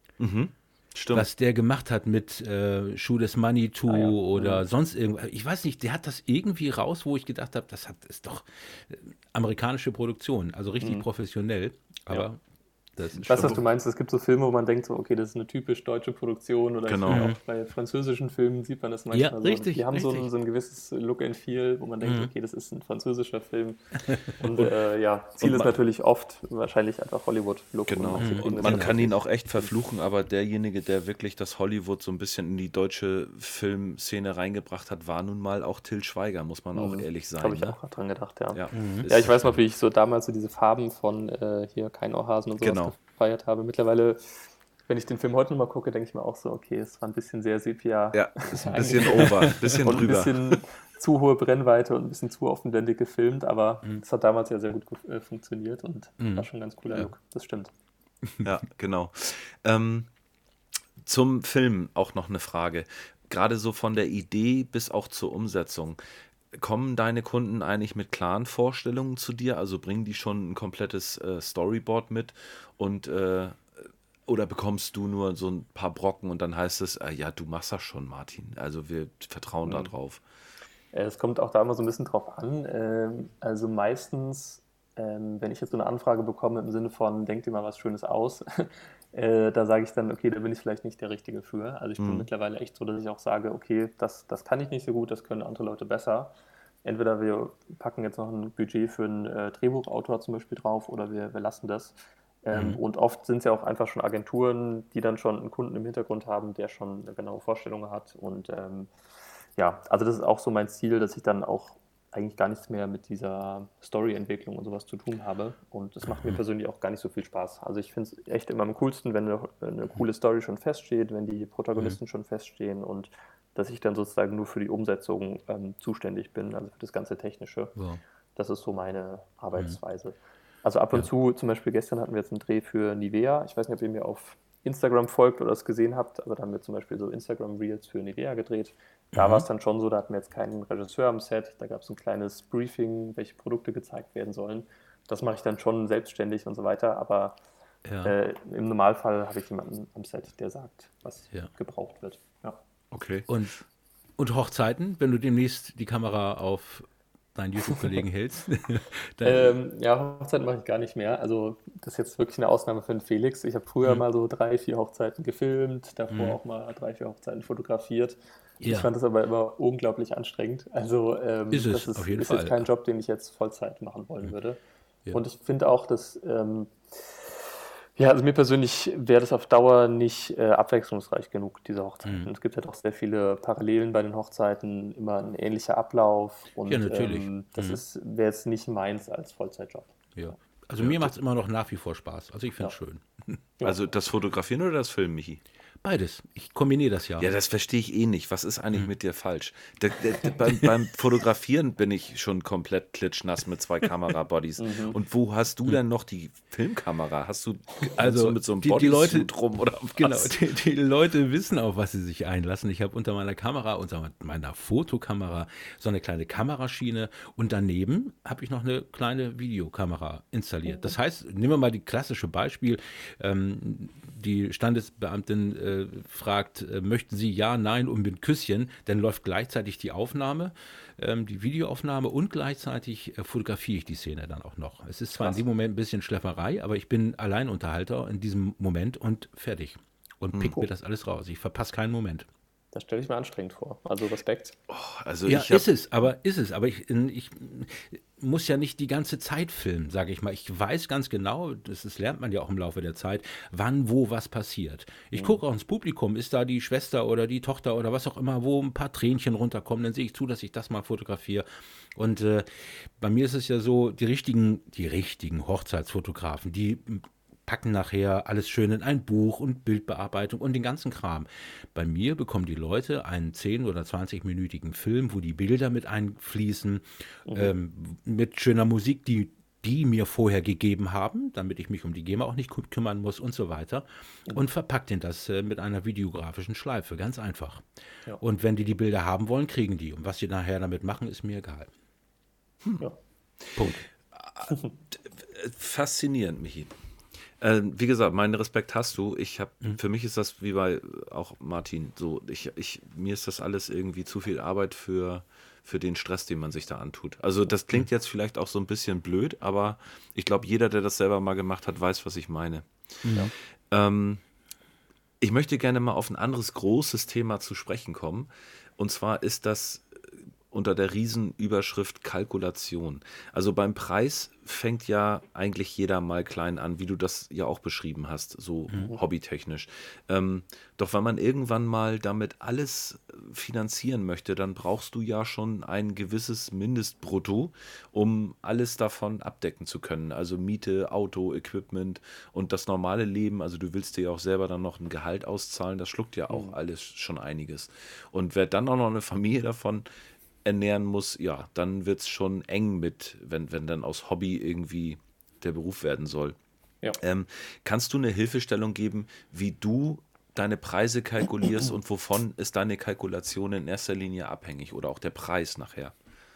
Speaker 2: Stimmt.
Speaker 1: Was der gemacht hat mit äh, Schuh des Manitou
Speaker 3: Ah, ja.
Speaker 1: oder sonst irgendwas. Ich weiß nicht, der hat das irgendwie raus, wo ich gedacht habe, das hat, ist doch äh, amerikanische Produktion, also richtig professionell. Aber das ist
Speaker 3: Ich weiß,
Speaker 1: schon
Speaker 3: was du meinst. Es gibt so Filme, wo man denkt, so, okay, das ist eine typisch deutsche Produktion. Oder
Speaker 2: Genau.
Speaker 3: ich finde auch bei französischen Filmen sieht man das manchmal
Speaker 1: Ja,
Speaker 3: so.
Speaker 1: richtig,
Speaker 3: Die haben so ein,
Speaker 1: richtig.
Speaker 3: so ein gewisses Look and Feel, wo man denkt, okay, das ist ein französischer Film. Und äh, ja, Ziel
Speaker 2: und
Speaker 3: ist
Speaker 2: man-
Speaker 3: natürlich oft wahrscheinlich einfach Hollywood-Look.
Speaker 2: Genau.
Speaker 3: Und, manche kriegen
Speaker 2: Und
Speaker 3: das
Speaker 2: man
Speaker 3: hin.
Speaker 2: kann ihn auch echt verfluchen, aber derjenige, der wirklich das Hollywood so ein bisschen in die deutsche Filmszene reingebracht hat, war nun mal auch Till Schweiger, muss man auch ehrlich sein.
Speaker 3: Habe ich
Speaker 2: ne?
Speaker 3: auch dran gedacht, ja.
Speaker 2: Ja,
Speaker 3: Ja, ich weiß noch, wie ich so damals so diese Farben von äh, hier Kein Ohrhasen und sowas
Speaker 2: Genau.
Speaker 3: gefeiert habe. Mittlerweile, wenn ich den Film heute nochmal gucke, denke ich mir auch so, okay, es war ein bisschen sehr Sepia.
Speaker 2: Ja, ist ein bisschen over, ein bisschen
Speaker 3: und ein
Speaker 2: drüber.
Speaker 3: bisschen zu hohe Brennweite und ein bisschen zu offenblendig gefilmt, aber
Speaker 2: Mhm.
Speaker 3: es hat damals ja sehr gut ge- äh, funktioniert und war schon ein ganz cooler Look. Das stimmt.
Speaker 2: Ja, genau. Ähm, zum Film auch noch eine Frage. Gerade so von der Idee bis auch zur Umsetzung. Kommen deine Kunden eigentlich mit klaren Vorstellungen zu dir? Also bringen die schon ein komplettes äh, Storyboard mit und äh, oder bekommst du nur so ein paar Brocken und dann heißt es, äh, ja, du machst das schon, Martin. Also wir vertrauen da drauf.
Speaker 3: Äh, Es kommt auch da immer so ein bisschen drauf an. Ähm, Also meistens, ähm, wenn ich jetzt so eine Anfrage bekomme im Sinne von, denk dir mal was Schönes aus, äh, da sage ich dann, okay, da bin ich vielleicht nicht der Richtige für. Also ich bin mittlerweile echt so, dass ich auch sage, okay, das, das kann ich nicht so gut, das können andere Leute besser. Entweder wir packen jetzt noch ein Budget für einen äh, Drehbuchautor zum Beispiel drauf oder wir, wir lassen das. Ähm, Und oft sind es ja auch einfach schon Agenturen, die dann schon einen Kunden im Hintergrund haben, der schon eine genaue Vorstellung hat. Und ähm, ja, also das ist auch so mein Ziel, dass ich dann auch eigentlich gar nichts mehr mit dieser Story-Entwicklung und sowas zu tun habe. Und das macht mir persönlich auch gar nicht so viel Spaß. Also ich finde es echt immer am coolsten, wenn eine, eine coole Story schon feststeht, wenn die Protagonisten schon feststehen und dass ich dann sozusagen nur für die Umsetzung ähm, zuständig bin, also für das ganze Technische.
Speaker 1: Ja.
Speaker 3: Das ist so meine Arbeitsweise. Also ab und zu, zum Beispiel gestern hatten wir jetzt einen Dreh für Nivea. Ich weiß nicht, ob ihr mir auf Instagram folgt oder es gesehen habt, aber da haben wir zum Beispiel so Instagram-Reels für Nivea gedreht. Da war es dann schon so, da hatten wir jetzt keinen Regisseur am Set, da gab es ein kleines Briefing, welche Produkte gezeigt werden sollen. Das mache ich dann schon selbstständig und so weiter, aber
Speaker 1: Ja.
Speaker 3: Äh, im Normalfall habe ich jemanden am Set, der sagt, was
Speaker 1: Ja.
Speaker 3: gebraucht wird. Ja.
Speaker 2: Okay.
Speaker 1: Und, und Hochzeiten, wenn du demnächst die Kamera auf deinen YouTube-Kollegen hältst? dann,
Speaker 3: Ähm, ja, Hochzeiten mache ich gar nicht mehr. Also das ist jetzt wirklich eine Ausnahme für den Felix. Ich habe früher
Speaker 1: Mhm.
Speaker 3: mal so drei, vier Hochzeiten gefilmt, davor
Speaker 1: Mhm.
Speaker 3: auch mal drei, vier Hochzeiten fotografiert. Ich
Speaker 1: Ja.
Speaker 3: fand das aber immer unglaublich anstrengend. Also ähm,
Speaker 1: Ist es,
Speaker 3: das ist,
Speaker 1: auf jeden
Speaker 3: ist
Speaker 1: Fall.
Speaker 3: jetzt kein Job, den ich jetzt Vollzeit machen wollen würde.
Speaker 1: Ja.
Speaker 3: Und ich finde auch, dass ähm, ja, also mir persönlich wäre das auf Dauer nicht äh, abwechslungsreich genug, diese Hochzeiten.
Speaker 1: Mhm.
Speaker 3: Es gibt ja doch sehr viele Parallelen bei den Hochzeiten, immer ein ähnlicher Ablauf und
Speaker 1: Ja, natürlich.
Speaker 3: ähm, das
Speaker 1: Mhm.
Speaker 3: ist, wäre jetzt nicht meins als Vollzeitjob.
Speaker 1: Ja. Also
Speaker 2: Ja,
Speaker 1: mir
Speaker 2: das-
Speaker 1: macht es immer noch nach wie vor Spaß. Also ich finde es
Speaker 3: Ja.
Speaker 1: schön.
Speaker 3: Ja.
Speaker 2: Also das Fotografieren oder das Filmen, Michi?
Speaker 1: Beides. Ich kombiniere das ja.
Speaker 2: Ja, das verstehe ich eh nicht. Was ist eigentlich
Speaker 1: Mhm.
Speaker 2: mit dir falsch? Da, da, da, beim, beim Fotografieren bin ich schon komplett klitschnass mit zwei Kamerabodies.
Speaker 3: Mhm.
Speaker 2: Und wo hast du denn noch die Filmkamera? Hast du
Speaker 1: Also,
Speaker 2: so mit so einem
Speaker 1: die- die
Speaker 2: Bodysuit
Speaker 1: Leute-
Speaker 2: rum oder was?
Speaker 1: Genau, die, die Leute wissen, auf was sie sich einlassen. Ich habe unter meiner Kamera, unter meiner Fotokamera, so eine kleine Kameraschiene und daneben habe ich noch eine kleine Videokamera installiert. Das heißt, nehmen wir mal die klassische Beispiel, ähm, die Standesbeamtin äh, fragt, äh, möchten Sie ja, nein und mit Küsschen, dann läuft gleichzeitig die Aufnahme, ähm, die Videoaufnahme und gleichzeitig äh, fotografiere ich die Szene dann auch noch. Es ist zwar
Speaker 3: Krass.
Speaker 1: in dem Moment ein bisschen Schlepperei, aber ich bin Alleinunterhalter in diesem Moment und fertig. Und pick mir das alles raus. Ich verpasse keinen Moment.
Speaker 3: Das stelle ich mir anstrengend vor. Also Respekt.
Speaker 2: Also
Speaker 1: Ja,
Speaker 2: ich hab,
Speaker 1: ist es, aber ist es. Aber ich, ich muss ja nicht die ganze Zeit filmen, sage ich mal. Ich weiß ganz genau, das, das lernt man ja auch im Laufe der Zeit, wann, wo, was passiert. Ich gucke auch ins Publikum, ist da die Schwester oder die Tochter oder was auch immer, wo ein paar Tränchen runterkommen, dann sehe ich zu, dass ich das mal fotografiere. Und äh, bei mir ist es ja so, die richtigen, die richtigen Hochzeitsfotografen, die packen nachher alles schön in ein Buch und Bildbearbeitung und den ganzen Kram. Bei mir bekommen die Leute einen zehn- oder zwanzig-minütigen Film, wo die Bilder mit einfließen, ähm, mit schöner Musik, die die mir vorher gegeben haben, damit ich mich um die GEMA auch nicht kü- kümmern muss und so weiter. Und verpackt den das äh, mit einer videografischen Schleife, ganz einfach.
Speaker 3: Ja.
Speaker 1: Und wenn die die Bilder haben wollen, kriegen die. Und was sie nachher damit machen, ist mir egal.
Speaker 3: Ja.
Speaker 1: Punkt.
Speaker 2: faszinierend, Michi. Äh, wie gesagt, meinen Respekt hast du. Ich habe, für mich ist das wie bei auch Martin so. Ich, ich, mir ist das alles irgendwie zu viel Arbeit für, für den Stress, den man sich da antut. Also das klingt jetzt vielleicht auch so ein bisschen blöd, aber ich glaube, jeder, der das selber mal gemacht hat, weiß, was ich meine. Ähm, ich möchte gerne mal auf ein anderes großes Thema zu sprechen kommen. Und zwar ist das unter der Riesenüberschrift Kalkulation. Also beim Preis fängt ja eigentlich jeder mal klein an, wie du das ja auch beschrieben hast, so hobbytechnisch. Ähm, doch wenn man irgendwann mal damit alles finanzieren möchte, dann brauchst du ja schon ein gewisses Mindestbrutto, um alles davon abdecken zu können. Also Miete, Auto, Equipment und das normale Leben. Also du willst dir ja auch selber dann noch ein Gehalt auszahlen. Das schluckt ja auch alles schon einiges. Und wer dann auch noch eine Familie davon ernähren muss, ja, dann wird es schon eng mit, wenn, wenn dann aus Hobby irgendwie der Beruf werden soll.
Speaker 3: Ja.
Speaker 2: Ähm, kannst du eine Hilfestellung geben, wie du deine Preise kalkulierst und wovon ist deine Kalkulation in erster Linie abhängig oder auch der Preis nachher?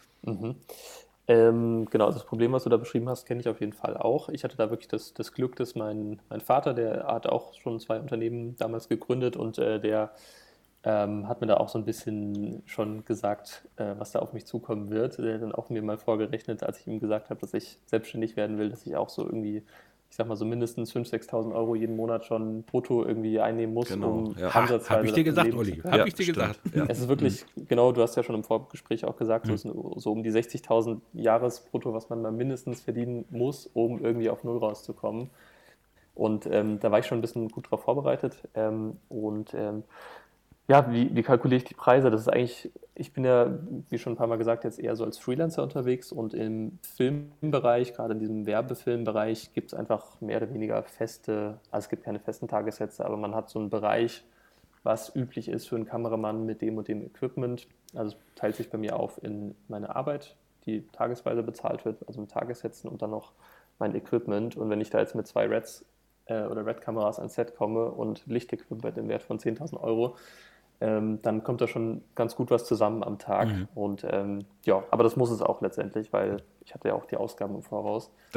Speaker 3: Ähm, genau, das Problem, was du da beschrieben hast, kenne ich auf jeden Fall auch. Ich hatte da wirklich das, das Glück, dass mein, mein Vater, der hat auch schon zwei Unternehmen damals gegründet und äh, der ähm, hat mir da auch so ein bisschen schon gesagt, äh, was da auf mich zukommen wird. Der hat dann auch mir mal vorgerechnet, als ich ihm gesagt habe, dass ich selbstständig werden will, dass ich auch so irgendwie, ich sag mal so mindestens fünftausend, sechstausend Euro jeden Monat schon brutto irgendwie einnehmen muss,
Speaker 2: Genau,
Speaker 3: um
Speaker 2: ja.
Speaker 1: Ha,
Speaker 3: ansatzweise
Speaker 1: hab ich dir
Speaker 3: davon
Speaker 1: gesagt,
Speaker 3: leben zu
Speaker 1: Olli.
Speaker 3: können.
Speaker 1: Hab
Speaker 2: Ja,
Speaker 1: ich dir
Speaker 2: stimmt.
Speaker 1: gesagt.
Speaker 2: Ja.
Speaker 3: Es ist wirklich, genau, du hast ja schon im Vorgespräch auch gesagt, so, ist so um die sechzigtausend Jahresbrutto, was man mal mindestens verdienen muss, um irgendwie auf Null rauszukommen. Und ähm, da war ich schon ein bisschen gut drauf vorbereitet. Ähm, und ähm, ja, wie, wie kalkuliere ich die Preise? Das ist eigentlich, ich bin ja, wie schon ein paar Mal gesagt, jetzt eher so als Freelancer unterwegs und im Filmbereich, gerade in diesem Werbefilmbereich, gibt es einfach mehr oder weniger feste, also es gibt keine festen Tagessätze, aber man hat so einen Bereich, was üblich ist für einen Kameramann mit dem und dem Equipment. Also es teilt sich bei mir auf in meine Arbeit, die tagesweise bezahlt wird, also mit Tagessätzen und dann noch mein Equipment. Und wenn ich da jetzt mit zwei Reds äh, oder Red-Kameras ans Set komme und Lichtequipment im Wert von zehntausend Euro, ähm, dann kommt da schon ganz gut was zusammen am Tag. Und ähm, ja, aber das muss es auch letztendlich, weil ich hatte ja auch die Ausgaben im Voraus.
Speaker 2: Das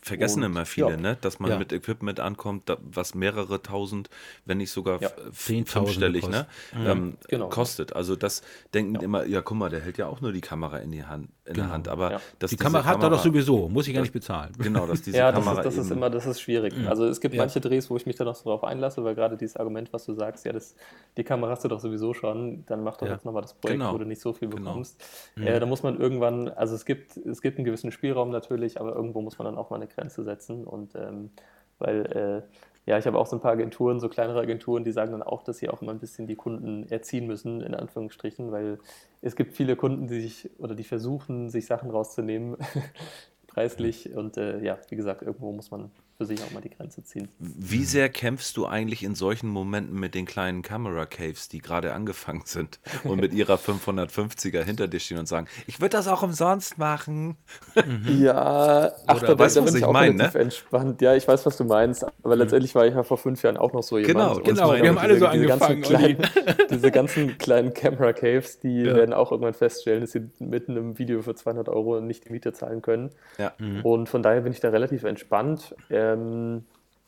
Speaker 2: vergessen
Speaker 3: Und,
Speaker 2: immer viele,
Speaker 3: ja.
Speaker 2: ne? Dass man
Speaker 1: Ja.
Speaker 2: mit Equipment ankommt, da, was mehrere tausend, wenn nicht sogar
Speaker 3: Ja.
Speaker 2: f-
Speaker 1: Zehntausende
Speaker 2: fünfstellig, ne?
Speaker 1: kostet.
Speaker 2: Ähm,
Speaker 3: Genau.
Speaker 2: kostet. Also das denken
Speaker 3: Ja.
Speaker 2: immer, ja guck mal, der hält ja auch nur die Kamera in die Hand, in der
Speaker 1: Genau.
Speaker 2: Hand. Aber
Speaker 3: Ja.
Speaker 2: dass
Speaker 1: Die
Speaker 2: diese
Speaker 1: Kamera hat er doch sowieso, muss ich gar
Speaker 2: das-
Speaker 1: nicht bezahlen.
Speaker 2: Genau, dass diese
Speaker 3: Ja, das
Speaker 2: Kamera
Speaker 3: ist, das
Speaker 2: eben
Speaker 3: ist immer, das ist schwierig. Also es gibt
Speaker 1: Ja.
Speaker 3: manche Drehs, wo ich mich dann noch so drauf einlasse, weil gerade dieses Argument, was du sagst, ja, das, die Kamera hast du doch sowieso schon, dann mach doch
Speaker 1: Ja.
Speaker 3: jetzt nochmal das Projekt,
Speaker 2: Genau.
Speaker 3: wo du nicht so viel
Speaker 2: Genau.
Speaker 3: bekommst. Äh, da muss man irgendwann, also es gibt, es gibt einen gewissen Spielraum natürlich, aber irgendwo muss man dann auch mal eine Grenze setzen und ähm, weil äh, ja, ich habe auch so ein paar Agenturen, so kleinere Agenturen, die sagen dann auch, dass sie auch immer ein bisschen die Kunden erziehen müssen, in Anführungsstrichen, weil es gibt viele Kunden, die sich oder die versuchen, sich Sachen rauszunehmen, preislich und äh, ja, wie gesagt, irgendwo muss man für sich auch mal die Grenze ziehen.
Speaker 2: Wie sehr kämpfst du eigentlich in solchen Momenten mit den kleinen Camera Caves, die gerade angefangen sind und mit ihrer fünfhundertfünfziger hinter dir stehen und sagen, ich würde das auch umsonst machen?
Speaker 3: Ja, ach,
Speaker 2: Oder
Speaker 3: da,
Speaker 2: weißt du,
Speaker 3: da
Speaker 2: was
Speaker 3: bin ich
Speaker 2: ich
Speaker 3: auch
Speaker 2: meine,
Speaker 3: relativ
Speaker 2: ne?
Speaker 3: entspannt. Ja, ich weiß, was du meinst, aber letztendlich war ich ja vor fünf Jahren auch noch so jemand.
Speaker 2: Genau,
Speaker 3: Und
Speaker 1: genau,
Speaker 3: ich
Speaker 1: wir
Speaker 3: glaube,
Speaker 1: haben alle so
Speaker 3: diese, diese ganzen
Speaker 1: angefangen,
Speaker 3: kleinen, diese ganzen kleinen Camera Caves, die
Speaker 2: Ja.
Speaker 3: werden auch irgendwann feststellen, dass sie mit einem Video für zweihundert Euro nicht die Miete zahlen können.
Speaker 2: Ja.
Speaker 3: Und von daher bin ich da relativ entspannt. Ähm,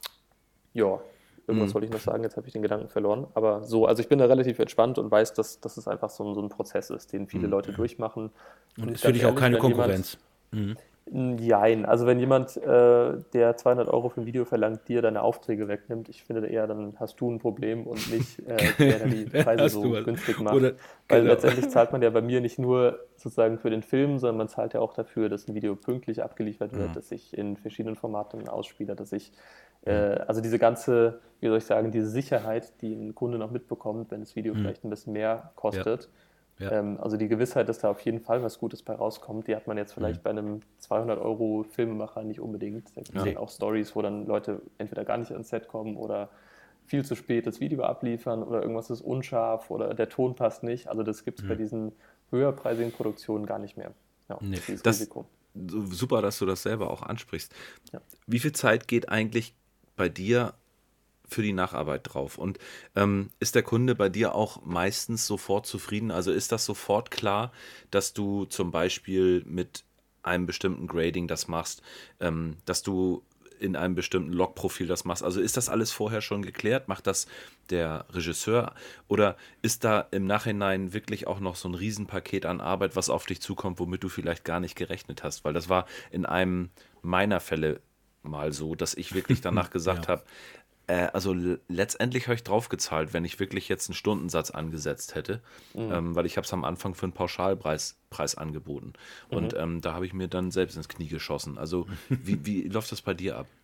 Speaker 3: ja, irgendwas
Speaker 2: Mhm.
Speaker 3: wollte ich noch sagen, jetzt habe ich den Gedanken verloren. Aber so, also ich bin da relativ entspannt und weiß, dass, dass es einfach so, ein- so ein Prozess ist, den viele Leute durchmachen.
Speaker 1: Und ist
Speaker 3: ganz
Speaker 1: für dich auch
Speaker 3: ehrlich,
Speaker 1: keine
Speaker 3: wenn jemand-
Speaker 1: Konkurrenz. Mhm.
Speaker 3: Jein, also wenn jemand, äh, der zweihundert Euro für ein Video verlangt, dir deine Aufträge wegnimmt, ich finde eher, dann hast du ein Problem und nicht äh, der, der die Preise
Speaker 1: Hast
Speaker 3: so
Speaker 1: du was.
Speaker 3: günstig macht.
Speaker 1: Oder-
Speaker 3: Weil
Speaker 1: genau.
Speaker 3: letztendlich zahlt man ja bei mir nicht nur sozusagen für den Film, sondern man zahlt ja auch dafür, dass ein Video pünktlich abgeliefert wird, dass ich in verschiedenen Formaten ausspiele, dass ich, äh, also diese ganze, wie soll ich sagen, diese Sicherheit, die ein Kunde noch mitbekommt, wenn das Video vielleicht ein bisschen mehr kostet.
Speaker 1: Ja.
Speaker 3: Ähm, also die Gewissheit, dass da auf jeden Fall was Gutes bei rauskommt, die hat man jetzt vielleicht bei einem zweihundert Euro Filmemacher nicht unbedingt. Da gibt es
Speaker 1: Ja.
Speaker 3: ja auch Stories, wo dann Leute entweder gar nicht ans Set kommen oder viel zu spät das Video abliefern oder irgendwas ist unscharf oder der Ton passt nicht. Also das gibt es bei diesen höherpreisigen Produktionen gar nicht mehr. Ja,
Speaker 1: Nee.
Speaker 3: dieses
Speaker 2: Das-
Speaker 3: Risiko.
Speaker 2: So- Super, dass du das selber auch ansprichst.
Speaker 3: Ja.
Speaker 2: Wie viel Zeit geht eigentlich bei dir für die Nacharbeit drauf? Und ähm, ist der Kunde bei dir auch meistens sofort zufrieden? Also ist das sofort klar, dass du zum Beispiel mit einem bestimmten Grading das machst, ähm, dass du in einem bestimmten Logprofil das machst? Also ist das alles vorher schon geklärt? Macht das der Regisseur? Oder ist da im Nachhinein wirklich auch noch so ein Riesenpaket an Arbeit, was auf dich zukommt, womit du vielleicht gar nicht gerechnet hast? Weil das war in einem meiner Fälle mal so, dass ich wirklich danach gesagt
Speaker 1: Ja.
Speaker 2: habe, äh, also l- letztendlich habe ich draufgezahlt, wenn ich wirklich jetzt einen Stundensatz angesetzt hätte, ähm, weil ich habe es am Anfang für einen Pauschalpreis Preis angeboten. Und ähm, da habe ich mir dann selbst ins Knie geschossen. Also wie, wie läuft das bei dir ab?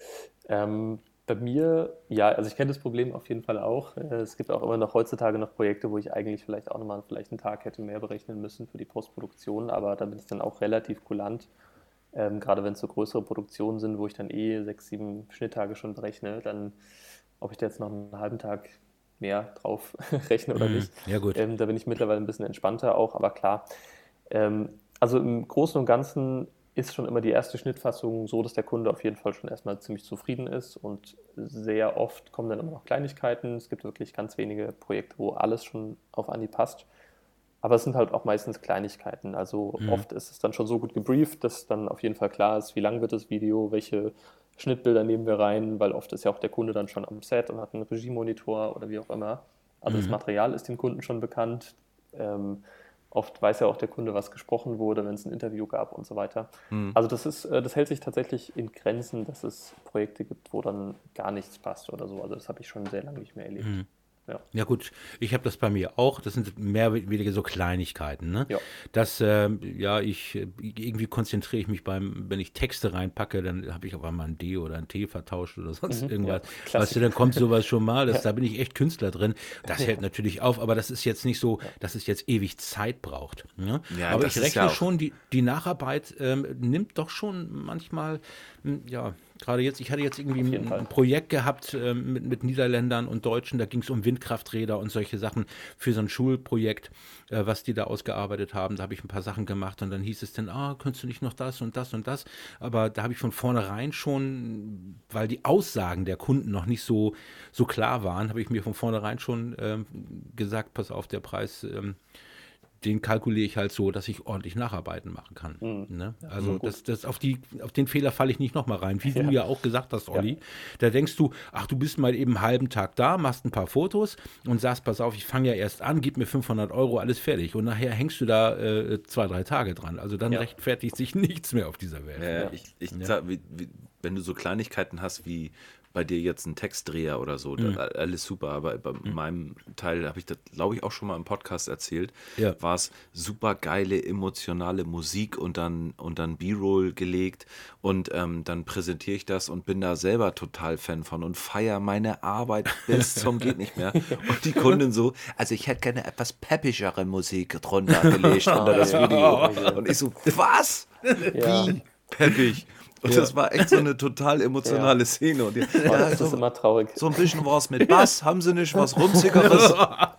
Speaker 3: Ähm, bei mir, ja, also ich kenne das Problem auf jeden Fall auch. Äh, Es gibt auch immer noch heutzutage noch Projekte, wo ich eigentlich vielleicht auch nochmal vielleicht einen Tag hätte mehr berechnen müssen für die Postproduktion, aber da bin ich dann auch relativ kulant. Ähm, gerade wenn es so größere Produktionen sind, wo ich dann eh sechs, sieben Schnitttage schon berechne, dann, ob ich da jetzt noch einen halben Tag mehr drauf rechne oder nicht,
Speaker 1: Ja, gut.
Speaker 3: ähm, da bin ich mittlerweile ein bisschen entspannter auch, aber klar. Ähm, also im Großen und Ganzen ist schon immer die erste Schnittfassung so, dass der Kunde auf jeden Fall schon erstmal ziemlich zufrieden ist und sehr oft kommen dann immer noch Kleinigkeiten. Es gibt wirklich ganz wenige Projekte, wo alles schon auf Anhieb passt. Aber es sind halt auch meistens Kleinigkeiten. Also oft ist es dann schon so gut gebrieft, dass dann auf jeden Fall klar ist, wie lang wird das Video, welche Schnittbilder nehmen wir rein, weil oft ist ja auch der Kunde dann schon am Set und hat einen Regiemonitor oder wie auch immer. Also das Material ist dem Kunden schon bekannt. Ähm, oft weiß ja auch der Kunde, was gesprochen wurde, wenn es ein Interview gab und so weiter. Also das ist, äh, das hält sich tatsächlich in Grenzen, dass es Projekte gibt, wo dann gar nichts passt oder so. Also das habe ich schon sehr lange nicht mehr erlebt. Ja.
Speaker 1: Ja gut, ich habe das bei mir auch. Das sind mehr oder weniger so Kleinigkeiten. Ne?
Speaker 3: Ja.
Speaker 1: Das, ähm, ja, ich äh, irgendwie konzentriere ich mich beim, wenn ich Texte reinpacke, dann habe ich auf einmal ein D oder ein T vertauscht oder sonst irgendwas.
Speaker 3: ja,
Speaker 1: Weißt
Speaker 3: Klassiker.
Speaker 1: du, dann kommt sowas schon mal. Das, Da bin ich echt Künstler drin. Das hält natürlich auf, aber das ist jetzt nicht so, dass es jetzt ewig Zeit braucht. Ne?
Speaker 2: Ja,
Speaker 1: aber
Speaker 2: das
Speaker 1: ich
Speaker 2: ist
Speaker 1: rechne
Speaker 2: ja auch-
Speaker 1: schon, die, die Nacharbeit ähm, nimmt doch schon manchmal, m, ja, gerade jetzt, ich hatte jetzt irgendwie
Speaker 3: Auf jeden
Speaker 1: ein,
Speaker 3: Fall.
Speaker 1: ein Projekt gehabt ähm, mit, mit Niederländern und Deutschen, da ging es um Windkrafträder und solche Sachen für so ein Schulprojekt, äh, was die da ausgearbeitet haben. Da habe ich ein paar Sachen gemacht und dann hieß es dann, ah, könntest du nicht noch das und das und das? Aber da habe ich von vornherein schon, weil die Aussagen der Kunden noch nicht so, so klar waren, habe ich mir von vornherein schon ähm, gesagt, pass auf, der Preis, ähm, den kalkuliere ich halt so, dass ich ordentlich Nacharbeiten machen kann.
Speaker 3: Mhm.
Speaker 1: Ne? Also
Speaker 3: gut.
Speaker 1: das, das auf, die, auf den Fehler falle ich nicht nochmal rein, wie
Speaker 3: Ja.
Speaker 1: du ja auch gesagt hast, Olli.
Speaker 3: Ja.
Speaker 1: Da denkst du, ach, du bist mal eben einen halben Tag da, machst ein paar Fotos und sagst, pass auf, ich fange ja erst an, gib mir fünfhundert Euro, alles fertig. Und nachher hängst du da äh, zwei, drei Tage dran. Also dann
Speaker 3: Ja.
Speaker 1: rechtfertigt sich nichts mehr auf dieser Welt.
Speaker 2: Äh,
Speaker 3: Ja.
Speaker 2: ich, ich
Speaker 1: Ja.
Speaker 2: sag, wie, wie, wenn du so Kleinigkeiten hast wie bei dir jetzt ein Textdreher oder so,
Speaker 1: Mhm.
Speaker 2: da, alles super, aber bei meinem Teil habe ich das, glaube ich, auch schon mal im Podcast erzählt,
Speaker 1: Ja.
Speaker 2: war es super geile, emotionale Musik und dann, und dann B-Roll gelegt und ähm, dann präsentiere ich das und bin da selber total Fan von und feiere meine Arbeit bis zum geht nicht mehr. Und die Kundin so, also ich hätte gerne etwas peppigere Musik drunter gelegt unter das
Speaker 3: ja.
Speaker 2: Video.
Speaker 3: Oh je.
Speaker 2: Und ich so, was?
Speaker 3: Ja.
Speaker 2: Wie peppig? Und
Speaker 1: Ja.
Speaker 2: das war echt so eine total emotionale Szene. Und die,
Speaker 3: Oh,
Speaker 2: ja,
Speaker 3: das ist
Speaker 2: so,
Speaker 3: immer traurig.
Speaker 2: so ein bisschen was mit Bass, haben sie nicht was Rumzigeres?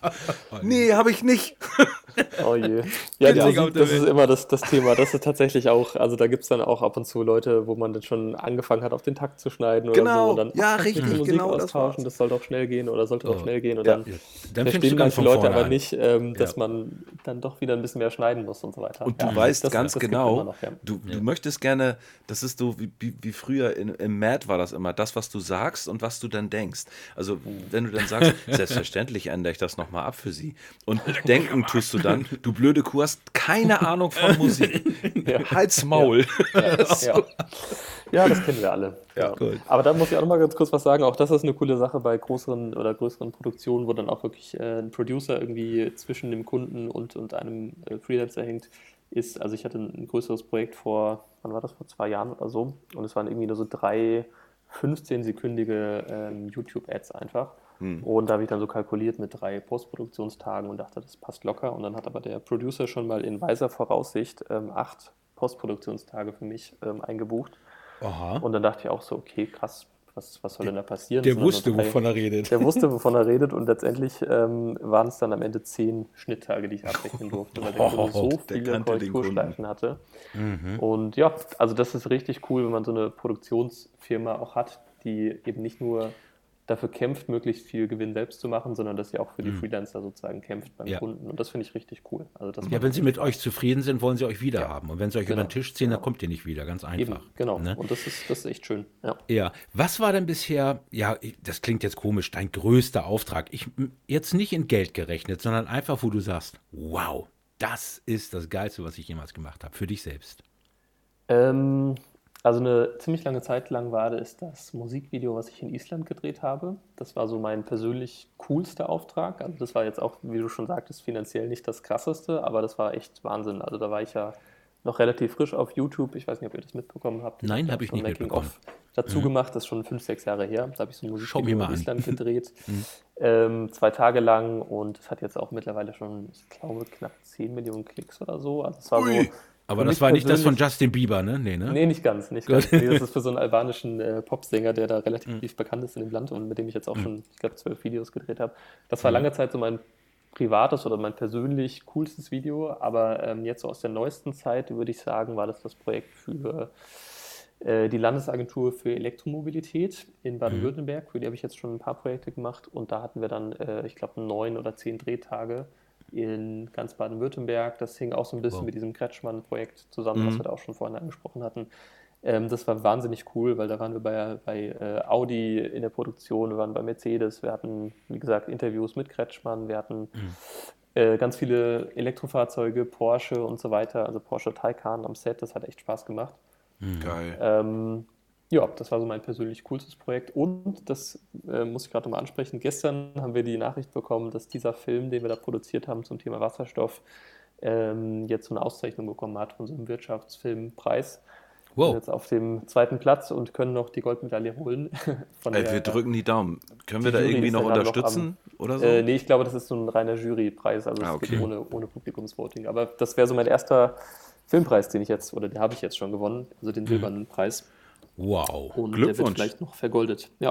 Speaker 2: Nee, habe ich nicht.
Speaker 3: Oh je. Ja, die
Speaker 1: Einzige auf
Speaker 3: Musik,
Speaker 1: der
Speaker 3: das ist immer das, das Thema. Das ist tatsächlich auch, also da gibt es dann auch ab und zu Leute, wo man dann schon angefangen hat, auf den Takt zu schneiden oder
Speaker 2: Genau.
Speaker 3: so. Und dann,
Speaker 2: Ja,
Speaker 3: ach, kannst du
Speaker 2: richtig,
Speaker 3: die Musik
Speaker 2: genau das
Speaker 3: austauschen,
Speaker 2: war's.
Speaker 3: das soll doch schnell gehen oder sollte doch
Speaker 1: Oh.
Speaker 3: schnell gehen. Und
Speaker 2: Ja.
Speaker 3: dann
Speaker 1: Dann fängst du
Speaker 3: verstehen
Speaker 1: ganz
Speaker 3: manche
Speaker 1: von
Speaker 3: Leute
Speaker 1: vorne
Speaker 3: aber
Speaker 1: an.
Speaker 3: nicht, ähm, dass
Speaker 1: Ja.
Speaker 3: man dann doch wieder ein bisschen mehr schneiden muss und so weiter.
Speaker 2: Und du
Speaker 3: Ja,
Speaker 2: weißt
Speaker 3: das-
Speaker 2: ganz
Speaker 3: das gibt
Speaker 2: genau,
Speaker 3: immer noch, ja.
Speaker 2: du, du möchtest gerne, das ist so wie, wie, wie früher in, im Mad war das immer, das, was du sagst und was du dann denkst. Also wenn du dann sagst, selbstverständlich ändere ich das nochmal ab für sie. Und denken tust du dann, du blöde Kuh hast keine Ahnung von Musik. Halt's Maul.
Speaker 3: Ja, ja. ja, das kennen wir alle.
Speaker 2: Ja,
Speaker 3: Ja.
Speaker 1: gut.
Speaker 3: Aber da muss ich auch noch mal ganz kurz was sagen. Auch das ist eine coole Sache bei größeren oder größeren Produktionen, wo dann auch wirklich äh, ein Producer irgendwie zwischen dem Kunden und, und einem äh, Freelancer hängt. Ist, also ich hatte ein größeres Projekt vor, wann war das, vor zwei Jahren oder so. Und es waren irgendwie nur so drei fünfzehn-sekündige ähm, YouTube-Ads einfach. Und da habe ich dann so kalkuliert mit drei Postproduktionstagen und dachte, das passt locker. Und dann hat aber der Producer schon mal in weiser Voraussicht ähm, acht Postproduktionstage für mich ähm, eingebucht.
Speaker 1: Aha.
Speaker 3: Und dann dachte ich auch so, okay, krass, was, was soll denn da passieren?
Speaker 1: Der
Speaker 3: Das sind dann
Speaker 1: wusste,
Speaker 3: so drei-
Speaker 1: wovon er redet.
Speaker 3: Der wusste, wovon er redet. Und letztendlich ähm, waren es dann am Ende zehn Schnitttage, die ich abrechnen durfte, weil der Kunde so
Speaker 2: Der
Speaker 3: viele
Speaker 2: kannte den
Speaker 3: Korrekturschleifen hatte.
Speaker 1: Mhm.
Speaker 3: Und ja, also das ist richtig cool, wenn man so eine Produktionsfirma auch hat, die eben nicht nur dafür kämpft, möglichst viel Gewinn selbst zu machen, sondern dass sie auch für die Freelancer sozusagen kämpft beim
Speaker 1: Ja.
Speaker 3: Kunden. Und das finde ich richtig cool. Also das
Speaker 1: Ja,
Speaker 3: macht
Speaker 1: wenn sie mit
Speaker 3: Spaß.
Speaker 1: euch zufrieden sind, wollen sie euch wieder
Speaker 3: Ja.
Speaker 1: haben. Und wenn sie euch
Speaker 3: Genau.
Speaker 1: über den Tisch ziehen, dann
Speaker 3: Genau.
Speaker 1: kommt ihr nicht wieder. Ganz
Speaker 3: Eben,
Speaker 1: einfach.
Speaker 3: genau.
Speaker 1: Ne?
Speaker 3: Und das ist, das ist echt schön. Ja.
Speaker 1: Ja, was war denn bisher, ja, ich- das klingt jetzt komisch, dein größter Auftrag? Ich m- jetzt nicht in Geld gerechnet, sondern einfach, wo du sagst, wow, das ist das Geilste, was ich jemals gemacht habe, für dich selbst.
Speaker 3: Ähm, also eine ziemlich lange Zeit lang war das das Musikvideo, was ich in Island gedreht habe. Das war so mein persönlich coolster Auftrag. Also das war jetzt auch, wie du schon sagtest, finanziell nicht das krasseste, aber das war echt Wahnsinn. Also da war ich ja noch relativ frisch auf YouTube. Ich weiß nicht, ob ihr das mitbekommen habt.
Speaker 1: Nein,
Speaker 3: habe
Speaker 1: hab ich
Speaker 3: schon
Speaker 1: nicht
Speaker 3: Making-of
Speaker 1: mitbekommen.
Speaker 3: dazu gemacht. Das ist schon fünf, sechs Jahre her. Da habe ich so ein
Speaker 1: Schau mir
Speaker 3: Musikvideo
Speaker 1: mal
Speaker 3: in
Speaker 1: an.
Speaker 3: Island gedreht. ähm, zwei Tage lang und es hat jetzt auch mittlerweile schon, ich glaube, knapp zehn Millionen Klicks oder so. Also es war so.
Speaker 1: Aber
Speaker 3: für
Speaker 1: das
Speaker 3: mich
Speaker 1: war nicht das von
Speaker 3: persönlich-
Speaker 1: Justin Bieber, ne? Nee, ne?
Speaker 3: Nee, nicht ganz, nicht ganz. Nee, das ist für so einen albanischen äh, Popsänger, der da relativ bekannt ist in dem Land und mit dem ich jetzt auch schon, ich glaube, zwölf Videos gedreht habe. Das war lange Zeit so mein privates oder mein persönlich coolstes Video, aber ähm, jetzt so aus der neuesten Zeit, würde ich sagen, war das das Projekt für äh, die Landesagentur für Elektromobilität in Baden-Württemberg. Für die habe ich jetzt schon ein paar Projekte gemacht und da hatten wir dann, äh, ich glaube, neun oder zehn Drehtage in ganz Baden-Württemberg. Das hing auch so ein bisschen
Speaker 1: Wow.
Speaker 3: mit diesem Kretschmann-Projekt zusammen, was wir da auch schon vorhin angesprochen hatten. Ähm, das war wahnsinnig cool, weil da waren wir bei, bei äh, Audi in der Produktion, wir waren bei Mercedes, wir hatten, wie gesagt, Interviews mit Kretschmann, wir hatten äh, ganz viele Elektrofahrzeuge, Porsche und so weiter, also Porsche Taycan am Set, das hat echt Spaß gemacht.
Speaker 2: Geil.
Speaker 3: Ähm, ja, das war so mein persönlich coolstes Projekt. Und das äh, muss ich gerade nochmal ansprechen. Gestern haben wir die Nachricht bekommen, dass dieser Film, den wir da produziert haben zum Thema Wasserstoff, ähm, jetzt so eine Auszeichnung bekommen hat von so einem Wirtschaftsfilmpreis. Wir sind
Speaker 1: Wow.
Speaker 3: jetzt auf dem zweiten Platz und können noch die Goldmedaille holen. Von
Speaker 2: Ey,
Speaker 3: der,
Speaker 2: wir drücken die Daumen. Können wir
Speaker 3: die
Speaker 2: da
Speaker 3: Jury
Speaker 2: irgendwie
Speaker 3: ist
Speaker 2: noch
Speaker 3: ja gerade noch
Speaker 2: unterstützen oder so?
Speaker 3: Äh, nee, ich glaube, das ist so ein reiner Jurypreis, also es
Speaker 2: Ah, okay.
Speaker 3: geht ohne, ohne Publikumsvoting. Aber das wäre so mein erster Filmpreis, den ich jetzt, oder den habe ich jetzt schon gewonnen, also den silbernen Preis.
Speaker 1: Wow.
Speaker 3: Und der wird
Speaker 2: Glückwunsch.
Speaker 3: vielleicht noch vergoldet. Ja.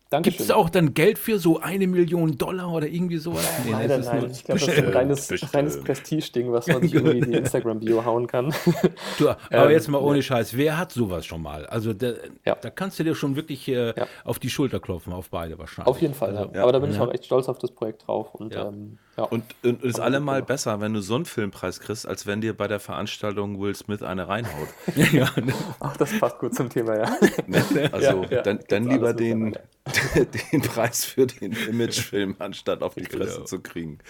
Speaker 3: Dankeschön.
Speaker 1: Gibt es auch dann Geld für so eine Million Dollar oder irgendwie sowas? Nee,
Speaker 3: Leider
Speaker 1: das ist
Speaker 3: nein.
Speaker 1: nur-
Speaker 3: Ich glaube, das ist ein
Speaker 2: Bestimmt,
Speaker 3: reines,
Speaker 2: bestimmt.
Speaker 3: reines Prestige-Ding, was man sich irgendwie in die Instagram-Bio hauen kann.
Speaker 1: Du, aber
Speaker 3: Ähm,
Speaker 1: jetzt mal ohne
Speaker 3: nee.
Speaker 1: Scheiß, wer hat sowas schon mal? Also da,
Speaker 3: Ja.
Speaker 1: da kannst du dir schon wirklich äh,
Speaker 3: Ja.
Speaker 1: auf die Schulter klopfen, auf beide wahrscheinlich.
Speaker 3: Auf jeden Fall,
Speaker 1: Also,
Speaker 3: ja. Aber da bin ich
Speaker 1: Ja.
Speaker 3: auch echt stolz auf das Projekt drauf. Und
Speaker 1: Ja.
Speaker 3: ähm, ja.
Speaker 2: Und, und ist
Speaker 3: Haben wir
Speaker 2: allemal
Speaker 3: gut gemacht.
Speaker 2: besser, wenn du so einen Filmpreis kriegst, als wenn dir bei der Veranstaltung Will Smith eine reinhaut.
Speaker 1: ja, ne?
Speaker 3: Ach, das passt gut zum Thema, ja.
Speaker 2: Ne? Also
Speaker 3: Ja, ja,
Speaker 2: dann, dann
Speaker 3: gibt's
Speaker 2: lieber
Speaker 3: alles
Speaker 2: den,
Speaker 3: mittlerweile.
Speaker 2: den Preis für den Imagefilm, anstatt auf die Fresse
Speaker 1: Genau.
Speaker 2: zu kriegen.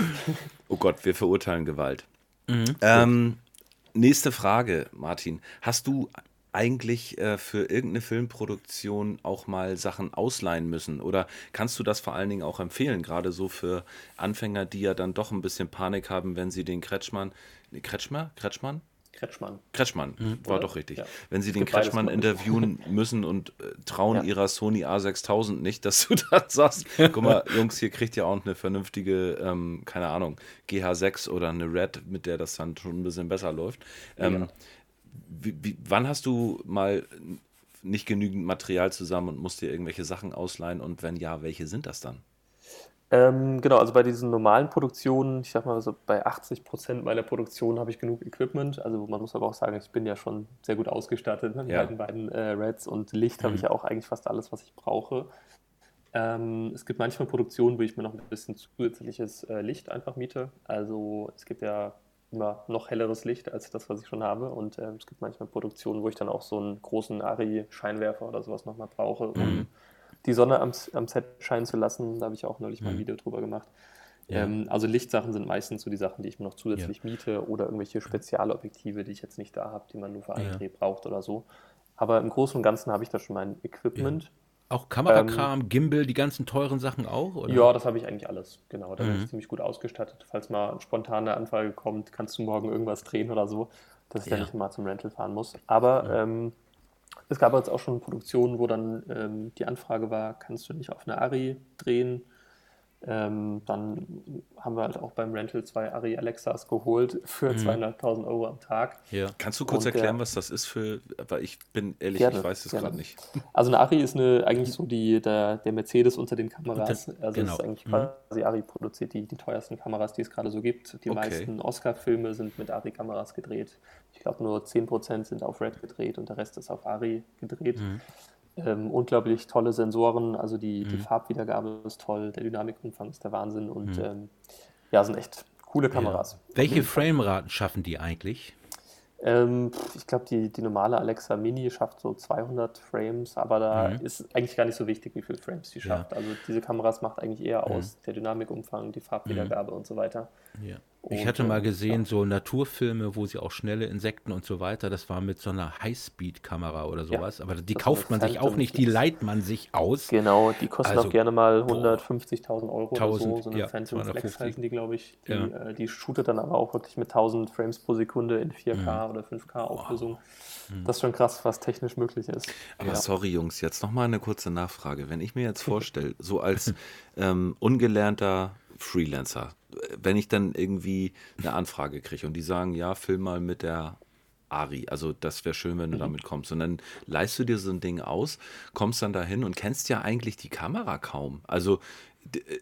Speaker 2: Oh Gott, wir verurteilen Gewalt. Ähm, nächste Frage, Martin. Hast du eigentlich äh, für irgendeine Filmproduktion auch mal Sachen ausleihen müssen? Oder kannst du das vor allen Dingen auch empfehlen, gerade so für Anfänger, die ja dann doch ein bisschen Panik haben, wenn sie den Kretschmann, nee, Kretschmer? Kretschmann?
Speaker 3: Kretschmann.
Speaker 2: Kretschmann, war
Speaker 3: Oder?
Speaker 2: doch richtig.
Speaker 3: Ja.
Speaker 2: Wenn sie
Speaker 3: Es
Speaker 2: den
Speaker 3: gibt beides,
Speaker 2: Kretschmann
Speaker 3: glaub ich.
Speaker 2: interviewen müssen und äh, trauen
Speaker 3: Ja.
Speaker 2: ihrer Sony A sechstausend nicht, dass du dann sagst, guck mal, Jungs, hier kriegt ihr auch eine vernünftige, ähm, keine Ahnung, G H sechs oder eine Red, mit der das dann schon ein bisschen besser läuft. Ähm,
Speaker 3: Ja.
Speaker 2: wie, wie, wann hast du mal nicht genügend Material zusammen und musst dir irgendwelche Sachen ausleihen und wenn ja, welche sind das dann?
Speaker 3: Ähm, genau, also bei diesen normalen Produktionen, ich sag mal so bei achtzig Prozent meiner Produktion habe ich genug Equipment. Also man muss aber auch sagen, ich bin ja schon sehr gut ausgestattet ne, mit
Speaker 2: Ja.
Speaker 3: den beiden äh, Reds und Licht habe ich ja auch eigentlich fast alles, was ich brauche. Ähm, es gibt manchmal Produktionen, wo ich mir noch ein bisschen zusätzliches äh, Licht einfach miete. Also es gibt ja immer noch helleres Licht als das, was ich schon habe. Und ähm, es gibt manchmal Produktionen, wo ich dann auch so einen großen Ari-Scheinwerfer oder sowas nochmal brauche, um die Sonne am, am Set scheinen zu lassen. Da habe ich auch neulich mal ein Video drüber gemacht.
Speaker 1: Ja.
Speaker 3: Ähm, also Lichtsachen sind meistens so die Sachen, die ich mir noch zusätzlich miete oder irgendwelche Spezialobjektive, die ich jetzt nicht da habe, die man nur für einen
Speaker 1: Ja.
Speaker 3: Dreh braucht oder so. Aber im Großen und Ganzen habe ich da schon mein Equipment.
Speaker 1: Auch Kamerakram, Gimbal, die ganzen teuren Sachen auch? Oder?
Speaker 3: Ja, das habe ich eigentlich alles. Genau, da bin ich ziemlich gut ausgestattet. Falls mal spontan eine Anfrage kommt, kannst du morgen irgendwas drehen oder so, dass ich
Speaker 1: Ja.
Speaker 3: dann nicht mal zum Rental fahren muss. Aber ähm, es gab jetzt auch schon Produktionen, wo dann ähm, die Anfrage war, kannst du nicht auf eine Ari drehen? Ähm, dann haben wir halt auch beim Rental zwei Ari Alexas geholt für zweieinhalbtausend Euro am Tag.
Speaker 1: Ja.
Speaker 2: Kannst du kurz
Speaker 3: Und,
Speaker 2: erklären,
Speaker 3: äh,
Speaker 2: was das ist für, weil ich bin ehrlich,
Speaker 3: Gerne,
Speaker 2: ich weiß es
Speaker 3: gerne.
Speaker 2: gerade nicht.
Speaker 3: Also eine Ari ist eine, eigentlich so die, der, der Mercedes unter den Kameras.
Speaker 1: Unter-
Speaker 3: Also
Speaker 1: genau.
Speaker 3: es ist eigentlich
Speaker 1: Mhm.
Speaker 3: quasi Ari produziert die, die teuersten Kameras, die es gerade so gibt. Die
Speaker 2: Okay.
Speaker 3: meisten Oscar-Filme sind mit Ari-Kameras gedreht. Ich glaube nur zehn Prozent sind auf Red gedreht und der Rest ist auf Ari gedreht.
Speaker 1: Mhm.
Speaker 3: Ähm, unglaublich tolle Sensoren, also die, die Farbwiedergabe ist toll, der Dynamikumfang ist der Wahnsinn und ähm, ja, sind echt coole Kameras.
Speaker 1: Welche Frameraten schaffen die eigentlich?
Speaker 3: Ähm, pf, ich glaube, die, die normale Alexa Mini schafft so zweihundert Frames, aber da ist eigentlich gar nicht so wichtig, wie viele Frames sie schafft. Also diese Kameras macht eigentlich eher aus der Dynamikumfang, die Farbwiedergabe und so weiter.
Speaker 1: Ja. Ich
Speaker 3: Und,
Speaker 1: hatte mal
Speaker 3: äh,
Speaker 1: gesehen, so Naturfilme, wo sie auch schnelle Insekten und so weiter, das war mit so einer Highspeed-Kamera oder sowas, aber die
Speaker 3: das
Speaker 1: kauft
Speaker 3: war
Speaker 1: man sich auch
Speaker 3: Phantom
Speaker 1: nicht, die
Speaker 3: Flex.
Speaker 1: leiht man sich aus.
Speaker 3: Genau, die kosten
Speaker 1: Also,
Speaker 3: auch gerne mal hundertfünfzigtausend Euro oder so.
Speaker 1: tausend,
Speaker 3: So eine
Speaker 1: ja,
Speaker 3: Phantom Flex
Speaker 1: zweihundertfünfzig.
Speaker 3: heißen die, glaube ich. Die,
Speaker 1: Ja.
Speaker 3: äh, die shootet dann aber auch wirklich mit tausend Frames pro Sekunde in vier K oder fünf K Auflösung. Das ist schon krass, was technisch möglich ist.
Speaker 2: Aber
Speaker 3: Ja.
Speaker 2: sorry, Jungs, jetzt nochmal eine kurze Nachfrage. Wenn ich mir jetzt vorstelle, so als ähm, ungelernter Freelancer, wenn ich dann irgendwie eine Anfrage kriege und die sagen, ja, film mal mit der Ari, also das wäre schön, wenn du damit kommst. Und dann leihst du dir so ein Ding aus, kommst dann dahin und kennst ja eigentlich die Kamera kaum. Also d- äh,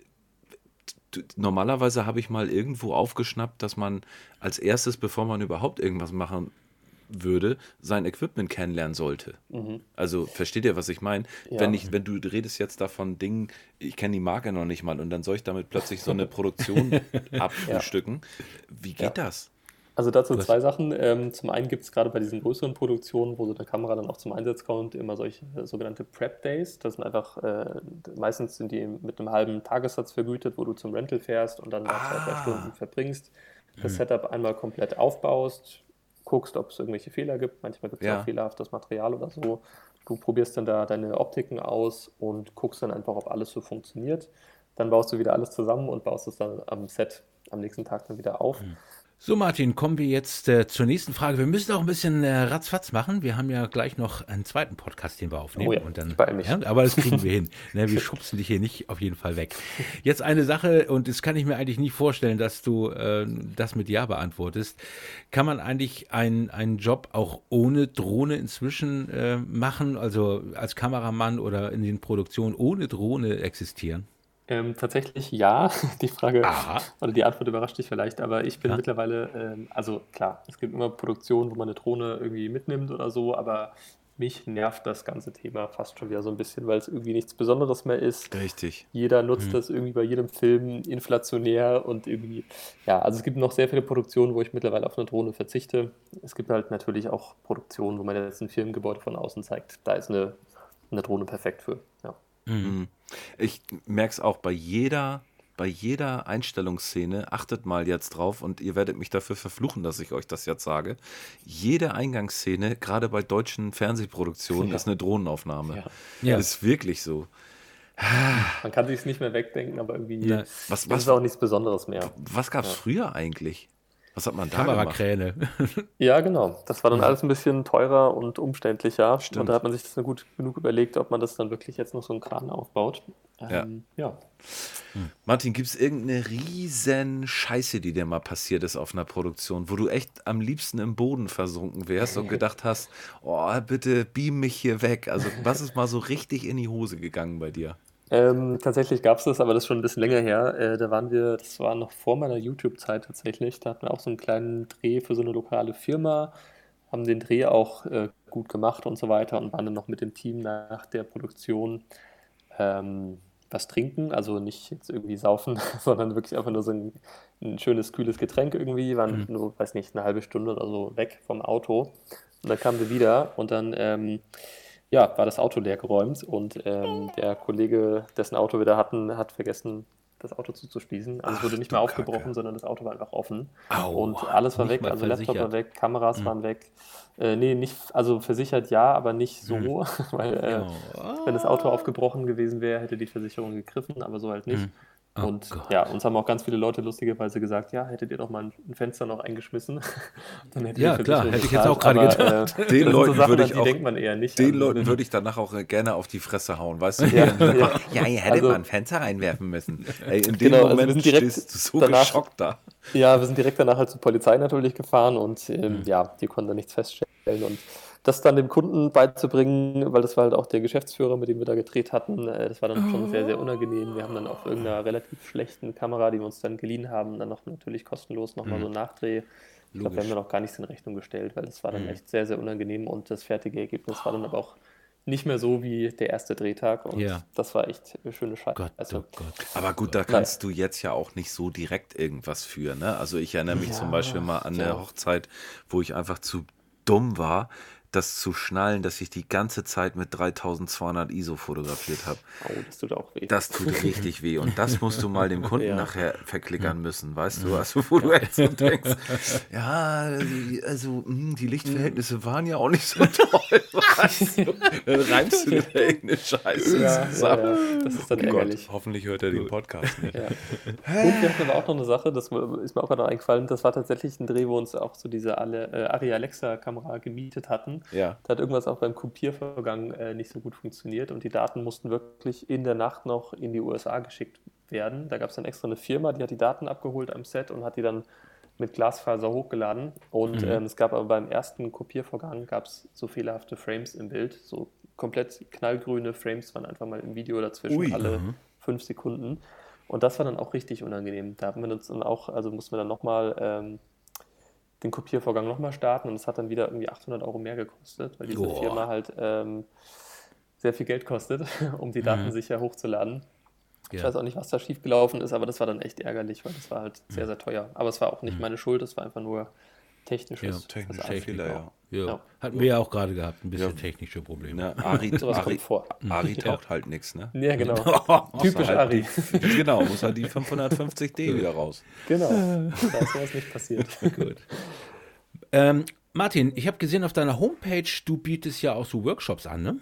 Speaker 2: d- normalerweise habe ich mal irgendwo aufgeschnappt, dass man als erstes, bevor man überhaupt irgendwas machen würde, sein Equipment kennenlernen sollte. Also versteht ihr, was ich meine?
Speaker 3: Ja.
Speaker 2: Wenn ich, wenn du redest jetzt davon Dingen, ich kenne die Marke noch nicht mal und dann soll ich damit plötzlich so eine Produktion abfrühstücken. Wie geht das?
Speaker 3: Also dazu
Speaker 1: hast-
Speaker 3: zwei Sachen. Ähm, zum einen gibt es gerade bei diesen größeren Produktionen, wo so eine Kamera dann auch zum Einsatz kommt, immer solche äh, sogenannte Prep Days. Das sind einfach, äh, meistens sind die mit einem halben Tagessatz vergütet, wo du zum Rental fährst und dann da zwei, drei Stunden verbringst, das Setup einmal komplett aufbaust, guckst, ob es irgendwelche Fehler gibt. Manchmal gibt es
Speaker 2: Ja.
Speaker 3: auch fehlerhaftes Material oder so. Du probierst dann da deine Optiken aus und guckst dann einfach, ob alles so funktioniert. Dann baust du wieder alles zusammen und baust es dann am Set am nächsten Tag dann wieder auf.
Speaker 1: So, Martin, kommen wir jetzt äh, zur nächsten Frage. Wir müssen auch ein bisschen äh, ratzfatz machen. Wir haben ja gleich noch einen zweiten Podcast, den wir aufnehmen.
Speaker 3: Oh ja,
Speaker 1: und dann,
Speaker 3: ich beeil mich.
Speaker 1: Ja, aber das kriegen wir hin. Ne, wir schubsen dich hier nicht auf jeden Fall weg. Jetzt eine Sache, und das kann ich mir eigentlich nicht vorstellen, dass du äh, das mit Ja beantwortest. Kann man eigentlich einen, einen Job auch ohne Drohne inzwischen äh, machen? Also als Kameramann oder in den Produktionen ohne Drohne existieren?
Speaker 3: Ähm, tatsächlich ja. Die Frage
Speaker 1: Aha.
Speaker 3: oder die Antwort überrascht dich vielleicht, aber ich bin
Speaker 1: Ja.
Speaker 3: mittlerweile, ähm, also klar, es gibt immer Produktionen, wo man eine Drohne irgendwie mitnimmt oder so, aber mich nervt das ganze Thema fast schon wieder so ein bisschen, weil es irgendwie nichts Besonderes mehr ist.
Speaker 2: Richtig.
Speaker 3: Jeder nutzt
Speaker 1: Hm.
Speaker 3: das irgendwie bei jedem Film inflationär und irgendwie, ja, also es gibt noch sehr viele Produktionen, wo ich mittlerweile auf eine Drohne verzichte. Es gibt halt natürlich auch Produktionen, wo man jetzt ein Firmengebäude von außen zeigt. Da ist eine, eine Drohne perfekt für, ja.
Speaker 2: Mhm. Ich merke es auch bei jeder, bei jeder Einstellungsszene, achtet mal jetzt drauf und ihr werdet mich dafür verfluchen, dass ich euch das jetzt sage. Jede Eingangsszene, gerade bei deutschen Fernsehproduktionen,
Speaker 3: Ja.
Speaker 2: ist eine Drohnenaufnahme.
Speaker 3: Ja.
Speaker 1: Ja.
Speaker 2: Ist wirklich so.
Speaker 3: Man kann sich nicht mehr wegdenken, aber irgendwie
Speaker 1: Na,
Speaker 2: Was,
Speaker 3: ist
Speaker 2: was,
Speaker 3: es auch nichts Besonderes mehr.
Speaker 2: was gab es
Speaker 3: Ja.
Speaker 2: früher eigentlich? Was hat man da gemacht?
Speaker 1: Kamerakräne.
Speaker 3: Ja, genau. Das war dann
Speaker 2: Ja.
Speaker 3: alles ein bisschen teurer und umständlicher.
Speaker 2: Stimmt.
Speaker 3: Und da hat man sich das dann gut genug überlegt, ob man das dann wirklich jetzt noch so einen Kran aufbaut.
Speaker 2: Ja.
Speaker 3: Ähm, ja.
Speaker 2: Martin, gibt es irgendeine riesen Scheiße, die dir mal passiert ist auf einer Produktion, wo du echt am liebsten im Boden versunken wärst und gedacht hast, oh, bitte beam mich hier weg. Also was ist mal so richtig in die Hose gegangen bei dir?
Speaker 3: Ähm, tatsächlich gab es das, aber das ist schon ein bisschen länger her. Äh, da waren wir, das war noch vor meiner YouTube-Zeit tatsächlich. Da hatten wir auch so einen kleinen Dreh für so eine lokale Firma, haben den Dreh auch äh, gut gemacht und so weiter und waren dann noch mit dem Team nach der Produktion ähm, was trinken. Also nicht jetzt irgendwie saufen, sondern wirklich einfach nur so ein, ein schönes, kühles Getränk irgendwie. Waren nur, weiß nicht, eine halbe Stunde oder so weg vom Auto. Und dann kamen wir wieder und dann ähm, ja, war das Auto leer geräumt und ähm, der Kollege, dessen Auto wir da hatten, hat vergessen, das Auto zuzuschließen. Also es
Speaker 2: Ach,
Speaker 3: wurde nicht
Speaker 2: du
Speaker 3: mehr
Speaker 2: Kacke.
Speaker 3: aufgebrochen, sondern das Auto war einfach offen.
Speaker 1: Au,
Speaker 3: Und alles war
Speaker 1: nicht
Speaker 3: weg,
Speaker 1: mal
Speaker 3: also Laptop war
Speaker 1: versichert.
Speaker 3: weg, Kameras
Speaker 1: Hm.
Speaker 3: waren weg. Äh, nee, nicht, also versichert ja, aber nicht so,
Speaker 1: Hm.
Speaker 3: weil äh,
Speaker 1: Ja.
Speaker 3: wenn das Auto aufgebrochen gewesen wäre, hätte die Versicherung gegriffen, aber so halt nicht.
Speaker 1: Hm. Oh
Speaker 3: Und
Speaker 1: Gott.
Speaker 3: ja, uns haben auch ganz viele Leute lustigerweise gesagt, ja, hättet ihr doch mal ein ein Fenster noch eingeschmissen. Dann hätte
Speaker 1: Ja,
Speaker 3: die
Speaker 1: klar,
Speaker 3: Versicherung
Speaker 1: hätte ich jetzt
Speaker 3: gezahlt.
Speaker 1: auch gerade
Speaker 3: Aber,
Speaker 1: gedacht.
Speaker 3: Äh,
Speaker 2: Den
Speaker 3: das sind
Speaker 2: Leuten
Speaker 3: so Sachen,
Speaker 2: würde
Speaker 3: an
Speaker 2: ich
Speaker 3: die
Speaker 2: auch-
Speaker 3: denkt man eher nicht.
Speaker 2: Den
Speaker 3: Also,
Speaker 2: Leuten würde ich danach auch äh, gerne auf die Fresse hauen, weißt du?
Speaker 3: Ja,
Speaker 2: Die-
Speaker 3: ja.
Speaker 2: ja, ihr hättet
Speaker 3: Also-
Speaker 2: mal ein Fenster reinwerfen müssen. Ey, in dem
Speaker 3: Genau, also wir
Speaker 2: Moment
Speaker 3: sind direkt
Speaker 2: stehst du so
Speaker 3: danach-
Speaker 2: geschockt da.
Speaker 3: Ja, wir sind direkt danach halt zur Polizei natürlich gefahren und ähm,
Speaker 1: Mhm.
Speaker 3: ja, die konnten da nichts feststellen. Und das dann dem Kunden beizubringen, weil das war halt auch der Geschäftsführer, mit dem wir da gedreht hatten, äh, das war dann schon sehr, sehr unangenehm. Wir haben dann auf irgendeiner relativ schlechten Kamera, die wir uns dann geliehen haben, dann noch natürlich kostenlos nochmal
Speaker 1: Mhm.
Speaker 3: so einen Nachdreh. Ich glaube, wir
Speaker 1: Logisch.
Speaker 3: haben dann auch gar nichts in Rechnung gestellt, weil das war dann
Speaker 1: Mhm.
Speaker 3: echt sehr, sehr unangenehm und das fertige Ergebnis war dann aber auch nicht mehr so wie der erste Drehtag und
Speaker 1: Ja.
Speaker 3: das war echt eine schöne Scheiße.
Speaker 1: Gott,
Speaker 3: Also,
Speaker 1: oh Gott.
Speaker 2: Aber gut, da kannst du jetzt ja auch nicht so direkt irgendwas für, ne? Also ich erinnere mich
Speaker 3: Ja,
Speaker 2: zum Beispiel mal an
Speaker 3: ja.
Speaker 2: eine Hochzeit, wo ich einfach zu dumm war, das zu schnallen, dass ich die ganze Zeit mit dreitausendzweihundert I S O fotografiert habe.
Speaker 3: oh, das tut auch weh.
Speaker 2: Das tut richtig weh und das musst du mal dem Kunden
Speaker 3: Ja.
Speaker 2: nachher verklickern müssen, weißt du? Also wo du jetzt so denkst, ja, also mh, die Lichtverhältnisse waren ja auch nicht so toll, weißt du? Dann reimst du dir da irgendeine Scheiße
Speaker 3: ja, ja,
Speaker 2: zusammen.
Speaker 3: ja, das ist dann
Speaker 2: Oh Gott,
Speaker 3: ärgerlich.
Speaker 2: hoffentlich hört er den Podcast nicht.
Speaker 3: Ja. Und wir hatten aber auch noch eine Sache, das ist mir auch gerade noch eingefallen, das war tatsächlich ein Dreh, wo uns auch so diese alle, äh, Arri Alexa-Kamera gemietet hatten.
Speaker 2: Ja.
Speaker 3: Da hat irgendwas auch beim Kopiervorgang äh, nicht so gut funktioniert und die Daten mussten wirklich in der Nacht noch in die U S A geschickt werden. Da gab es dann extra eine Firma, die hat die Daten abgeholt am Set und hat die dann mit Glasfaser hochgeladen. Und
Speaker 1: Mhm.
Speaker 3: ähm, es gab aber beim ersten Kopiervorgang gab es so fehlerhafte Frames im Bild, so komplett knallgrüne Frames waren einfach mal im Video dazwischen,
Speaker 2: Ui.
Speaker 3: alle
Speaker 1: Mhm.
Speaker 3: fünf Sekunden. Und das war dann auch richtig unangenehm. Da haben wir uns dann auch, also mussten wir dann nochmal ähm, den Kopiervorgang nochmal starten und es hat dann wieder irgendwie achthundert Euro mehr gekostet, weil diese
Speaker 1: Boah.
Speaker 3: Firma halt ähm, sehr viel Geld kostet, um die Daten
Speaker 1: Mhm.
Speaker 3: sicher hochzuladen. Ich
Speaker 1: Ja.
Speaker 3: weiß auch nicht, was da schiefgelaufen ist, aber das war dann echt ärgerlich, weil das war halt sehr, sehr teuer. Aber es war auch nicht meine Schuld, es war einfach nur technisches.
Speaker 1: Ja,
Speaker 2: technischer
Speaker 3: Versehen.
Speaker 2: Fehler, ja.
Speaker 1: Ja.
Speaker 3: Ja.
Speaker 1: Hatten wir ja auch gerade gehabt, ein bisschen
Speaker 2: Ja.
Speaker 1: technische Probleme.
Speaker 2: Ne, Ari,
Speaker 3: Sowas
Speaker 2: Ari,
Speaker 3: kommt vor.
Speaker 2: Ari taucht halt nichts, ne?
Speaker 3: Ja, genau.
Speaker 2: Muss
Speaker 3: Typisch
Speaker 2: halt
Speaker 3: Ari.
Speaker 2: Die, genau, muss halt die fünfhundertfünfzig D wieder raus.
Speaker 3: Genau. Da ist sowas nicht passiert.
Speaker 1: Gut. Ähm, Martin, ich habe gesehen auf deiner Homepage, du bietest ja auch so Workshops an, ne?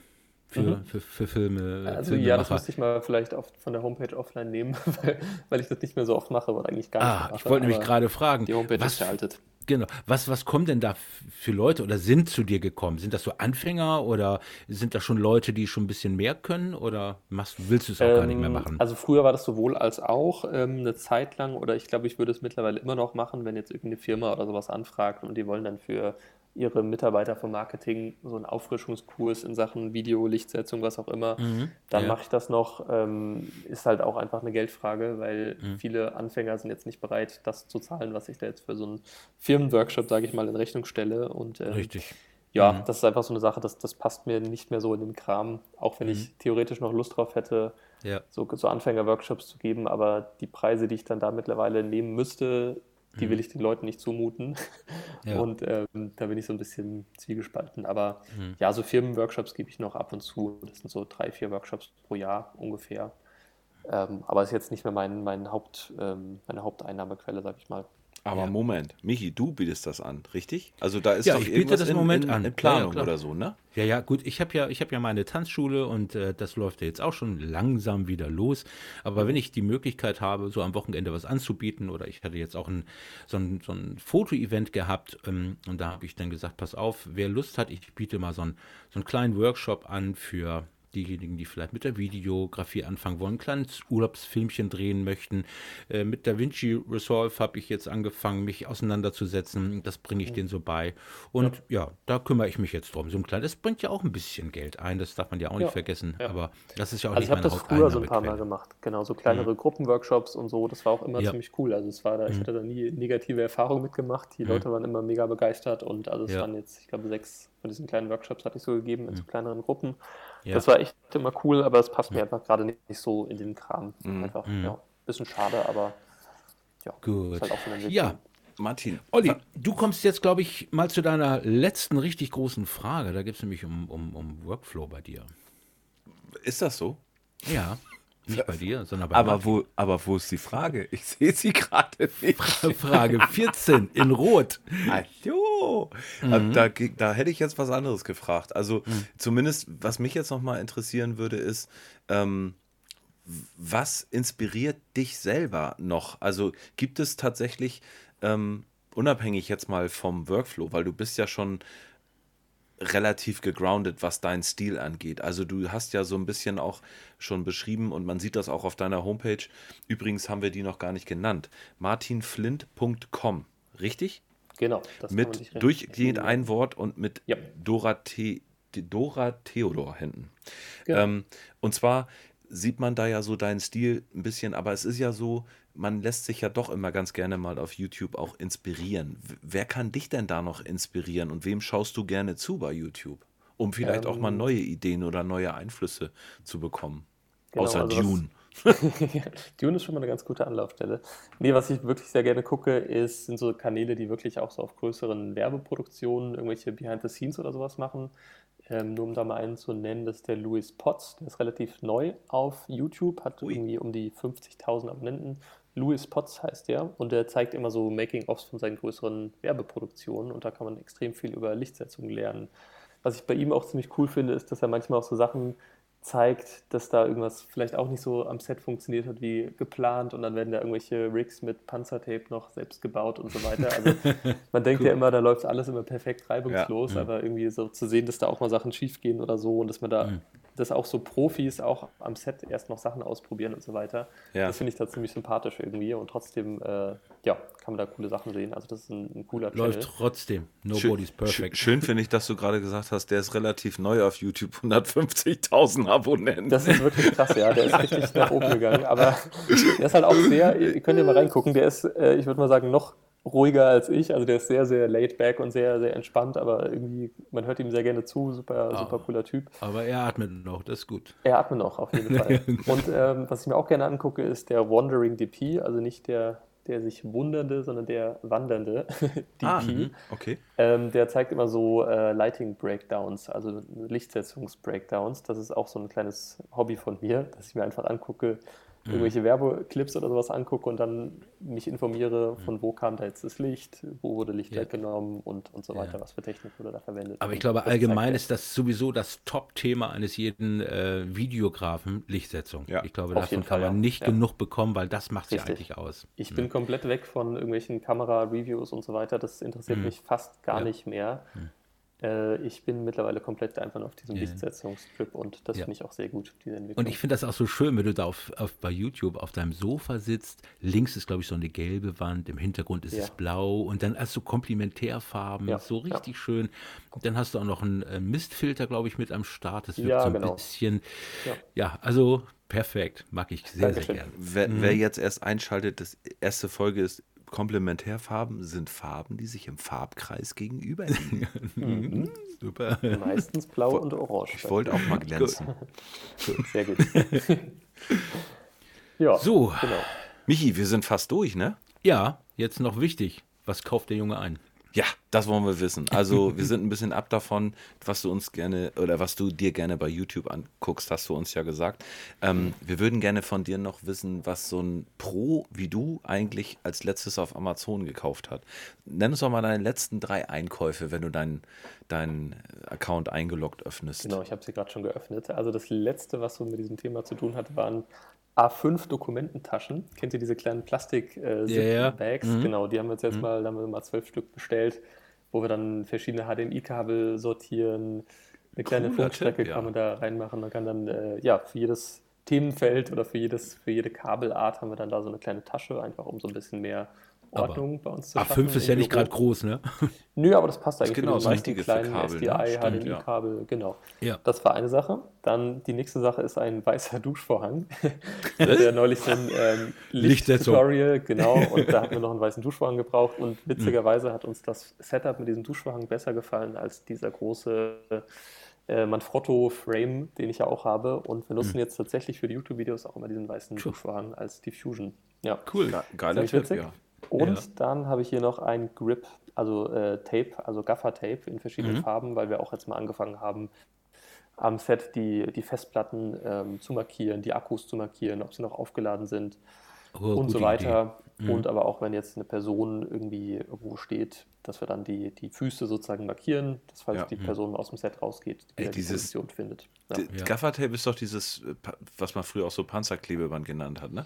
Speaker 1: für,
Speaker 3: Mhm.
Speaker 1: für, für Filme,
Speaker 3: Also ja, das
Speaker 1: Filmemacher?
Speaker 3: müsste ich mal vielleicht auf, von der Homepage offline nehmen, weil, weil ich das nicht mehr so oft mache oder eigentlich gar nicht mehr
Speaker 1: Ah, ich
Speaker 3: mache,
Speaker 1: wollte nämlich
Speaker 3: aber
Speaker 1: gerade fragen,
Speaker 3: die Homepage ist
Speaker 1: was,
Speaker 3: veraltet.
Speaker 1: genau, was, was kommen denn da f- für Leute oder sind zu dir gekommen? Sind das so Anfänger oder sind das schon Leute, die schon ein bisschen mehr können oder machst, willst du es auch gar nicht mehr
Speaker 3: Ähm,
Speaker 1: machen?
Speaker 3: also früher war das sowohl als auch ähm, eine Zeit lang, oder ich glaube, ich würde es mittlerweile immer noch machen, wenn jetzt irgendeine Firma oder sowas anfragt und die wollen dann für ihre Mitarbeiter vom Marketing so einen Auffrischungskurs in Sachen Video, Lichtsetzung, was auch immer,
Speaker 1: Mhm.
Speaker 3: dann
Speaker 1: Ja.
Speaker 3: mache ich das noch. Ähm, ist halt auch einfach eine Geldfrage, weil
Speaker 1: Mhm.
Speaker 3: viele Anfänger sind jetzt nicht bereit, das zu zahlen, was ich da jetzt für so einen Firmenworkshop, sage ich mal, in Rechnung stelle. Und ähm,
Speaker 1: Richtig.
Speaker 3: ja,
Speaker 1: Mhm.
Speaker 3: das ist einfach so eine Sache, das, das passt mir nicht mehr so in den Kram, auch wenn
Speaker 1: Mhm.
Speaker 3: ich theoretisch noch Lust drauf hätte,
Speaker 1: Ja.
Speaker 3: so, so Anfänger-Workshops zu geben, aber die Preise, die ich dann da mittlerweile nehmen müsste, die will
Speaker 1: Mhm.
Speaker 3: ich den Leuten nicht zumuten.
Speaker 1: Ja.
Speaker 3: Und ähm, da bin ich so ein bisschen zwiegespalten. Aber
Speaker 1: Mhm.
Speaker 3: ja, so Firmen-Workshops gebe ich noch ab und zu. Das sind so drei, vier Workshops pro Jahr ungefähr. Ähm, aber ist jetzt nicht mehr mein, mein Haupt, ähm, meine Haupteinnahmequelle, sag ich mal.
Speaker 2: Aber
Speaker 1: Ja.
Speaker 2: Moment, Michi, du bietest das an, richtig? Also da ist
Speaker 1: Ja,
Speaker 2: doch
Speaker 1: ich biete
Speaker 2: irgendwas
Speaker 1: das im
Speaker 2: in,
Speaker 1: Moment
Speaker 2: in,
Speaker 1: an.
Speaker 2: in
Speaker 1: Ja, ja,
Speaker 2: Planung
Speaker 1: klar.
Speaker 2: oder so, ne?
Speaker 1: Ja, ja, gut, ich habe ja, ich habe ja meine Tanzschule und äh, das läuft ja jetzt auch schon langsam wieder los. Aber wenn
Speaker 3: Mhm.
Speaker 1: ich die Möglichkeit habe, so am Wochenende was anzubieten, oder ich hatte jetzt auch ein, so ein, so ein Foto-Event gehabt, ähm, und da habe ich dann gesagt, pass auf, wer Lust hat, ich biete mal so, ein, so einen kleinen Workshop an für diejenigen, die vielleicht mit der Videografie anfangen wollen, ein kleines Urlaubsfilmchen drehen möchten. Äh, mit DaVinci Resolve habe ich jetzt angefangen, mich auseinanderzusetzen. Das bringe ich
Speaker 3: Mhm.
Speaker 1: denen so bei.
Speaker 3: Ja,
Speaker 1: Und ja, da kümmere ich mich jetzt drum. So ein kleines, das bringt ja auch ein bisschen Geld ein, das darf man ja auch nicht
Speaker 3: ja,
Speaker 1: vergessen.
Speaker 3: ja.
Speaker 1: Aber das ist ja auch
Speaker 3: Also ich
Speaker 1: nicht
Speaker 3: habe
Speaker 1: meine
Speaker 3: das früher so ein paar Mal
Speaker 1: Haupteinnahmequelle.
Speaker 3: gemacht, genau, so
Speaker 1: Mhm.
Speaker 3: kleinere Gruppenworkshops und so, das war auch immer
Speaker 1: Ja,
Speaker 3: ziemlich cool. Also es war da, ich
Speaker 1: mhm.
Speaker 3: hatte da nie negative Erfahrungen mitgemacht. Die
Speaker 1: Mhm.
Speaker 3: Leute waren immer mega begeistert und also es
Speaker 1: Ja,
Speaker 3: waren jetzt, ich glaube, sechs von diesen kleinen Workshops hatte ich so gegeben in
Speaker 1: mhm.
Speaker 3: so kleineren Gruppen.
Speaker 1: Ja,
Speaker 3: Das war echt immer cool, aber es passt
Speaker 1: mhm.
Speaker 3: mir einfach gerade nicht so in den Kram.
Speaker 2: Mhm.
Speaker 3: Einfach, ja,
Speaker 1: Mhm.
Speaker 3: bisschen schade, aber ja, ist halt
Speaker 1: Gut.
Speaker 3: auch so eine
Speaker 1: Ja,
Speaker 3: Entwicklung.
Speaker 2: Martin,
Speaker 1: Olli,
Speaker 2: wa-
Speaker 1: du kommst jetzt, glaube ich, mal zu deiner letzten richtig großen Frage. Da geht es nämlich um, um, um Workflow bei dir.
Speaker 2: ist das so?
Speaker 1: Ja, nicht bei dir, sondern bei
Speaker 2: Aber
Speaker 1: Martin.
Speaker 2: wo, aber wo ist die Frage? Ich sehe sie gerade nicht.
Speaker 1: Frage vierzehn in Rot.
Speaker 2: Ach so. Äh,
Speaker 1: Mhm.
Speaker 2: Da, ge- da hätte ich jetzt was anderes gefragt. Also
Speaker 1: Mhm.
Speaker 2: zumindest, was mich jetzt nochmal interessieren würde, ist, ähm, was inspiriert dich selber noch? Also gibt es tatsächlich, ähm, unabhängig jetzt mal vom Workflow, weil du bist ja schon relativ gegroundet, was deinen Stil angeht. Also du hast ja so ein bisschen auch schon beschrieben und man sieht das auch auf deiner Homepage. Übrigens haben wir die noch gar nicht genannt. martin flint punkt com, richtig?
Speaker 3: Genau, das kann man
Speaker 2: Mit
Speaker 3: sich re-
Speaker 2: durchgehend
Speaker 3: merken.
Speaker 2: ein Wort und mit
Speaker 3: Ja,
Speaker 2: Dora, The Dora Theodor hinten.
Speaker 3: genau.
Speaker 2: Ähm, und zwar sieht man da ja so deinen Stil ein bisschen, aber es ist ja so, man lässt sich ja doch immer ganz gerne mal auf YouTube auch inspirieren. W- Wer kann dich denn da noch inspirieren und wem schaust du gerne zu bei YouTube? Um vielleicht auch mal
Speaker 3: Ähm,
Speaker 2: neue Ideen oder neue Einflüsse zu bekommen.
Speaker 3: genau,
Speaker 2: Außer
Speaker 3: also was.
Speaker 2: Dune.
Speaker 3: Dune ist schon mal eine ganz gute Anlaufstelle. Nee, was ich wirklich sehr gerne gucke, ist, sind so Kanäle, die wirklich auch so auf größeren Werbeproduktionen irgendwelche Behind the Scenes oder sowas machen. Ähm, nur um da mal einen zu nennen, das ist der Louis Potts, der ist relativ neu auf YouTube, hat
Speaker 2: Ui.
Speaker 3: irgendwie um die fünfzigtausend Abonnenten. Louis Potts heißt der und der zeigt immer so Making-ofs von seinen größeren Werbeproduktionen und da kann man extrem viel über Lichtsetzung lernen. Was ich bei ihm auch ziemlich cool finde, ist, dass er manchmal auch so Sachen zeigt, dass da irgendwas vielleicht auch nicht so am Set funktioniert hat wie geplant und dann werden da irgendwelche Rigs mit Panzertape noch selbst gebaut und so weiter. Also man denkt ja
Speaker 1: Cool.
Speaker 3: immer, da läuft alles immer perfekt
Speaker 2: Ja.
Speaker 3: reibungslos,
Speaker 1: Mhm.
Speaker 3: aber irgendwie so zu sehen, dass da auch mal Sachen schief gehen oder so und dass man da,
Speaker 1: Mhm.
Speaker 3: dass auch so Profis auch am Set erst noch Sachen ausprobieren und so weiter.
Speaker 2: Ja.
Speaker 3: Das finde ich da ziemlich sympathisch irgendwie und trotzdem, äh, ja, kann man da coole Sachen sehen. Also das ist ein, ein cooler
Speaker 1: Läuft
Speaker 3: Channel.
Speaker 1: trotzdem.
Speaker 2: Schön,
Speaker 1: Nobody's
Speaker 2: schön,
Speaker 1: perfect.
Speaker 2: schön finde ich, dass du gerade gesagt hast, der ist relativ neu auf YouTube, hundertfünfzigtausend Abonnenten.
Speaker 3: Das ist wirklich krass, ja. Der ist richtig nach oben gegangen. Aber der ist halt auch sehr, ihr könnt ja mal reingucken, der ist, äh, ich würde mal sagen, noch ruhiger als ich. Also der ist sehr, sehr laid back und sehr, sehr entspannt, aber irgendwie, man hört ihm sehr gerne zu. Super, super
Speaker 1: Ah,
Speaker 3: cooler Typ.
Speaker 1: aber er atmet noch, das ist gut.
Speaker 3: Er atmet noch, auf jeden Fall. Und ähm, was ich mir auch gerne angucke, ist der Wandering D P, also nicht der, der sich Wundernde, sondern der Wandernde
Speaker 2: Ah,
Speaker 3: D P.
Speaker 1: Mhm.
Speaker 2: okay.
Speaker 3: Ähm, der zeigt immer so äh, Lighting Breakdowns, also Lichtsetzungs Breakdowns. Das ist auch so ein kleines Hobby von mir, dass ich mir einfach angucke, irgendwelche Werbeclips oder sowas angucke und dann mich informiere, von wo kam da jetzt das Licht, wo wurde Licht
Speaker 1: Ja.
Speaker 3: weggenommen und, und so weiter,
Speaker 1: Ja.
Speaker 3: was für Technik wurde da verwendet.
Speaker 1: Aber ich
Speaker 3: Und
Speaker 1: glaube,
Speaker 3: das
Speaker 1: allgemein
Speaker 3: zeigt
Speaker 1: ist das sowieso das Top-Thema eines jeden äh, Videografen, Lichtsetzung.
Speaker 2: Ja.
Speaker 1: Ich glaube,
Speaker 3: Auf
Speaker 1: davon
Speaker 3: jeden
Speaker 1: kann
Speaker 3: Fall,
Speaker 1: man
Speaker 3: ja.
Speaker 1: nicht
Speaker 3: Ja.
Speaker 1: genug bekommen, weil das macht es ja
Speaker 3: Richtig.
Speaker 1: eigentlich aus.
Speaker 3: Ich bin komplett weg von irgendwelchen Kamera-Reviews und so weiter. Das interessiert
Speaker 1: Mhm.
Speaker 3: mich fast gar
Speaker 1: Ja.
Speaker 3: nicht mehr. Äh, ich bin mittlerweile komplett einfach auf diesem
Speaker 1: Ja.
Speaker 3: Lichtsetzungstrip und das
Speaker 1: Ja.
Speaker 3: finde ich auch sehr gut, diese Entwicklung.
Speaker 1: Und ich finde das auch so schön, wenn du da auf, auf, bei YouTube auf deinem Sofa sitzt. Links ist, glaube ich, so eine gelbe Wand, im Hintergrund ist
Speaker 3: Ja.
Speaker 1: es blau und dann hast du Komplementärfarben,
Speaker 3: Ja,
Speaker 1: so
Speaker 3: ja.
Speaker 1: richtig schön. Und dann hast du auch noch einen äh, Mistfilter, glaube ich, mit am Start. Das wirkt
Speaker 3: Ja,
Speaker 1: so ein
Speaker 3: genau.
Speaker 1: bisschen,
Speaker 3: Ja.
Speaker 1: ja, also perfekt, mag ich sehr,
Speaker 3: Dankeschön.
Speaker 1: sehr gerne.
Speaker 2: Wer, wer jetzt erst einschaltet, das erste Folge ist Komplementärfarben sind Farben, die sich im Farbkreis gegenüber liegen.
Speaker 1: Super.
Speaker 3: Meistens blau und orange.
Speaker 2: Ich wollte auch mal glänzen.
Speaker 3: Sehr gut. ja,
Speaker 1: So,
Speaker 3: genau.
Speaker 2: Michi, wir sind fast durch, ne?
Speaker 1: ja, jetzt noch wichtig. Was kauft der Junge ein?
Speaker 2: Ja, das wollen wir wissen. Also wir sind ein bisschen ab davon, was du uns gerne oder was du dir gerne bei YouTube anguckst, hast du uns ja gesagt. Ähm, wir würden gerne von dir noch wissen, was so ein Pro wie du eigentlich als letztes auf Amazon gekauft hat. Nenn uns doch mal deine letzten drei Einkäufe, wenn du deinen deinen Account eingeloggt öffnest.
Speaker 3: Genau, ich habe sie gerade schon geöffnet. Also das letzte, was so mit diesem Thema zu tun hat, waren A fünf Dokumententaschen. Kennt ihr diese kleinen plastik äh,
Speaker 1: Ja, ja.
Speaker 3: Bags?
Speaker 1: Mhm.
Speaker 3: Genau, die haben wir jetzt, jetzt mal, da haben wir mal zwölf Stück bestellt, wo wir dann verschiedene H D M I-Kabel sortieren. Eine kleine
Speaker 2: Cooler
Speaker 3: Funkstrecke
Speaker 2: Tipp, ja.
Speaker 3: kann man da reinmachen. Man kann dann, äh, ja, für jedes Themenfeld oder für, jedes, für jede Kabelart haben wir dann da so eine kleine Tasche, einfach um so ein bisschen mehr
Speaker 1: Aber
Speaker 3: Ordnung bei uns zu
Speaker 1: A
Speaker 3: schaffen.
Speaker 1: fünf ist
Speaker 3: im
Speaker 1: ja nicht
Speaker 3: Büro.
Speaker 1: gerade groß, ne?
Speaker 3: Nö, aber das passt eigentlich
Speaker 2: genau
Speaker 3: für die
Speaker 2: so
Speaker 3: meisten
Speaker 2: richtige
Speaker 3: kleinen
Speaker 2: Kabel,
Speaker 3: S D I,
Speaker 2: ne? Stimmt,
Speaker 3: H D M I-Kabel, genau.
Speaker 1: Ja.
Speaker 3: Das war eine Sache. Dann die nächste Sache ist ein weißer Duschvorhang. Ich hatte ja neulich so ein ähm,
Speaker 1: Lichtsetzung.
Speaker 3: Licht-Tutorial, genau, und da hatten wir noch einen weißen Duschvorhang gebraucht und witzigerweise hat uns das Setup mit diesem Duschvorhang besser gefallen als dieser große äh, Manfrotto-Frame, den ich ja auch habe, und wir nutzen jetzt tatsächlich für die YouTube-Videos auch immer diesen weißen
Speaker 1: Puh.
Speaker 3: Duschvorhang als Diffusion. Ja.
Speaker 1: Cool.
Speaker 2: Ge- Geiler
Speaker 3: Ziemlich
Speaker 2: Tipp,
Speaker 3: witzig.
Speaker 2: ja.
Speaker 3: Und
Speaker 1: Ja.
Speaker 3: dann habe ich hier noch ein Grip, also äh, Tape, also Gaffer-Tape in verschiedenen
Speaker 1: Mhm.
Speaker 3: Farben, weil wir auch jetzt mal angefangen haben, am Set die, die Festplatten ähm, zu markieren, die Akkus zu markieren, ob sie noch aufgeladen sind
Speaker 1: Oh,
Speaker 3: und so
Speaker 1: gute
Speaker 3: weiter.
Speaker 1: Mhm.
Speaker 3: Und aber auch, wenn jetzt eine Person irgendwie irgendwo steht, dass wir dann die, die Füße sozusagen markieren, dass falls
Speaker 2: Ja.
Speaker 3: die Person aus dem Set rausgeht,
Speaker 2: Ey,
Speaker 3: wieder die
Speaker 2: dieses-
Speaker 3: Position findet. Ja.
Speaker 2: D-
Speaker 1: Ja.
Speaker 2: Gaffertape ist doch dieses, äh, Pa- was man früher auch so Panzerklebeband genannt hat, ne?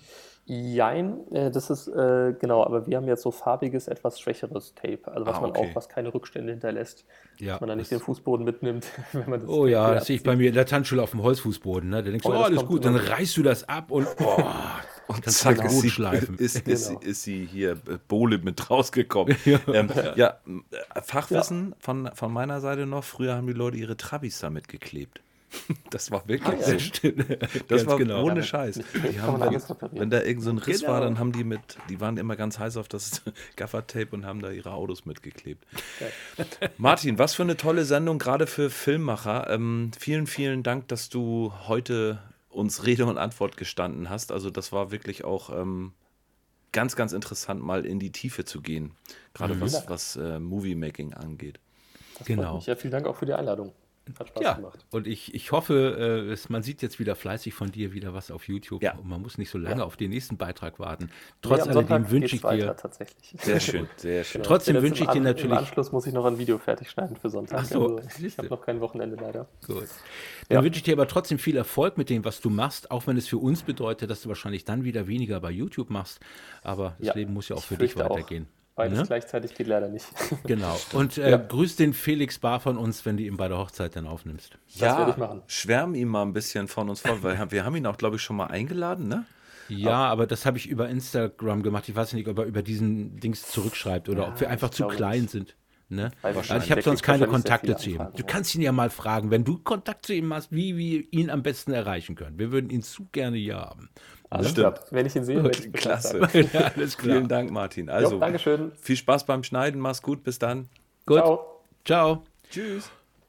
Speaker 3: Jein, äh, das ist äh, genau, aber wir haben jetzt so farbiges, etwas schwächeres Tape, also was
Speaker 2: Ah,
Speaker 3: man
Speaker 2: okay.
Speaker 3: auch, was keine Rückstände hinterlässt,
Speaker 1: Ja,
Speaker 3: dass man dann nicht
Speaker 1: das-
Speaker 3: den Fußboden mitnimmt, wenn man das
Speaker 1: Oh
Speaker 3: Tape
Speaker 1: ja,
Speaker 3: wieder
Speaker 1: das sehe ich
Speaker 3: abzieht.
Speaker 1: bei mir in der Tanzschule auf dem Holzfußboden. Ne? Da denkst du,
Speaker 3: Oh,
Speaker 1: oh,
Speaker 3: das
Speaker 1: alles
Speaker 3: kommt
Speaker 1: gut, dann
Speaker 3: immer-
Speaker 1: reißt du das ab und oh,
Speaker 2: Und
Speaker 1: kannst
Speaker 2: zack,
Speaker 1: du
Speaker 2: ist
Speaker 1: gut
Speaker 2: sie,
Speaker 1: schleifen.
Speaker 2: ist, ist,
Speaker 3: Genau.
Speaker 2: ist sie hier äh, Bohle mit rausgekommen. ja, ähm, ja m- äh, Fachwissen Von, von meiner Seite noch, früher haben die Leute ihre Trabis damit geklebt. Das war wirklich
Speaker 3: Ah,
Speaker 2: so.
Speaker 3: ja.
Speaker 1: Stimmt.
Speaker 2: Das
Speaker 1: Ganz
Speaker 2: war
Speaker 1: genau.
Speaker 2: ohne
Speaker 3: Ja,
Speaker 2: Scheiß.
Speaker 3: mit
Speaker 2: Die
Speaker 3: Tape kann
Speaker 2: haben,
Speaker 3: man
Speaker 2: wenn,
Speaker 3: alles reparieren.
Speaker 2: wenn da irgend so ein Riss
Speaker 1: Genau.
Speaker 2: war, dann haben die mit, die waren immer ganz heiß auf das Gaffertape und haben da ihre Autos mitgeklebt.
Speaker 3: Geil.
Speaker 2: Martin, was für eine tolle Sendung, gerade für Filmmacher. Ähm, vielen, vielen Dank, dass du heute uns Rede und Antwort gestanden hast. Also das war wirklich auch ähm, ganz, ganz interessant, mal in die Tiefe zu gehen. Gerade was,
Speaker 3: Dank.
Speaker 2: was äh, Movie-Making angeht.
Speaker 3: Das freut
Speaker 1: Genau.
Speaker 3: mich. Ja, vielen Dank auch für die Einladung. Hat Spaß
Speaker 1: Ja,
Speaker 3: gemacht.
Speaker 1: und ich, ich hoffe, äh, es, man sieht jetzt wieder fleißig von dir wieder was auf YouTube
Speaker 2: Ja.
Speaker 1: und man muss nicht so lange
Speaker 3: Ja.
Speaker 1: auf den nächsten Beitrag warten.
Speaker 3: Nee,
Speaker 1: Trotz
Speaker 3: am
Speaker 1: alledem
Speaker 3: Sonntag
Speaker 1: wünsche
Speaker 3: geht's
Speaker 1: ich
Speaker 3: weiter,
Speaker 1: dir,
Speaker 3: tatsächlich.
Speaker 2: Sehr schön, sehr schön.
Speaker 3: Genau.
Speaker 1: Trotzdem
Speaker 3: Jetzt
Speaker 1: wünsche ich
Speaker 3: im
Speaker 1: dir
Speaker 3: An-
Speaker 1: natürlich-
Speaker 3: Im Anschluss muss ich noch ein Video fertig schneiden für Sonntag.
Speaker 1: Ach so,
Speaker 3: also, ich
Speaker 1: siehste.
Speaker 3: habe noch kein Wochenende leider.
Speaker 1: gut. Dann
Speaker 3: Ja.
Speaker 1: wünsche ich dir aber trotzdem viel Erfolg mit dem, was du machst, auch wenn es für uns bedeutet, dass du wahrscheinlich dann wieder weniger bei YouTube machst. Aber das
Speaker 3: Ja,
Speaker 1: Leben muss ja auch
Speaker 3: ich
Speaker 1: für dich
Speaker 3: fürchte auch.
Speaker 1: weitergehen.
Speaker 3: Beides
Speaker 1: Ne?
Speaker 3: gleichzeitig geht leider nicht.
Speaker 1: Genau. Und äh,
Speaker 3: Ja.
Speaker 1: grüß den Felix Bar von uns, wenn du ihn bei der Hochzeit dann aufnimmst.
Speaker 3: Das werde ich machen.
Speaker 2: schwärm ihm mal ein bisschen von uns vor, weil wir haben ihn auch, glaube ich, schon mal eingeladen, ne?
Speaker 1: Ja, aber das habe ich über Instagram gemacht. Ich weiß nicht, ob er über diesen Dings zurückschreibt oder
Speaker 3: Ja,
Speaker 1: ob wir einfach
Speaker 3: ich
Speaker 1: zu
Speaker 3: glaube
Speaker 1: klein
Speaker 3: nicht.
Speaker 1: sind. Ne?
Speaker 3: Weiß
Speaker 1: Also
Speaker 3: nicht.
Speaker 1: ich habe
Speaker 3: Der
Speaker 1: sonst
Speaker 3: kriegt
Speaker 1: keine
Speaker 3: wahrscheinlich sehr
Speaker 1: Kontakte
Speaker 3: viele
Speaker 1: zu ihm.
Speaker 3: Anfragen,
Speaker 1: Du
Speaker 3: ja.
Speaker 1: kannst ihn ja mal fragen, wenn du Kontakt zu ihm hast, wie wir ihn am besten erreichen können. Wir würden ihn zu gerne hier haben.
Speaker 3: Alles
Speaker 2: Stimmt.
Speaker 3: klar. Wenn ich ihn sehe, werde ich Bescheid
Speaker 2: Klasse.
Speaker 3: sagen.
Speaker 1: Ja, alles klar.
Speaker 2: Vielen Dank, Martin.
Speaker 3: Jo,
Speaker 2: Also,
Speaker 3: Dankeschön.
Speaker 2: viel Spaß beim Schneiden, mach's gut, bis dann.
Speaker 1: Gut.
Speaker 3: Ciao.
Speaker 1: Ciao.
Speaker 2: Tschüss.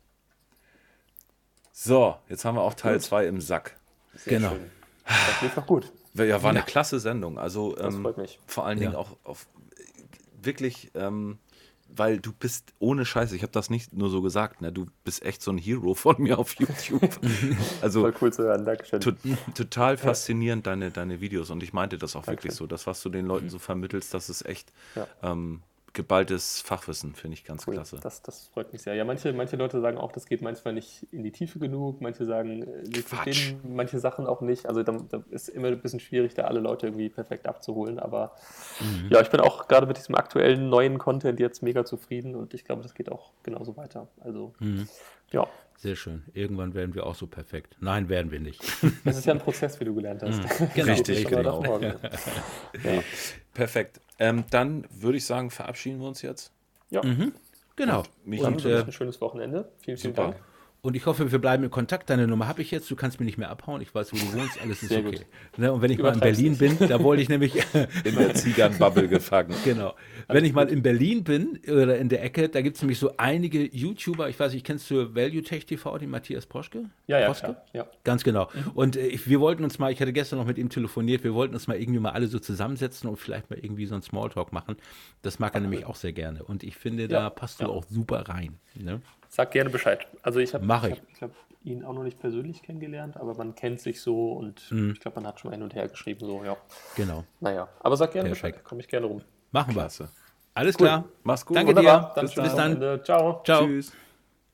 Speaker 2: So, jetzt haben wir auch Teil
Speaker 3: Gut.
Speaker 2: zwei im Sack.
Speaker 3: Sehr
Speaker 1: Genau.
Speaker 3: schön. Das lief doch gut.
Speaker 2: Ja, war eine
Speaker 1: Ja.
Speaker 2: klasse Sendung. Also
Speaker 3: Das
Speaker 2: ähm,
Speaker 3: freut mich.
Speaker 2: vor allen Dingen
Speaker 1: Ja.
Speaker 2: auch auf wirklich ähm, weil du bist ohne Scheiße, ich habe das nicht nur so gesagt, ne? Du bist echt so ein Hero von mir auf YouTube. Also
Speaker 3: Voll cool zu hören, Dankeschön.
Speaker 2: to total faszinierend, deine, deine Videos. Und ich meinte das auch wirklich so. Das, was du den Leuten so vermittelst, das ist echt
Speaker 3: Ja.
Speaker 2: ähm, geballtes Fachwissen, finde ich ganz
Speaker 3: Cool.
Speaker 2: klasse.
Speaker 3: Das, das freut mich sehr. Ja, manche, manche Leute sagen auch, das geht manchmal nicht in die Tiefe genug. Manche sagen, äh, sie
Speaker 2: Quatsch.
Speaker 3: verstehen manche Sachen auch nicht. Also da, da ist immer ein bisschen schwierig, da alle Leute irgendwie perfekt abzuholen. Aber ja, ich bin auch gerade mit diesem aktuellen neuen Content jetzt mega zufrieden und ich glaube, das geht auch genauso weiter. Also ja,
Speaker 1: Sehr schön. Irgendwann werden wir auch so perfekt. Nein, werden wir nicht.
Speaker 3: es ist ja ein Prozess, wie du gelernt hast.
Speaker 1: Genau.
Speaker 2: Richtig,
Speaker 3: Aber
Speaker 2: genau.
Speaker 3: davon morgen. Ja.
Speaker 2: Perfekt. Ähm, dann würde ich sagen, verabschieden wir uns jetzt.
Speaker 3: Ja.
Speaker 1: Genau.
Speaker 2: Mich
Speaker 3: Dann
Speaker 1: Und,
Speaker 3: wünsche ich
Speaker 1: äh,
Speaker 3: ein schönes Wochenende. Vielen, vielen
Speaker 2: Super.
Speaker 3: Dank.
Speaker 1: und ich hoffe, wir bleiben in Kontakt. Deine Nummer habe ich jetzt. Du kannst mich nicht mehr abhauen. Ich weiß, wo du wohnst. Alles ist
Speaker 3: Sehr
Speaker 1: okay.
Speaker 3: gut.
Speaker 1: Ne? Und wenn ich mal in
Speaker 3: Übertreib's
Speaker 1: Berlin bin, da wollte ich nämlich,
Speaker 2: In der Ziegernbubble gefangen.
Speaker 1: genau, wenn ich mal in Berlin bin oder in der Ecke, da gibt es nämlich so einige YouTuber. Ich weiß nicht, kennst du Value Tech T V, den Matthias Proschke?
Speaker 3: Ja, ja,
Speaker 1: Proschke?
Speaker 3: klar. Ja.
Speaker 1: Ganz genau. Und äh, ich- wir wollten uns mal, ich hatte gestern noch mit ihm telefoniert, wir wollten uns mal irgendwie mal alle so zusammensetzen und vielleicht mal irgendwie so einen Smalltalk machen. Das mag er nämlich auch sehr gerne. Und ich finde, da
Speaker 3: Ja,
Speaker 1: passt du
Speaker 3: ja.
Speaker 1: auch super rein. Ne?
Speaker 3: Sag gerne Bescheid. Also ich habe
Speaker 1: Mach
Speaker 3: ich.
Speaker 1: ich.
Speaker 3: Hab, ich hab ihn auch noch nicht persönlich kennengelernt, aber man kennt sich so und ich glaube, man hat schon mal hin und her geschrieben. So, ja.
Speaker 1: Genau.
Speaker 3: Naja, aber sag gerne
Speaker 1: Perfekt.
Speaker 3: Bescheid. Komme ich gerne rum.
Speaker 1: Machen wir.
Speaker 2: Klasse.
Speaker 1: Alles klar.
Speaker 2: Mach's gut.
Speaker 1: Danke
Speaker 3: Wunderbar.
Speaker 1: dir.
Speaker 3: Dann
Speaker 2: Bis
Speaker 3: schönes
Speaker 2: dann.
Speaker 3: Wochenende. Ciao.
Speaker 1: Ciao.
Speaker 2: Tschüss.